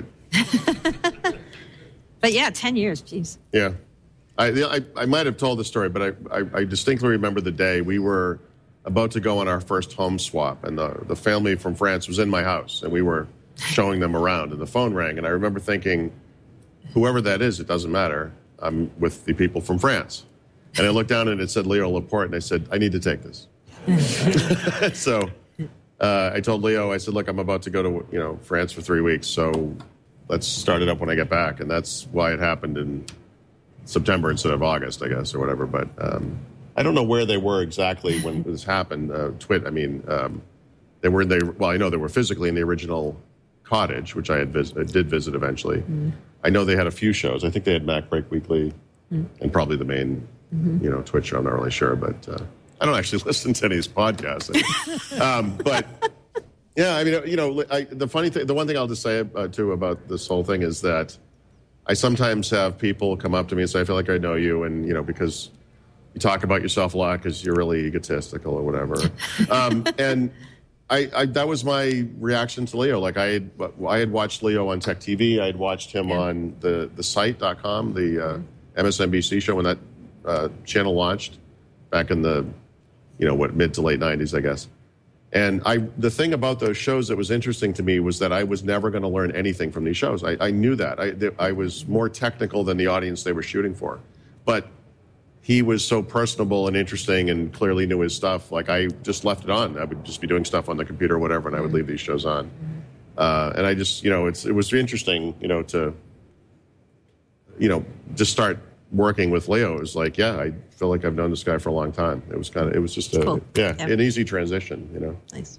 But yeah, ten years. Jeez. Yeah. I, I, I might have told the story, but I, I, I distinctly remember the day we were about to go on our first home swap, and the, the family from France was in my house, and we were showing them around, and the phone rang, and I remember thinking, whoever that is, it doesn't matter. I'm with the people from France. And I looked down, and it said Leo Laporte, and I said, I need to take this. So uh, I told Leo, I said, look, I'm about to go to you know France for three weeks, so let's start it up when I get back. And that's why it happened in September instead of August, I guess, or whatever. But um, I don't know where they were exactly when this happened. Uh, Twit, I mean, um, they were in the, well, I know they were physically in the original cottage, which I had vis- I did visit eventually. Mm. I know they had a few shows. I think they had Mac Break Weekly mm. and probably the main, mm-hmm. you know, Twitch show. I'm not really sure, but uh, I don't actually listen to any of these podcasts. um, but yeah, I mean, you know, I, the funny thing, the one thing I'll just say uh, too about this whole thing is that I sometimes have people come up to me and say, I feel like I know you. And, you know, because you talk about yourself a lot because you're really egotistical or whatever. um, and I, I, that was my reaction to Leo. Like I had, I had watched Leo on Tech T V. I had watched him yeah. on the, the site dot com, the uh, M S N B C show when that uh, channel launched back in the, you know, what, mid to late nineties, I guess. And I, the thing about those shows that was interesting to me was that I was never going to learn anything from these shows. I, I knew that. I, th- I was more technical than the audience they were shooting for. But he was so personable and interesting and clearly knew his stuff. Like, I just left it on. I would just be doing stuff on the computer or whatever, and I would leave these shows on. Uh, and I just, you know, it's, it was interesting, you know, to, you know, just start working with Leo. It was like, yeah, I feel like I've known this guy for a long time. It was kind of, it was just a, cool. yeah, yeah, an easy transition, you know. Nice.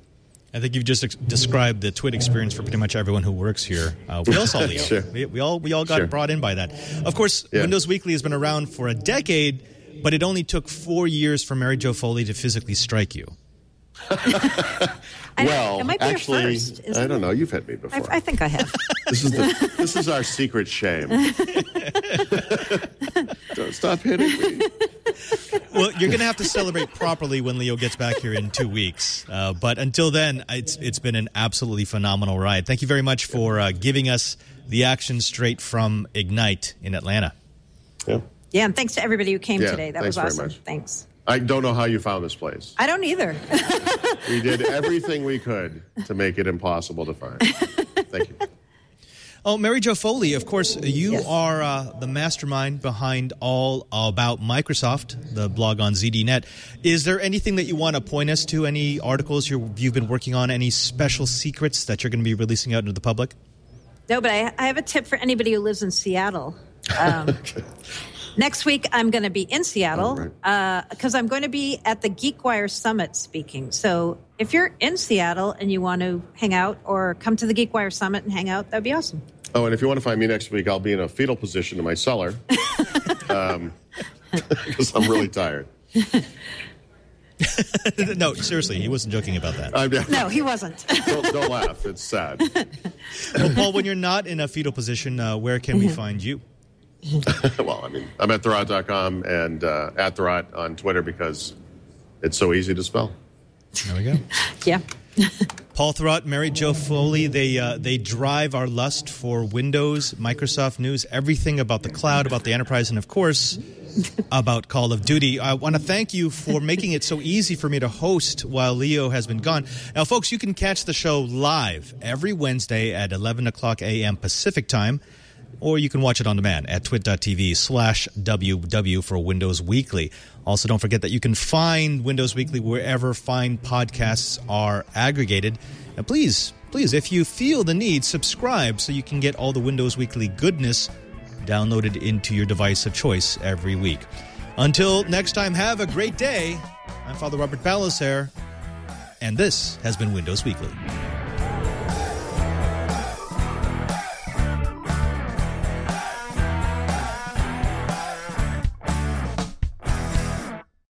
I think you've just ex- described the Twit experience for pretty much everyone who works here. Uh, we all saw Leo. Sure. We, we all we all got Sure. brought in by that. Of course, Yeah. Windows Weekly has been around for a decade, but it only took four years for Mary Jo Foley to physically strike you. Well, it might be your actually, first, isn't I don't it? know. You've hit me before. I, I think I have. This is the, this is our secret shame. Don't stop hitting me. Well, you're going to have to celebrate properly when Leo gets back here in two weeks. Uh, but until then, it's it's been an absolutely phenomenal ride. Thank you very much for uh, giving us the action straight from Ignite in Atlanta. Yeah. Yeah, and thanks to everybody who came Yeah, today. That thanks was very awesome. much. Thanks. I don't know how you found this place. I don't either. We did everything we could to make it impossible to find. Thank you. Oh, Mary Jo Foley, of course, you Yes. are uh, the mastermind behind All About Microsoft, the blog on Z D Net. Is there anything that you want to point us to, any articles you're, you've been working on, any special secrets that you're going to be releasing out into the public? No, but I, I have a tip for anybody who lives in Seattle. Um, Okay. Next week, I'm going to be in Seattle because Oh, right. I'm going to be at the GeekWire Summit speaking. So if you're in Seattle and you want to hang out or come to the GeekWire Summit and hang out, that'd be awesome. Oh, and if you want to find me next week, I'll be in a fetal position in my cellar um, because I'm really tired. No, seriously, he wasn't joking about that. I'm, No, he wasn't. don't, don't laugh. It's sad. Well, Paul, when you're not in a fetal position, uh, where can we find you? Well, I mean, I'm at Thurrott dot com and uh, at Thurrott on Twitter because it's so easy to spell. There we go. Yeah. Paul Thurrott, Mary Jo Foley, they uh, they drive our lust for Windows, Microsoft news, everything about the cloud, about the enterprise, and of course, about Call of Duty. I want to thank you for making it so easy for me to host while Leo has been gone. Now, folks, you can catch the show live every Wednesday at eleven o'clock a.m. Pacific time, or you can watch it on demand at twit.tv slash WW for Windows Weekly. Also, don't forget that you can find Windows Weekly wherever fine podcasts are aggregated. And please, please, if you feel the need, subscribe so you can get all the Windows Weekly goodness downloaded into your device of choice every week. Until next time, have a great day. I'm Father Robert Ballecer, and this has been Windows Weekly.